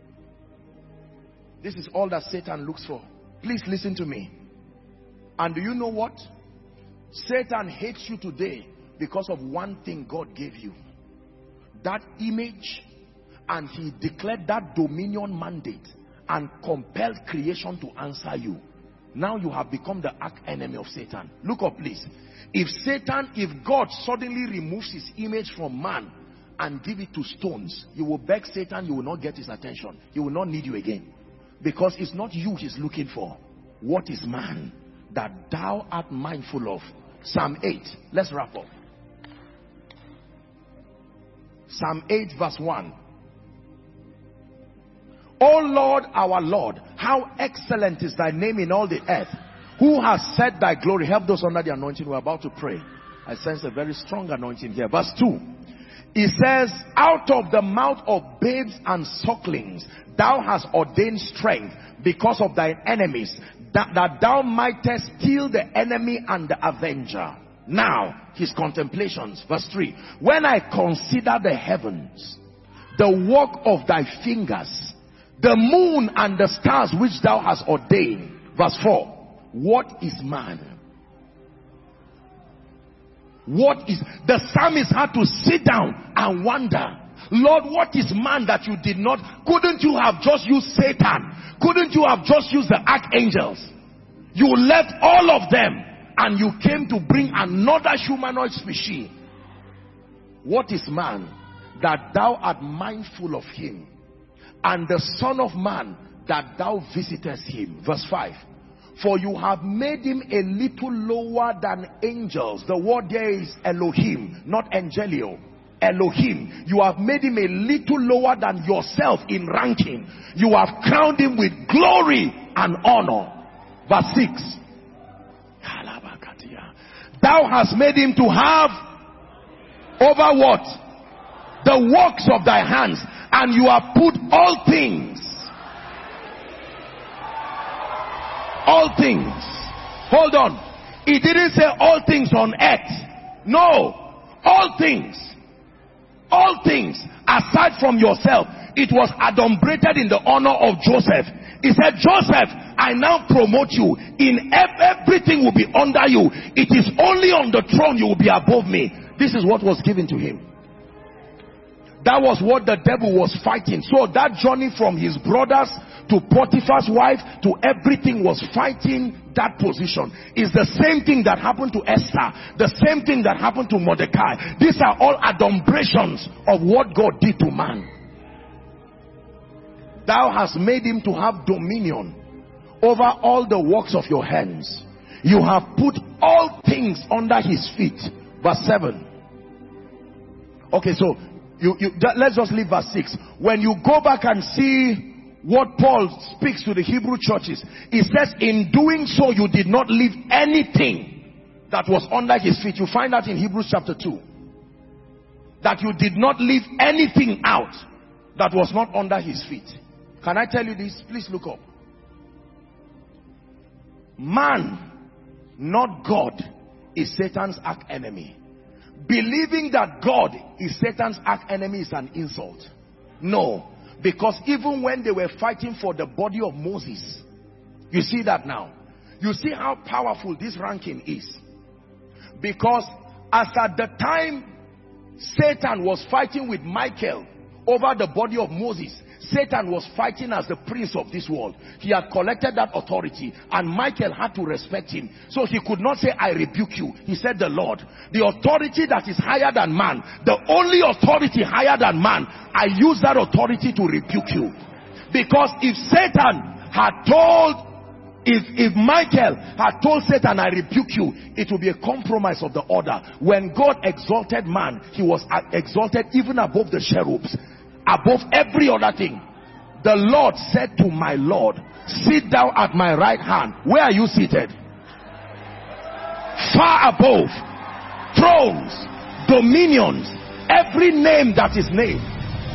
This is all that Satan looks for. Please listen to me. And do you know what? Satan hates you today because of one thing God gave you. That image, and he declared that dominion mandate and compelled creation to answer you. Now you have become the arch enemy of Satan. Look up please. If Satan, if God suddenly removes his image from man and give it to stones, you will beg Satan, you will not get his attention. He will not need you again. Because it's not you he's looking for. What is man that thou art mindful of? Psalm eight. Let's wrap up. Psalm eight verse one. O Lord, our Lord, how excellent is thy name in all the earth. Who has set thy glory? Help those under the anointing. We're about to pray. I sense a very strong anointing here. Verse two. It says, out of the mouth of babes and sucklings, thou hast ordained strength because of thine enemies, that, that thou mightest kill the enemy and the avenger. Now, his contemplations. Verse three. When I consider the heavens, the work of thy fingers, the moon and the stars which thou hast ordained. Verse four. What is man? What is, the psalmist had to sit down and wonder, Lord, what is man that you did not, couldn't you have just used Satan? Couldn't you have just used the archangels? You left all of them and you came to bring another humanoid species. What is man that thou art mindful of him, and the Son of Man that thou visitest him? Verse five. For you have made him a little lower than angels. The word there is Elohim, not Angelio. Elohim. You have made him a little lower than yourself in ranking. You have crowned him with glory and honor. Verse six. Thou hast made him to have over what? The works of thy hands. And you have put all things. All things. Hold on. He didn't say all things on earth. No. All things. All things aside from yourself. it was adumbrated in the honor of Joseph. He said, Joseph, I now promote you. In everything will be under you. It is only on the throne you will be above me. This is what was given to him. That was what the devil was fighting. So that journey from his brothers to Potiphar's wife to everything was fighting that position. It's the same thing that happened to Esther. The same thing that happened to Mordecai. These are all adumbrations of what God did to man. Thou hast made him to have dominion over all the works of your hands. You have put all things under his feet. Verse seven. Okay, so you, you, that, let's just leave verse six. When you go back and see what Paul speaks to the Hebrew churches, he says, in doing so you did not leave anything that was under his feet. You find that in Hebrews chapter two. That you did not leave anything out that was not under his feet. Can I tell you this? Please look up. Man, not God, is Satan's arch enemy. Believing that God is Satan's arch enemy is an insult. No. Because even when they were fighting for the body of Moses, you see that now. You see how powerful this ranking is. Because as at the time Satan was fighting with Michael over the body of Moses, Satan was fighting as the prince of this world. He had collected that authority, and Michael had to respect him. So he could not say, I rebuke you. He said, the Lord. The authority that is higher than man, the only authority higher than man, I use that authority to rebuke you. Because if Satan had told, if, if Michael had told Satan, I rebuke you, it would be a compromise of the order. When God exalted man, he was exalted even above the cherubs, above every other thing. The Lord said to my Lord, sit thou at my right hand. Where are you seated? Far above thrones, dominions, every name that is named.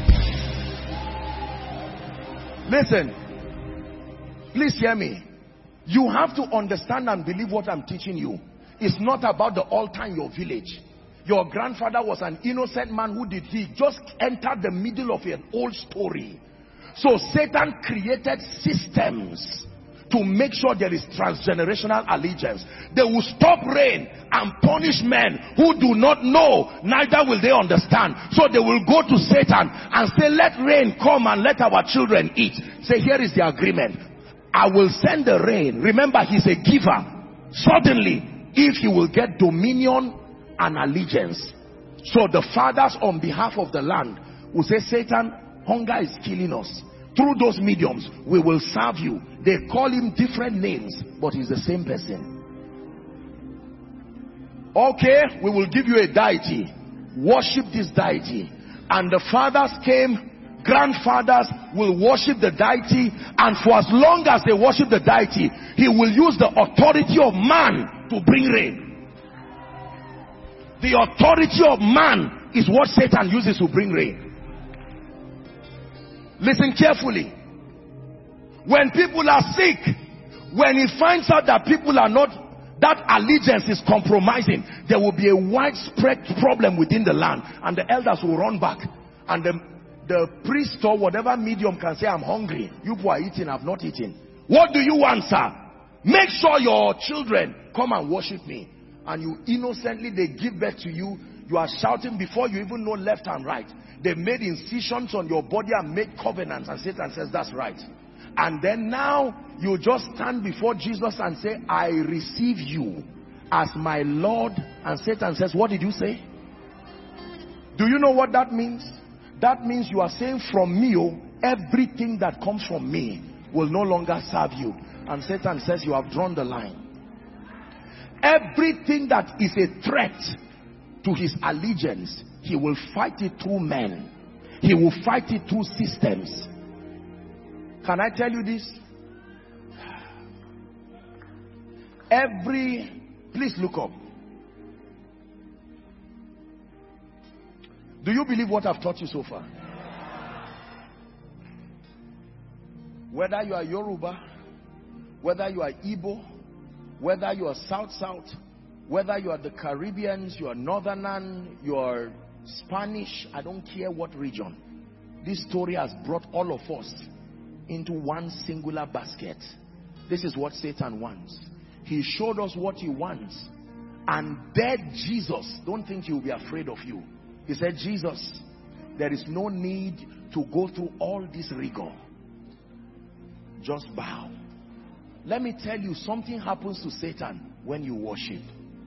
Listen, please hear me. You have to understand and believe what I'm teaching you. It's not about the altar in your village. Your grandfather was an innocent man. Who did he? Just entered the middle of an old story. So Satan created systems to make sure there is transgenerational allegiance. They will stop rain and punish men who do not know, neither will they understand. So they will go to Satan and say, let rain come and let our children eat. Say, here is the agreement. I will send the rain. Remember, he's a giver. Suddenly, if he will get dominion and allegiance. So the fathers on behalf of the land will say, Satan, hunger is killing us. Through those mediums, we will serve you. They call him different names, but he's the same person. Okay, we will give you a deity. Worship this deity. And the fathers came, grandfathers will worship the deity, and for as long as they worship the deity, he will use the authority of man to bring rain. The authority of man is what Satan uses to bring rain. Listen carefully. When people are sick, when he finds out that people are not, that allegiance is compromising, there will be a widespread problem within the land, and the elders will run back, and the, the priest or whatever medium can say, I'm hungry. You who are eating have not eaten. What do you want, sir? Make sure your children come and worship me. And you innocently, they give birth to you. You are shouting before you even know left and right. They made incisions on your body and made covenants, and Satan says that's right. And then now you just stand before Jesus and say, I receive you as my Lord. And Satan says, what did you say? Do you know what that means? That means you are saying, from me, oh, everything that comes from me will no longer serve you. And Satan says, you have drawn the line. Everything that is a threat to his allegiance, he will fight it through men. He will fight it through systems. Can I tell you this? Every, please look up. Do you believe what I've taught you so far? Whether you are Yoruba, whether you are Igbo, whether you are South South, whether you are the Caribbeans, you are Northern, you are Spanish, I don't care what region. this story has brought all of us into one singular basket. This is what Satan wants. He showed us what he wants and dared Jesus. Don't think he will be afraid of you. He said, Jesus, there is no need to go through all this rigor. Just bow. Let me tell you, something happens to Satan when you worship.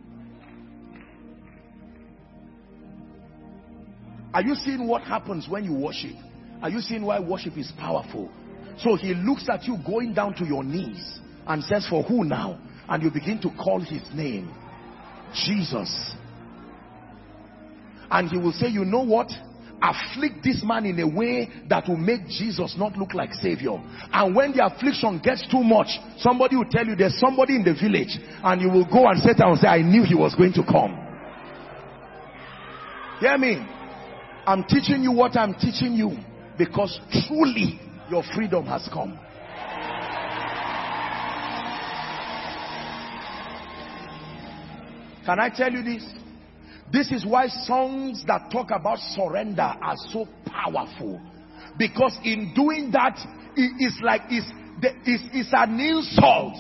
Are you seeing what happens when you worship? Are you seeing why worship is powerful? So he looks at you going down to your knees and says, for who now? And you begin to call his name, Jesus. And he will say, you know what? Afflict this man in a way that will make Jesus not look like Savior. And when the affliction gets too much, somebody will tell you there's somebody in the village, and you will go and sit down and say, I knew he was going to come. Hear me? I'm teaching you what I'm teaching you because truly your freedom has come. Can I tell you this? This is why songs that talk about surrender are so powerful. Because in doing that, it is like it's, it's, it's an insult.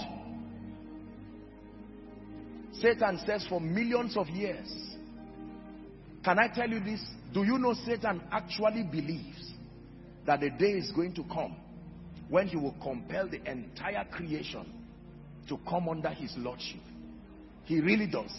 Satan says for millions of years. Can I tell you this? Do you know Satan actually believes that a day is going to come when he will compel the entire creation to come under his lordship? He really does.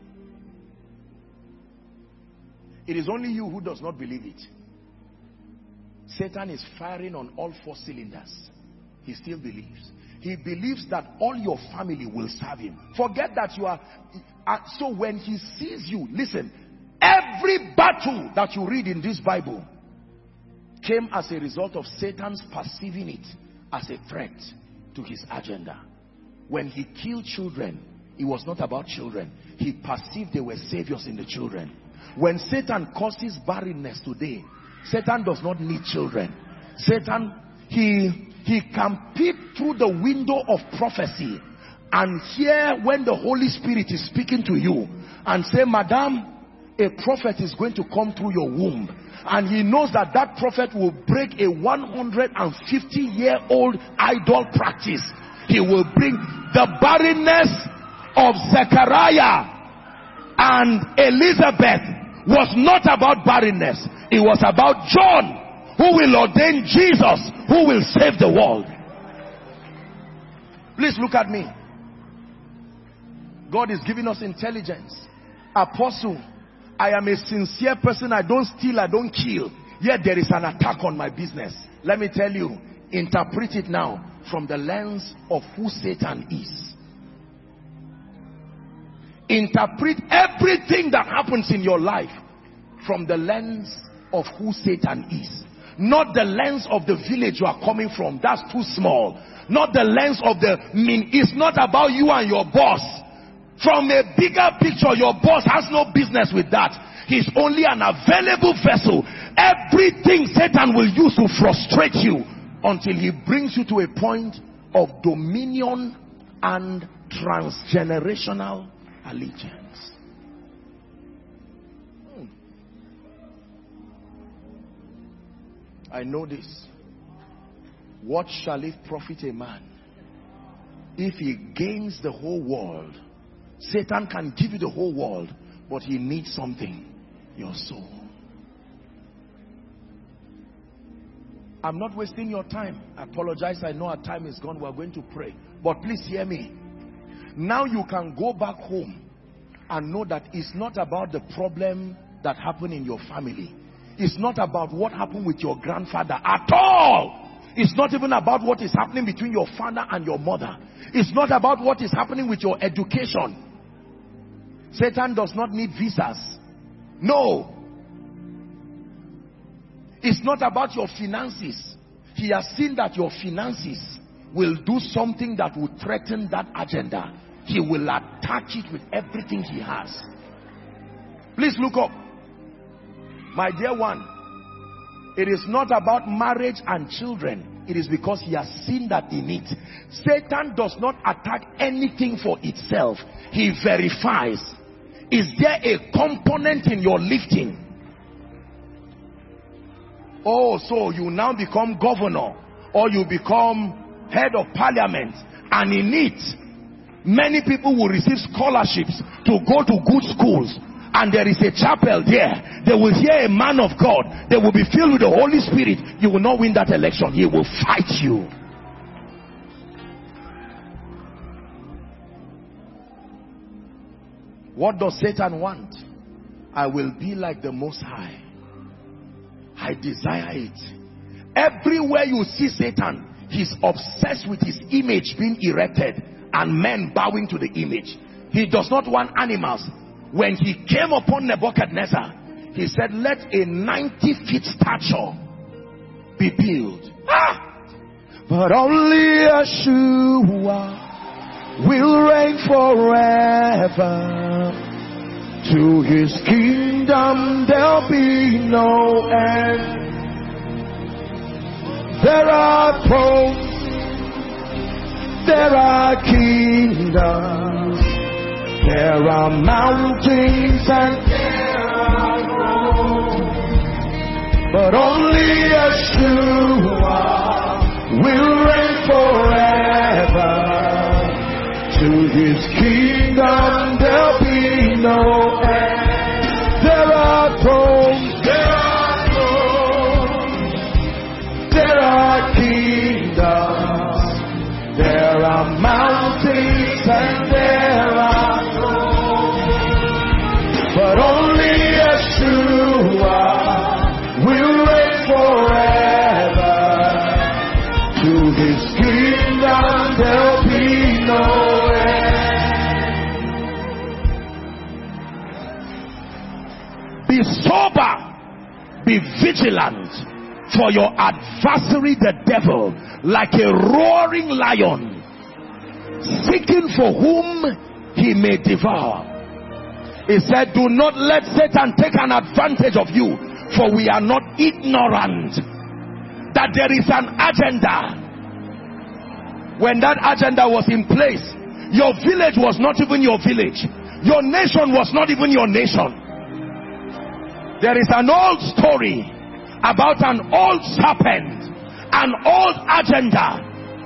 It is only you who does not believe it. Satan is firing on all four cylinders. He still believes. He believes that all your family will serve him. Forget that you are... Uh, so when he sees you, listen, every battle that you read in this Bible came as a result of Satan's perceiving it as a threat to his agenda. When he killed children, it was not about children. He perceived they were saviors in the children. When Satan causes barrenness today, Satan does not need children. Satan, he, he can peep through the window of prophecy and hear when the Holy Spirit is speaking to you and say, Madam, a prophet is going to come through your womb. And he knows that that prophet will break a one hundred fifty year old idol practice. He will bring the barrenness of Zechariah and Elizabeth was not about barrenness. It was about John, who will ordain Jesus, who will save the world. Please look at me. God is giving us intelligence. Apostle, I am a sincere person. I don't steal, I don't kill. Yet there is an attack on my business. Let me tell you, interpret it now from the lens of who Satan is. Interpret everything that happens in your life from the lens of who Satan is. Not the lens of the village you are coming from. That's too small. Not the lens of the mean. It's not about you and your boss. From a bigger picture, your boss has no business with that. He's only an available vessel. Everything Satan will use to frustrate you until he brings you to a point of dominion and transgenerational allegiance. Hmm. I know this. What shall it profit a man if he gains the whole world? Satan can give you the whole world, but he needs something, your soul. I'm not wasting your time. I apologize. I know our time is gone. We're going to pray. But please hear me. Now you can go back home and know that it's not about the problem that happened in your family. It's not about what happened with your grandfather at all. It's not even about what is happening between your father and your mother. It's not about what is happening with your education. Satan does not need visas. No. It's not about your finances. He has seen that your finances will do something that will threaten that agenda. He will attach it with everything he has. Please look up. My dear one, it is not about marriage and children. It is because he has seen that in it. Satan does not attack anything for itself. He verifies. Is there a component in your lifting? Oh, so you now become governor or you become head of parliament, and in it many people will receive scholarships to go to good schools, and there is a chapel there. They will hear a man of God. They will be filled with the Holy Spirit. You will not win that election. He will fight you. What does Satan want? I will be like the Most High. I desire it. Everywhere you see Satan, he's obsessed with his image being erected and men bowing to the image. He does not want animals. When he came upon Nebuchadnezzar, he said, let a ninety feet stature be built. Ah! But only Yeshua will reign forever. To his kingdom there'll be no end. There are thrones, there are kingdoms, there are mountains and there are roads, but only Yeshua will reign forever. To his kingdom there'll be no end. There are thrones, there are thrones, there are kingdoms, there are mountains and there are thrones, but only Yeshua will reign forever. To his kingdom there'll be no end. Be sober, be vigilant, for your adversary the devil, like a roaring lion, seeking for whom he may devour. He said, do not let Satan take an advantage of you, for we are not ignorant that there is an agenda. When that agenda was in place, your village was not even your village. Your nation was not even your nation. There is an old story about an old serpent, an old agenda.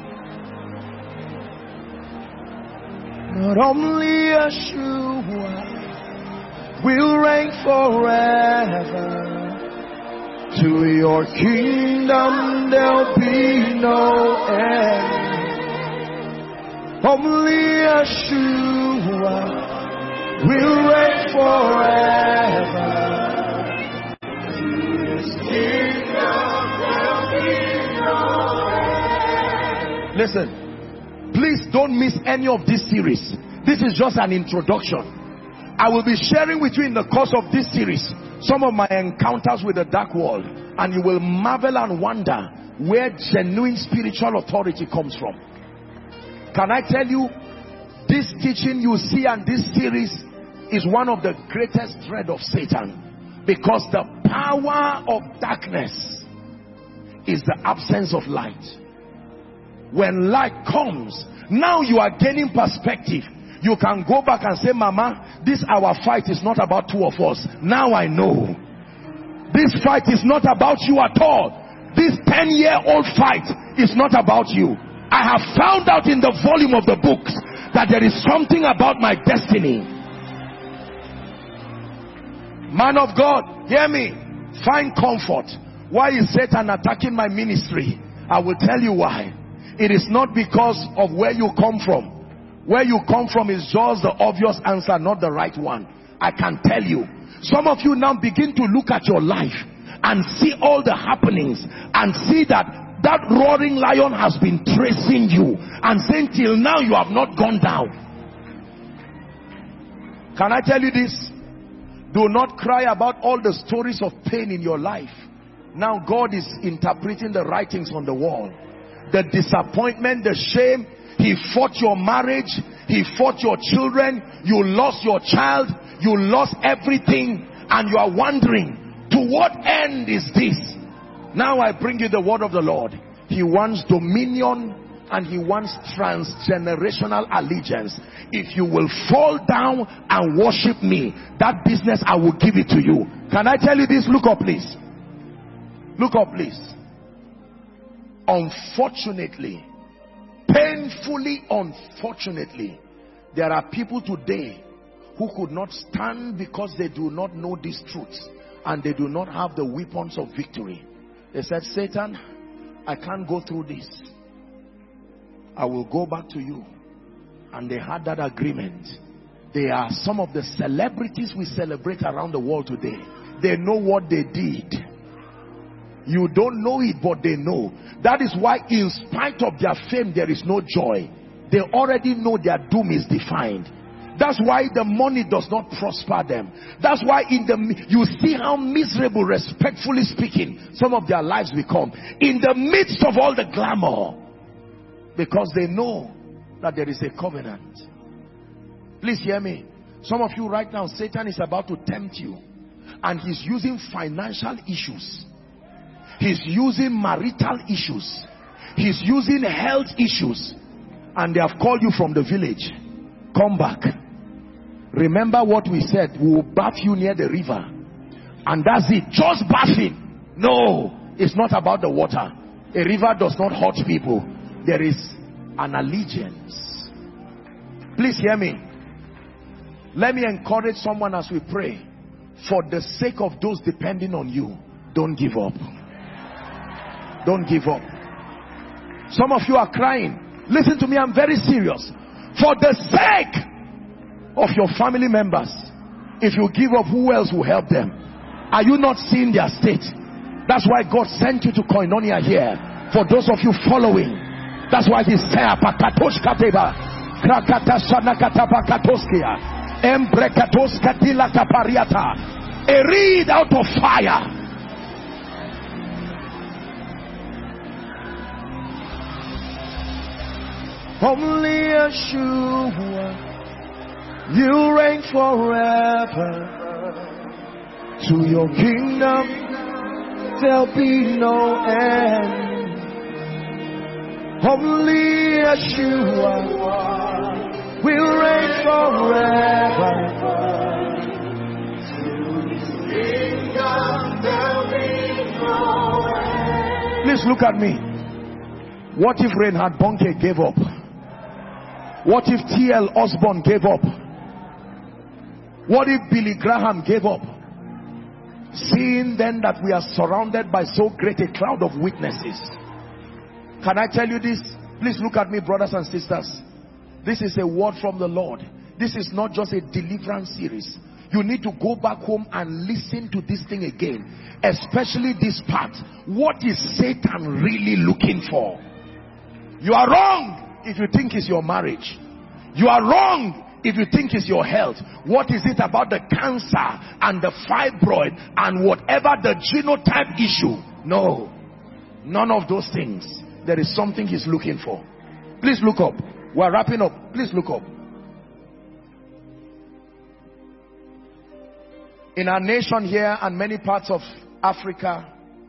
Not only Yeshua will reign forever. To your kingdom there'll be no end. Only Yeshua will reign forever. Listen, please don't miss any of this series. This is just an introduction. I will be sharing with you in the course of this series some of my encounters with the dark world, and you will marvel and wonder where genuine spiritual authority comes from. Can I tell you, this teaching you see and this series is one of the greatest dread of Satan, because the power of darkness is the absence of light. When light comes, now you are gaining perspective. You can go back and say, Mama, this our fight is not about two of us. Now I know. This fight is not about you at all. This ten year old fight is not about you. I have found out in the volume of the books that there is something about my destiny. Man of God, hear me. Find comfort. Why is Satan attacking my ministry? I will tell you why. It is not because of where you come from. Where you come from is just the obvious answer, not the right one. I can tell you. Some of you now begin to look at your life and see all the happenings and see that that roaring lion has been tracing you and saying till now you have not gone down. Can I tell you this? Do not cry about all the stories of pain in your life. Now God is interpreting the writings on the wall. The disappointment, the shame. He fought your marriage. He fought your children. You lost your child. You lost everything. And you are wondering, to what end is this? Now I bring you the word of the Lord. He wants dominion and he wants transgenerational allegiance. If you will fall down and worship me, that business I will give it to you. Can I tell you this? Look up please. Look up, please. Unfortunately, painfully unfortunately, there are people today who could not stand because they do not know these truths and they do not have the weapons of victory. They said, Satan, I can't go through this. I will go back to you. And they had that agreement. They are some of the celebrities we celebrate around the world today. They know what they did. You don't know it, but they know. That is why in spite of their fame, there is no joy. They already know their doom is defined. That's why the money does not prosper them. That's why in the you see how miserable, respectfully speaking, some of their lives become. In the midst of all the glamour. Because they know that there is a covenant. Please hear me. Some of you right now, Satan is about to tempt you. And he's using financial issues. He's using marital issues. He's using health issues. And they have called you from the village. Come back. Remember what we said. We will bath you near the river. And that's it. Just bathing. No. It's not about the water. A river does not hurt people. There is an allegiance. Please hear me. Let me encourage someone as we pray. For the sake of those depending on you, don't give up. Don't give up. Some of you are crying. Listen to me, I'm very serious. For the sake of your family members, if you give up, who else will help them? Are you not seeing their state? That's why God sent you to Koinonia here. For those of you following, that's why he said, a reed out of fire. Only Yeshua, you reign forever. To your kingdom there'll be no end. Only Yeshua will reign forever. To his kingdom there'll be no end. Please look at me. What if Reinhard Bonnke gave up? What if T L Osborne gave up? What if Billy Graham gave up? Seeing then that we are surrounded by so great a cloud of witnesses. Can I tell you this? Please look at me, brothers and sisters. This is a word from the Lord. This is not just a deliverance series. You need to go back home and listen to this thing again. Especially this part. What is Satan really looking for? You are wrong if you think it's your marriage. You are wrong if you think it's your health. What is it about the cancer and the fibroid and whatever the genotype issue? No. None of those things. There is something he's looking for. Please look up. We're wrapping up. Please look up. In our nation here and many parts of Africa,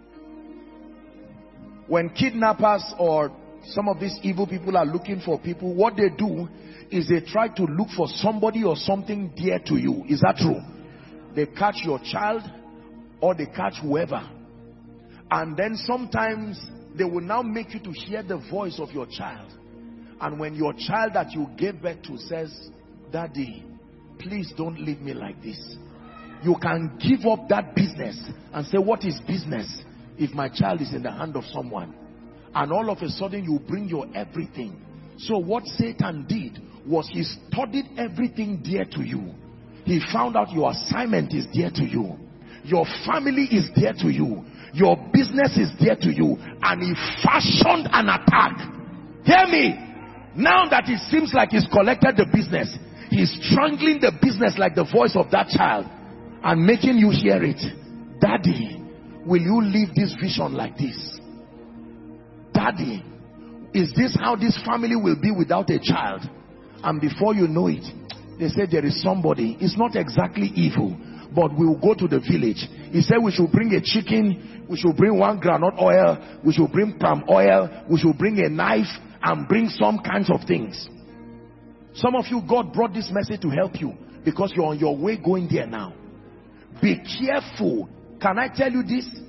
when kidnappers or some of these evil people are looking for people, what they do is they try to look for somebody or something dear to you. Is that true? They catch your child or they catch whoever. And then sometimes they will now make you to hear the voice of your child. And when your child that you gave birth to says, Daddy, please don't leave me like this. You can give up that business and say, what is business if my child is in the hand of someone? And all of a sudden you bring your everything. So what Satan did was he studied everything dear to you. He found out your assignment is dear to you. Your family is dear to you. Your business is dear to you. And he fashioned an attack. Hear me. Now that it seems like he's collected the business, he's strangling the business like the voice of that child and making you hear it. Daddy, will you live this vision like this? Daddy, is this how this family will be without a child? And before you know it, they say there is somebody. It's not exactly evil, but we will go to the village. He said we should bring a chicken, we should bring one groundnut oil, we should bring palm oil, we should bring a knife and bring some kinds of things. Some of you, God brought this message to help you because you're on your way going there now. Be careful. Can I tell you this?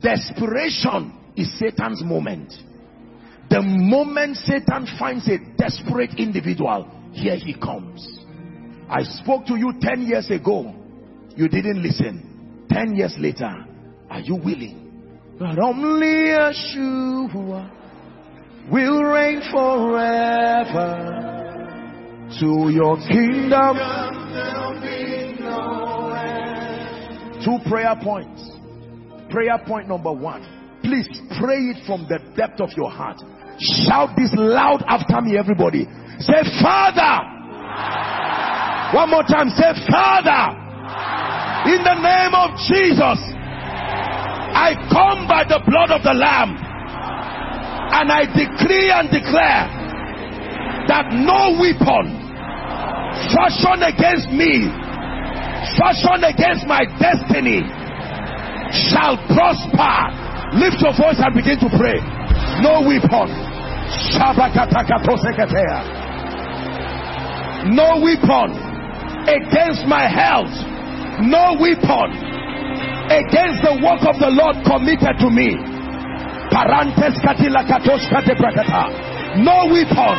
Desperation is Satan's moment. The moment Satan finds a desperate individual, here he comes. I spoke to you ten years ago. You didn't listen. Ten years later, are you willing? But only Yeshua will reign forever. To your kingdom there'll be no end. Two prayer points. Prayer point number one. Please pray it from the depth of your heart. Shout this loud after me, everybody. Say, Father. One more time. Say, Father. In the name of Jesus, I come by the blood of the Lamb, and I decree and declare that no weapon fashioned against me, fashioned against my destiny, shall prosper. Lift your voice and begin to pray. No weapon. No weapon against my health. No weapon against the work of the Lord committed to me. No weapon.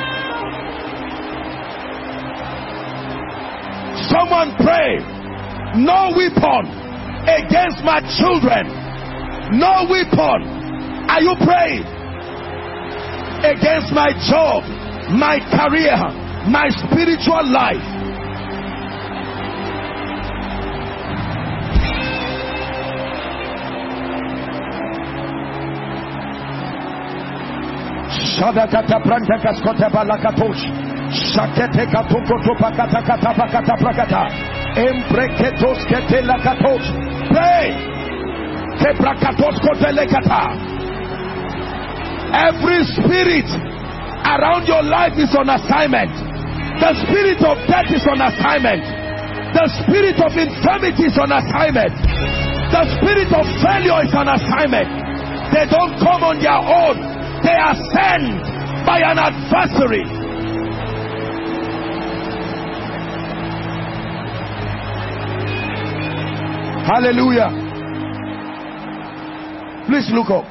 Someone pray. No weapon against my children. No weapon. Are you praying? Against my job, my career, my spiritual life. Shadakata Prantakas Kotabalakatosh Shakete Katuko Pakata Katapakata Prakata Empreketos Ketelakatos. Pray. Keprakatos Kotelekata. Every spirit around your life is on assignment. The spirit of death is on assignment. The spirit of infirmity is on assignment. The spirit of failure is on assignment. They don't come on their own. They are sent by an adversary. Hallelujah. Please look up.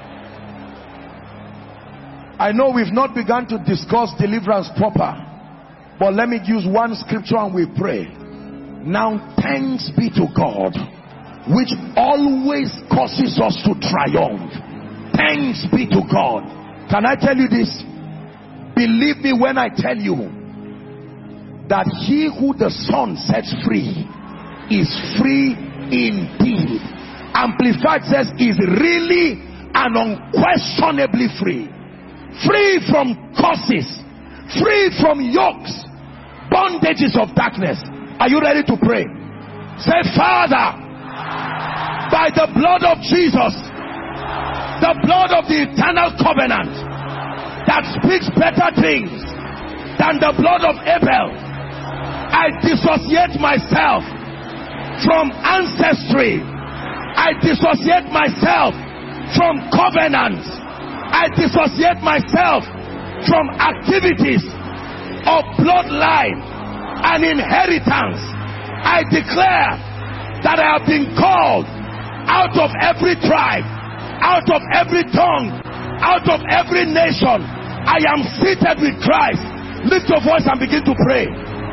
I know we've not begun to discuss deliverance proper, but let me use one scripture and we pray. Now thanks be to God, which always causes us to triumph. Thanks be to God. Can I tell you this? Believe me when I tell you that he who the Son sets free is free indeed. Amplified says is really and unquestionably free. Free from curses, free from yokes, bondages of darkness. Are you ready to pray? Say, Father, by the blood of Jesus, the blood of the eternal covenant that speaks better things than the blood of Abel, I dissociate myself from ancestry. I dissociate myself from covenants. I dissociate myself from activities of bloodline and inheritance. I declare that I have been called out of every tribe, out of every tongue, out of every nation. I am seated with Christ. Lift your voice and begin to pray.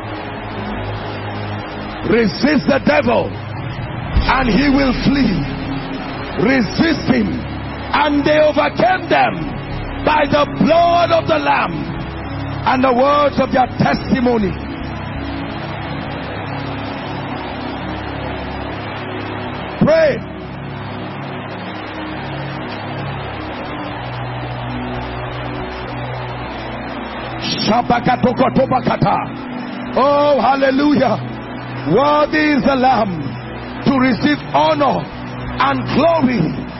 Resist the devil and he will flee. Resist him, and they overcame them by the blood of the Lamb and the words of their testimony. Pray. Oh, hallelujah. Worthy is the Lamb to receive honor and glory.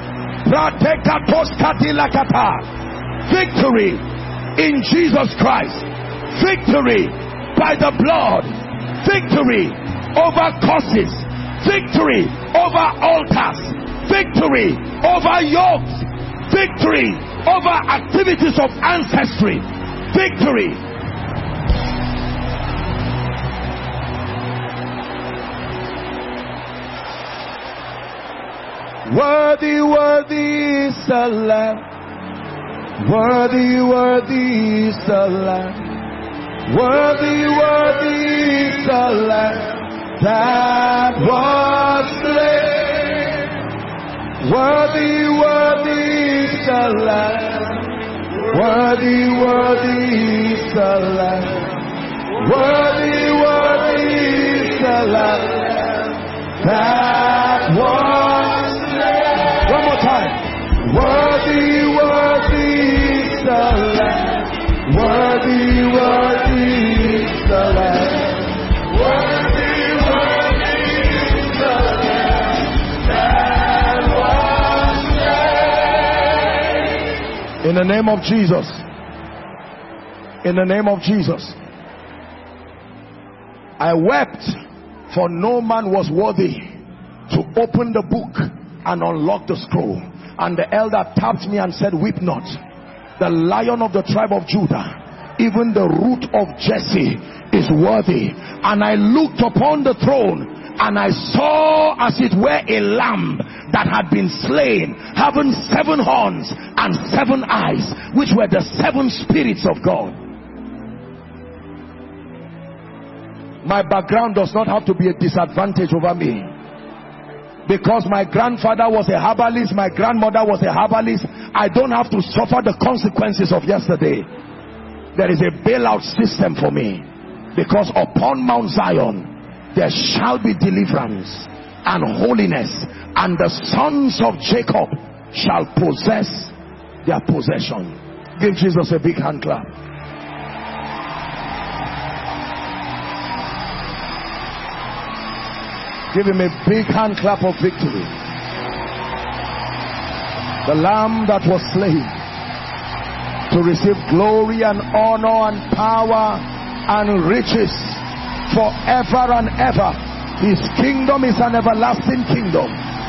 Victory in Jesus Christ. Victory by the blood. Victory over curses. Victory over altars. Victory over yokes. Victory over activities of ancestry. Victory. Worthy, worthy is the Lamb. Worthy, worthy is the Lamb. Worthy, worthy is the Lamb that was slain. Worthy, worthy is the Lamb. Worthy, worthy is the Lamb. Worthy, worthy is the Lamb that was slain. One more time. Worthy, worthy is the Lamb. Worthy, worthy is the Lamb. Worthy, worthy is the Lamb that was slain. In the name of Jesus. In the name of Jesus. I wept, for no man was worthy to open the book and unlock the scroll. And the elder tapped me and said, weep not. The Lion of the tribe of Judah, even the root of Jesse, is worthy. And I looked upon the throne, and I saw as it were a lamb that had been slain, having seven horns and seven eyes, which were the seven spirits of God. My background does not have to be a disadvantage over me. Because my grandfather was a herbalist, my grandmother was a herbalist, I don't have to suffer the consequences of yesterday. There is a bailout system for me. Because upon Mount Zion, there shall be deliverance and holiness, and the sons of Jacob shall possess their possession. Give Jesus a big hand clap. Give him a big hand clap of victory. The Lamb that was slain to receive glory and honor and power and riches forever and ever. His kingdom is an everlasting kingdom.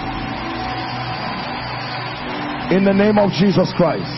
In the name of Jesus Christ.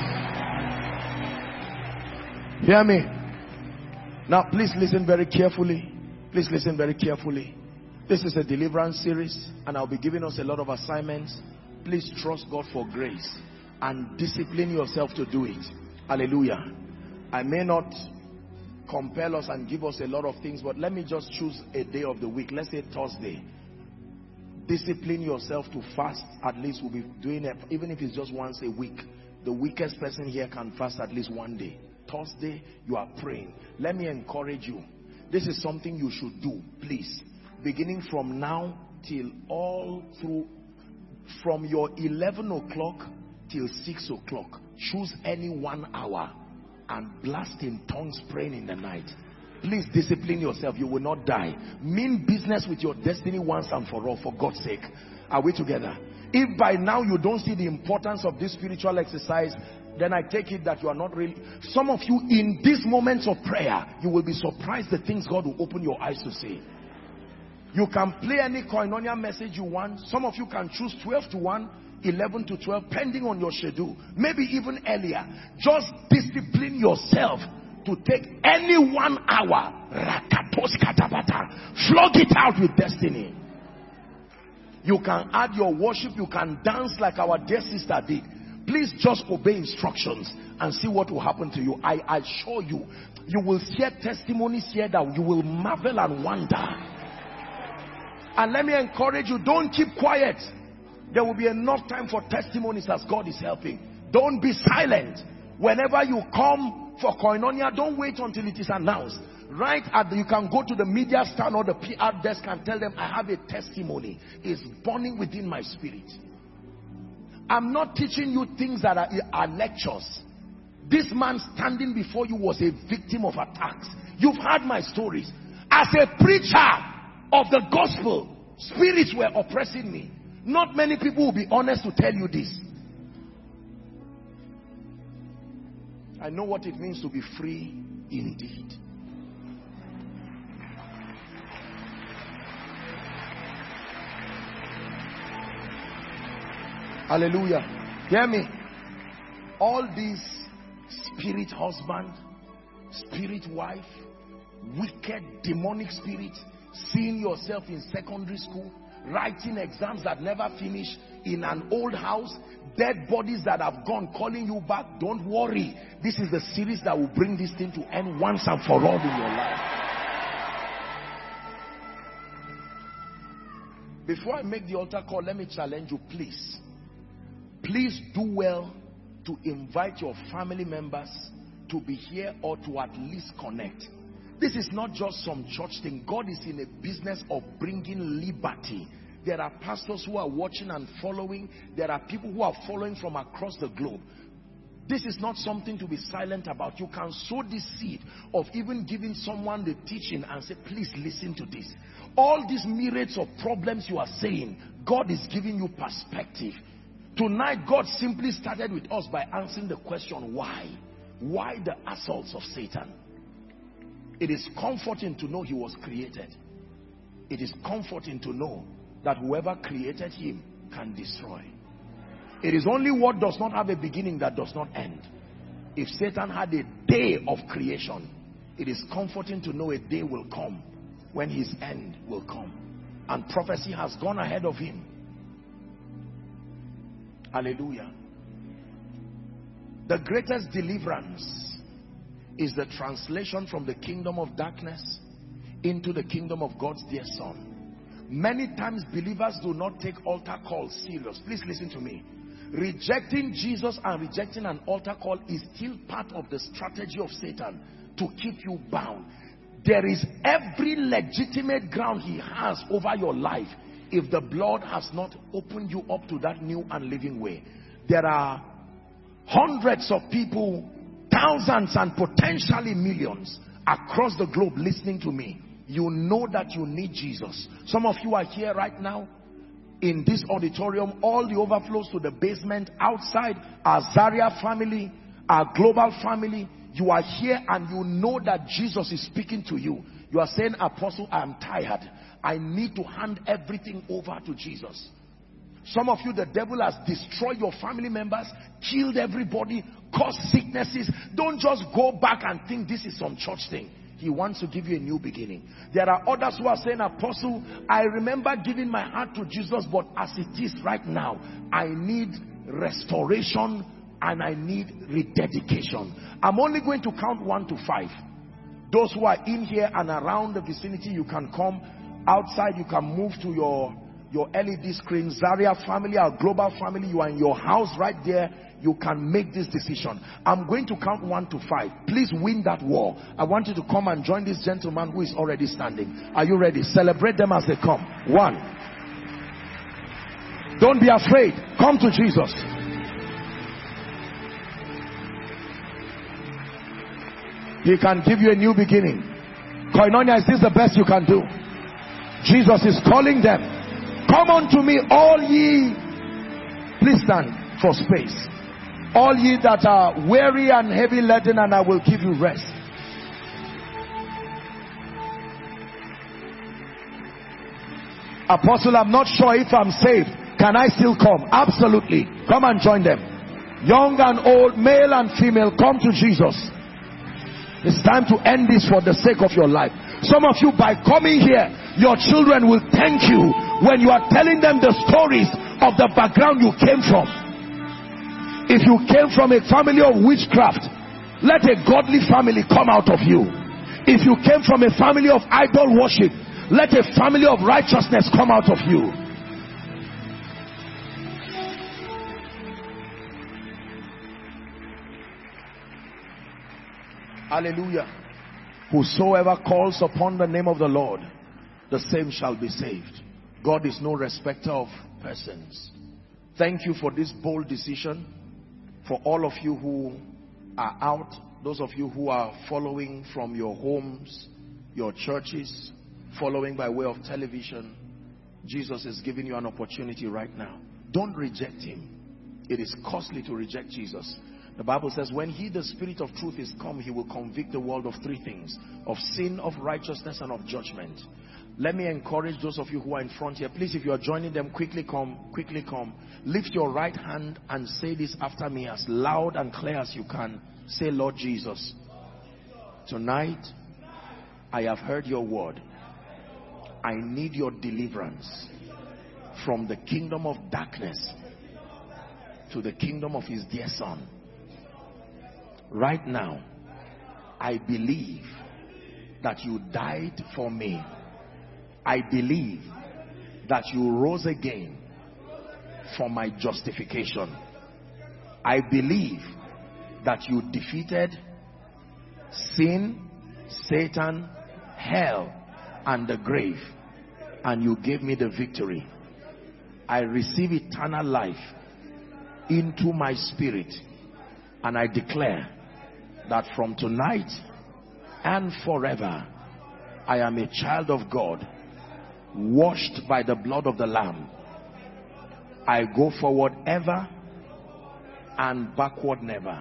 Hear me. Now please listen very carefully. Please listen very carefully. This is a deliverance series, and I'll be giving us a lot of assignments. Please trust God for grace and discipline yourself to do it. Hallelujah. I may not compel us and give us a lot of things, but let me just choose a day of the week. Let's say Thursday. Discipline yourself to fast. At least we'll be doing it, even if it's just once a week. The weakest person here can fast at least one day. Thursday, you are praying. Let me encourage you. This is something you should do, please. Beginning from now till all through, from your eleven o'clock till six o'clock, choose any one hour and blast in tongues praying in the night. Please discipline yourself. You will not die. Mean business with your destiny once and for all, for God's sake. Are we together? If by now you don't see the importance of this spiritual exercise, then I take it that you are not really. Some of you in these moments of prayer, you will be surprised the things God will open your eyes to see. You can play any koinonia message you want. Some of you can choose twelve to one, eleven to twelve, pending on your schedule. Maybe even earlier. Just discipline yourself to take any one hour. Flog it out with destiny. You can add your worship. You can dance like our dear sister did. Please just obey instructions and see what will happen to you. I assure you, you will hear testimonies here that you will marvel and wonder. And let me encourage you, don't keep quiet. There will be enough time for testimonies as God is helping. Don't be silent. Whenever you come for koinonia, don't wait until it is announced. Right at the, you can go to the media stand or the P R desk and tell them, I have a testimony. It's burning within my spirit. I'm not teaching you things that are, are lectures. This man standing before you was a victim of attacks. You've heard my stories. As a preacher of the gospel, spirits were oppressing me. Not many people will be honest to tell you this. I know what it means to be free indeed. Hallelujah. Hear me. All these spirit husband, spirit wife, wicked demonic spirits, seeing yourself in secondary school, writing exams that never finish, in an old house, dead bodies that have gone calling you back. Don't worry. This is the series that will bring this thing to end once and for all in your life. Before I make the altar call, let me challenge you, please. Please do well to invite your family members to be here or to at least connect. This is not just some church thing. God is in a business of bringing liberty. There are pastors who are watching and following. There are people who are following from across the globe. This is not something to be silent about. You can sow this seed of even giving someone the teaching and say, please listen to this. All these myriads of problems you are saying, God is giving you perspective. Tonight, God simply started with us by answering the question, why? Why the assaults of Satan? It is comforting to know he was created. It is comforting to know that whoever created him can destroy. It is only what does not have a beginning that does not end. If Satan had a day of creation, it is comforting to know a day will come when his end will come. And prophecy has gone ahead of him. Hallelujah. The greatest deliverance is the translation from the kingdom of darkness into the kingdom of God's dear Son. Many times believers do not take altar calls serious. Please listen to me. Rejecting Jesus and rejecting an altar call is still part of the strategy of Satan to keep you bound. There is every legitimate ground he has over your life if the blood has not opened you up to that new and living way. There are hundreds of people, thousands and potentially millions across the globe listening to me. You know that you need Jesus. Some of you are here right now in this auditorium, all the overflows to the basement, outside, our Zaria family, our global family. You are here and you know that Jesus is speaking to you. You are saying, Apostle, I am tired. I need to hand everything over to Jesus. Some of you, the devil has destroyed your family members, killed everybody, caused sicknesses. Don't just go back and think this is some church thing. He wants to give you a new beginning. There are others who are saying, Apostle, I remember giving my heart to Jesus, but as it is right now, I need restoration and I need rededication. I'm only going to count one to five. Those who are in here and around the vicinity, you can come. Outside, you can move to your, your L E D screen. Zaria family, our global family, you are in your house right there. You can make this decision. I'm going to count one to five. Please win that war. I want you to come and join this gentleman who is already standing. Are you ready? Celebrate them as they come. One. Don't be afraid. Come to Jesus. He can give you a new beginning. Koinonia, is this the best you can do? Jesus is calling them. Come unto me, all ye. Please stand for space. All ye that are weary and heavy laden, and I will give you rest. Apostle, I'm not sure if I'm saved. Can I still come? Absolutely. Come and join them. Young and old, male and female, come to Jesus. It's time to end this for the sake of your life. Some of you, by coming here, your children will thank you when you are telling them the stories of the background you came from. If you came from a family of witchcraft, let a godly family come out of you. If you came from a family of idol worship, let a family of righteousness come out of you. Hallelujah. Whosoever calls upon the name of the Lord, the same shall be saved. God is no respecter of persons. Thank you for this bold decision. For all of you who are out, those of you who are following from your homes, your churches, following by way of television, Jesus is giving you an opportunity right now. Don't reject him. It is costly to reject Jesus. The Bible says, when he, the Spirit of truth, is come, he will convict the world of three things: of sin, of righteousness, and of judgment. Let me encourage those of you who are in front here. Please, if you are joining them, quickly come, quickly come. Lift your right hand and say this after me as loud and clear as you can. Say, Lord Jesus, tonight I have heard your word. I need your deliverance. from the kingdom of darkness to the kingdom of his dear son. Right now, I believe that you died for me. I believe that you rose again for my justification. I believe that you defeated sin, Satan, hell, and the grave, and you gave me the victory. I receive eternal life into my spirit, and I declare that from tonight and forever, I am a child of God, washed by the blood of the Lamb. I go forward ever and backward never.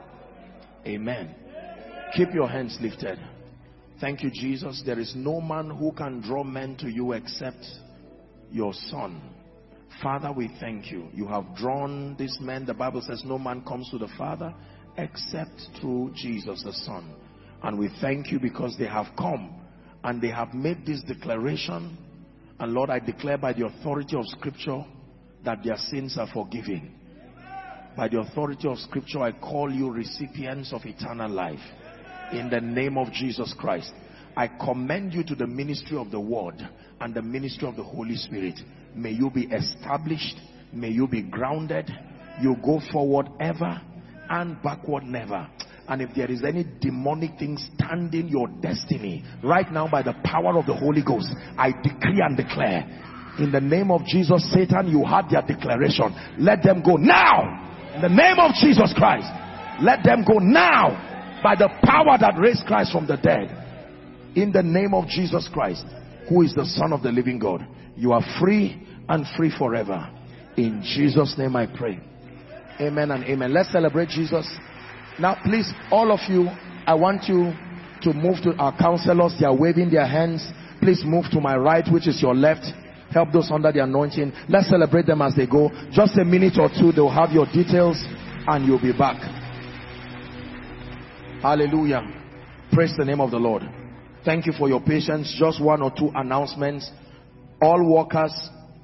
Amen. Keep your hands lifted. Thank you, Jesus. There is no man who can draw men to you except your Son. Father, we thank you. You have drawn these men. The Bible says no man comes to the Father except through Jesus the Son. And we thank you because they have come and they have made this declaration. And Lord, I declare by the authority of Scripture that their sins are forgiven. By the authority of Scripture, I call you recipients of eternal life. In the name of Jesus Christ, I commend you to the ministry of the Word and the ministry of the Holy Spirit. May you be established. May you be grounded. You go forward ever and backward never. And if there is any demonic thing standing your destiny right now by the power of the Holy Ghost, I decree and declare in the name of Jesus, Satan, you had their declaration. Let them go now. In the name of Jesus Christ, let them go now by the power that raised Christ from the dead. In the name of Jesus Christ, who is the Son of the living God, you are free and free forever. In Jesus' name I pray. Amen and amen. Let's celebrate Jesus. Now please, all of you, I want you to move to our counselors. They are waving their hands. Please move to my right, which is your left. Help those under the anointing. Let's celebrate them as they go. Just a minute or two, they'll have your details and you'll be back. Hallelujah. Praise the name of the Lord. Thank you for your patience. Just one or two announcements. All workers,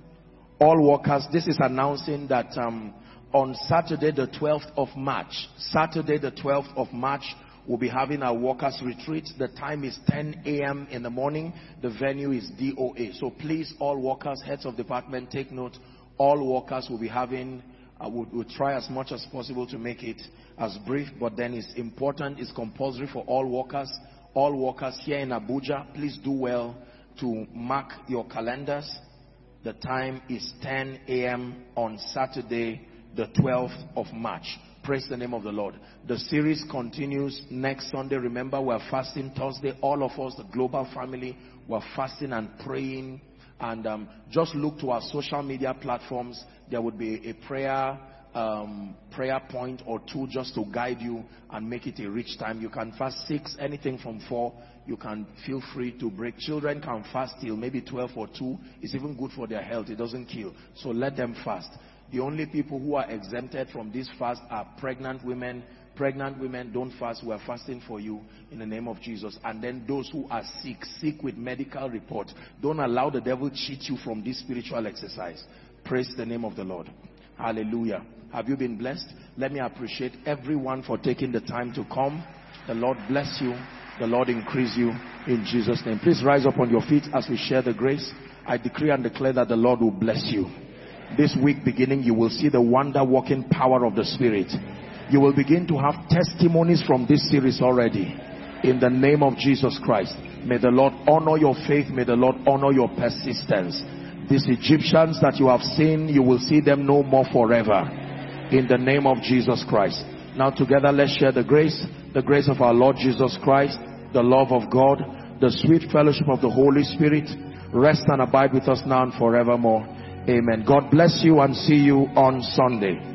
all workers, this is announcing that um, on Saturday the twelfth of March, Saturday the twelfth of March, we'll be having our workers retreat. The time is ten A M in the morning. The venue is D O A. So please, all workers, heads of department, take note. All workers will be having, uh, we'll, we'll try as much as possible to make it as brief, but then it's important, it's compulsory for all workers. All workers here in Abuja, please do well to mark your calendars. The time is ten A M on Saturday, the twelfth of March. Praise the name of the Lord. The series continues next Sunday. Remember, we're fasting Thursday. All of us, the global family, we're fasting and praying. And um, just look to our social media platforms. There would be a prayer um, prayer point or two just to guide you and make it a rich time. You can fast six, anything from four. You can feel free to break. Children can fast till maybe twelve or two. It's even good for their health. It doesn't kill. So let them fast. The only people who are exempted from this fast are pregnant women. Pregnant women, don't fast. We are fasting for you in the name of Jesus. And then those who are sick, sick with medical report, don't allow the devil cheat you from this spiritual exercise. Praise the name of the Lord. Hallelujah. Have you been blessed? Let me appreciate everyone for taking the time to come. The Lord bless you. The Lord increase you in Jesus' name. Please rise up on your feet as we share the grace. I decree and declare that the Lord will bless you. This week beginning, you will see the wonder-working power of the Spirit. You will begin to have testimonies from this series already. In the name of Jesus Christ. May the Lord honor your faith. May the Lord honor your persistence. These Egyptians that you have seen, you will see them no more forever. In the name of Jesus Christ. Now together, let's share the grace. The grace of our Lord Jesus Christ, the love of God, the sweet fellowship of the Holy Spirit, rest and abide with us now and forevermore. Amen. God bless you and see you on Sunday.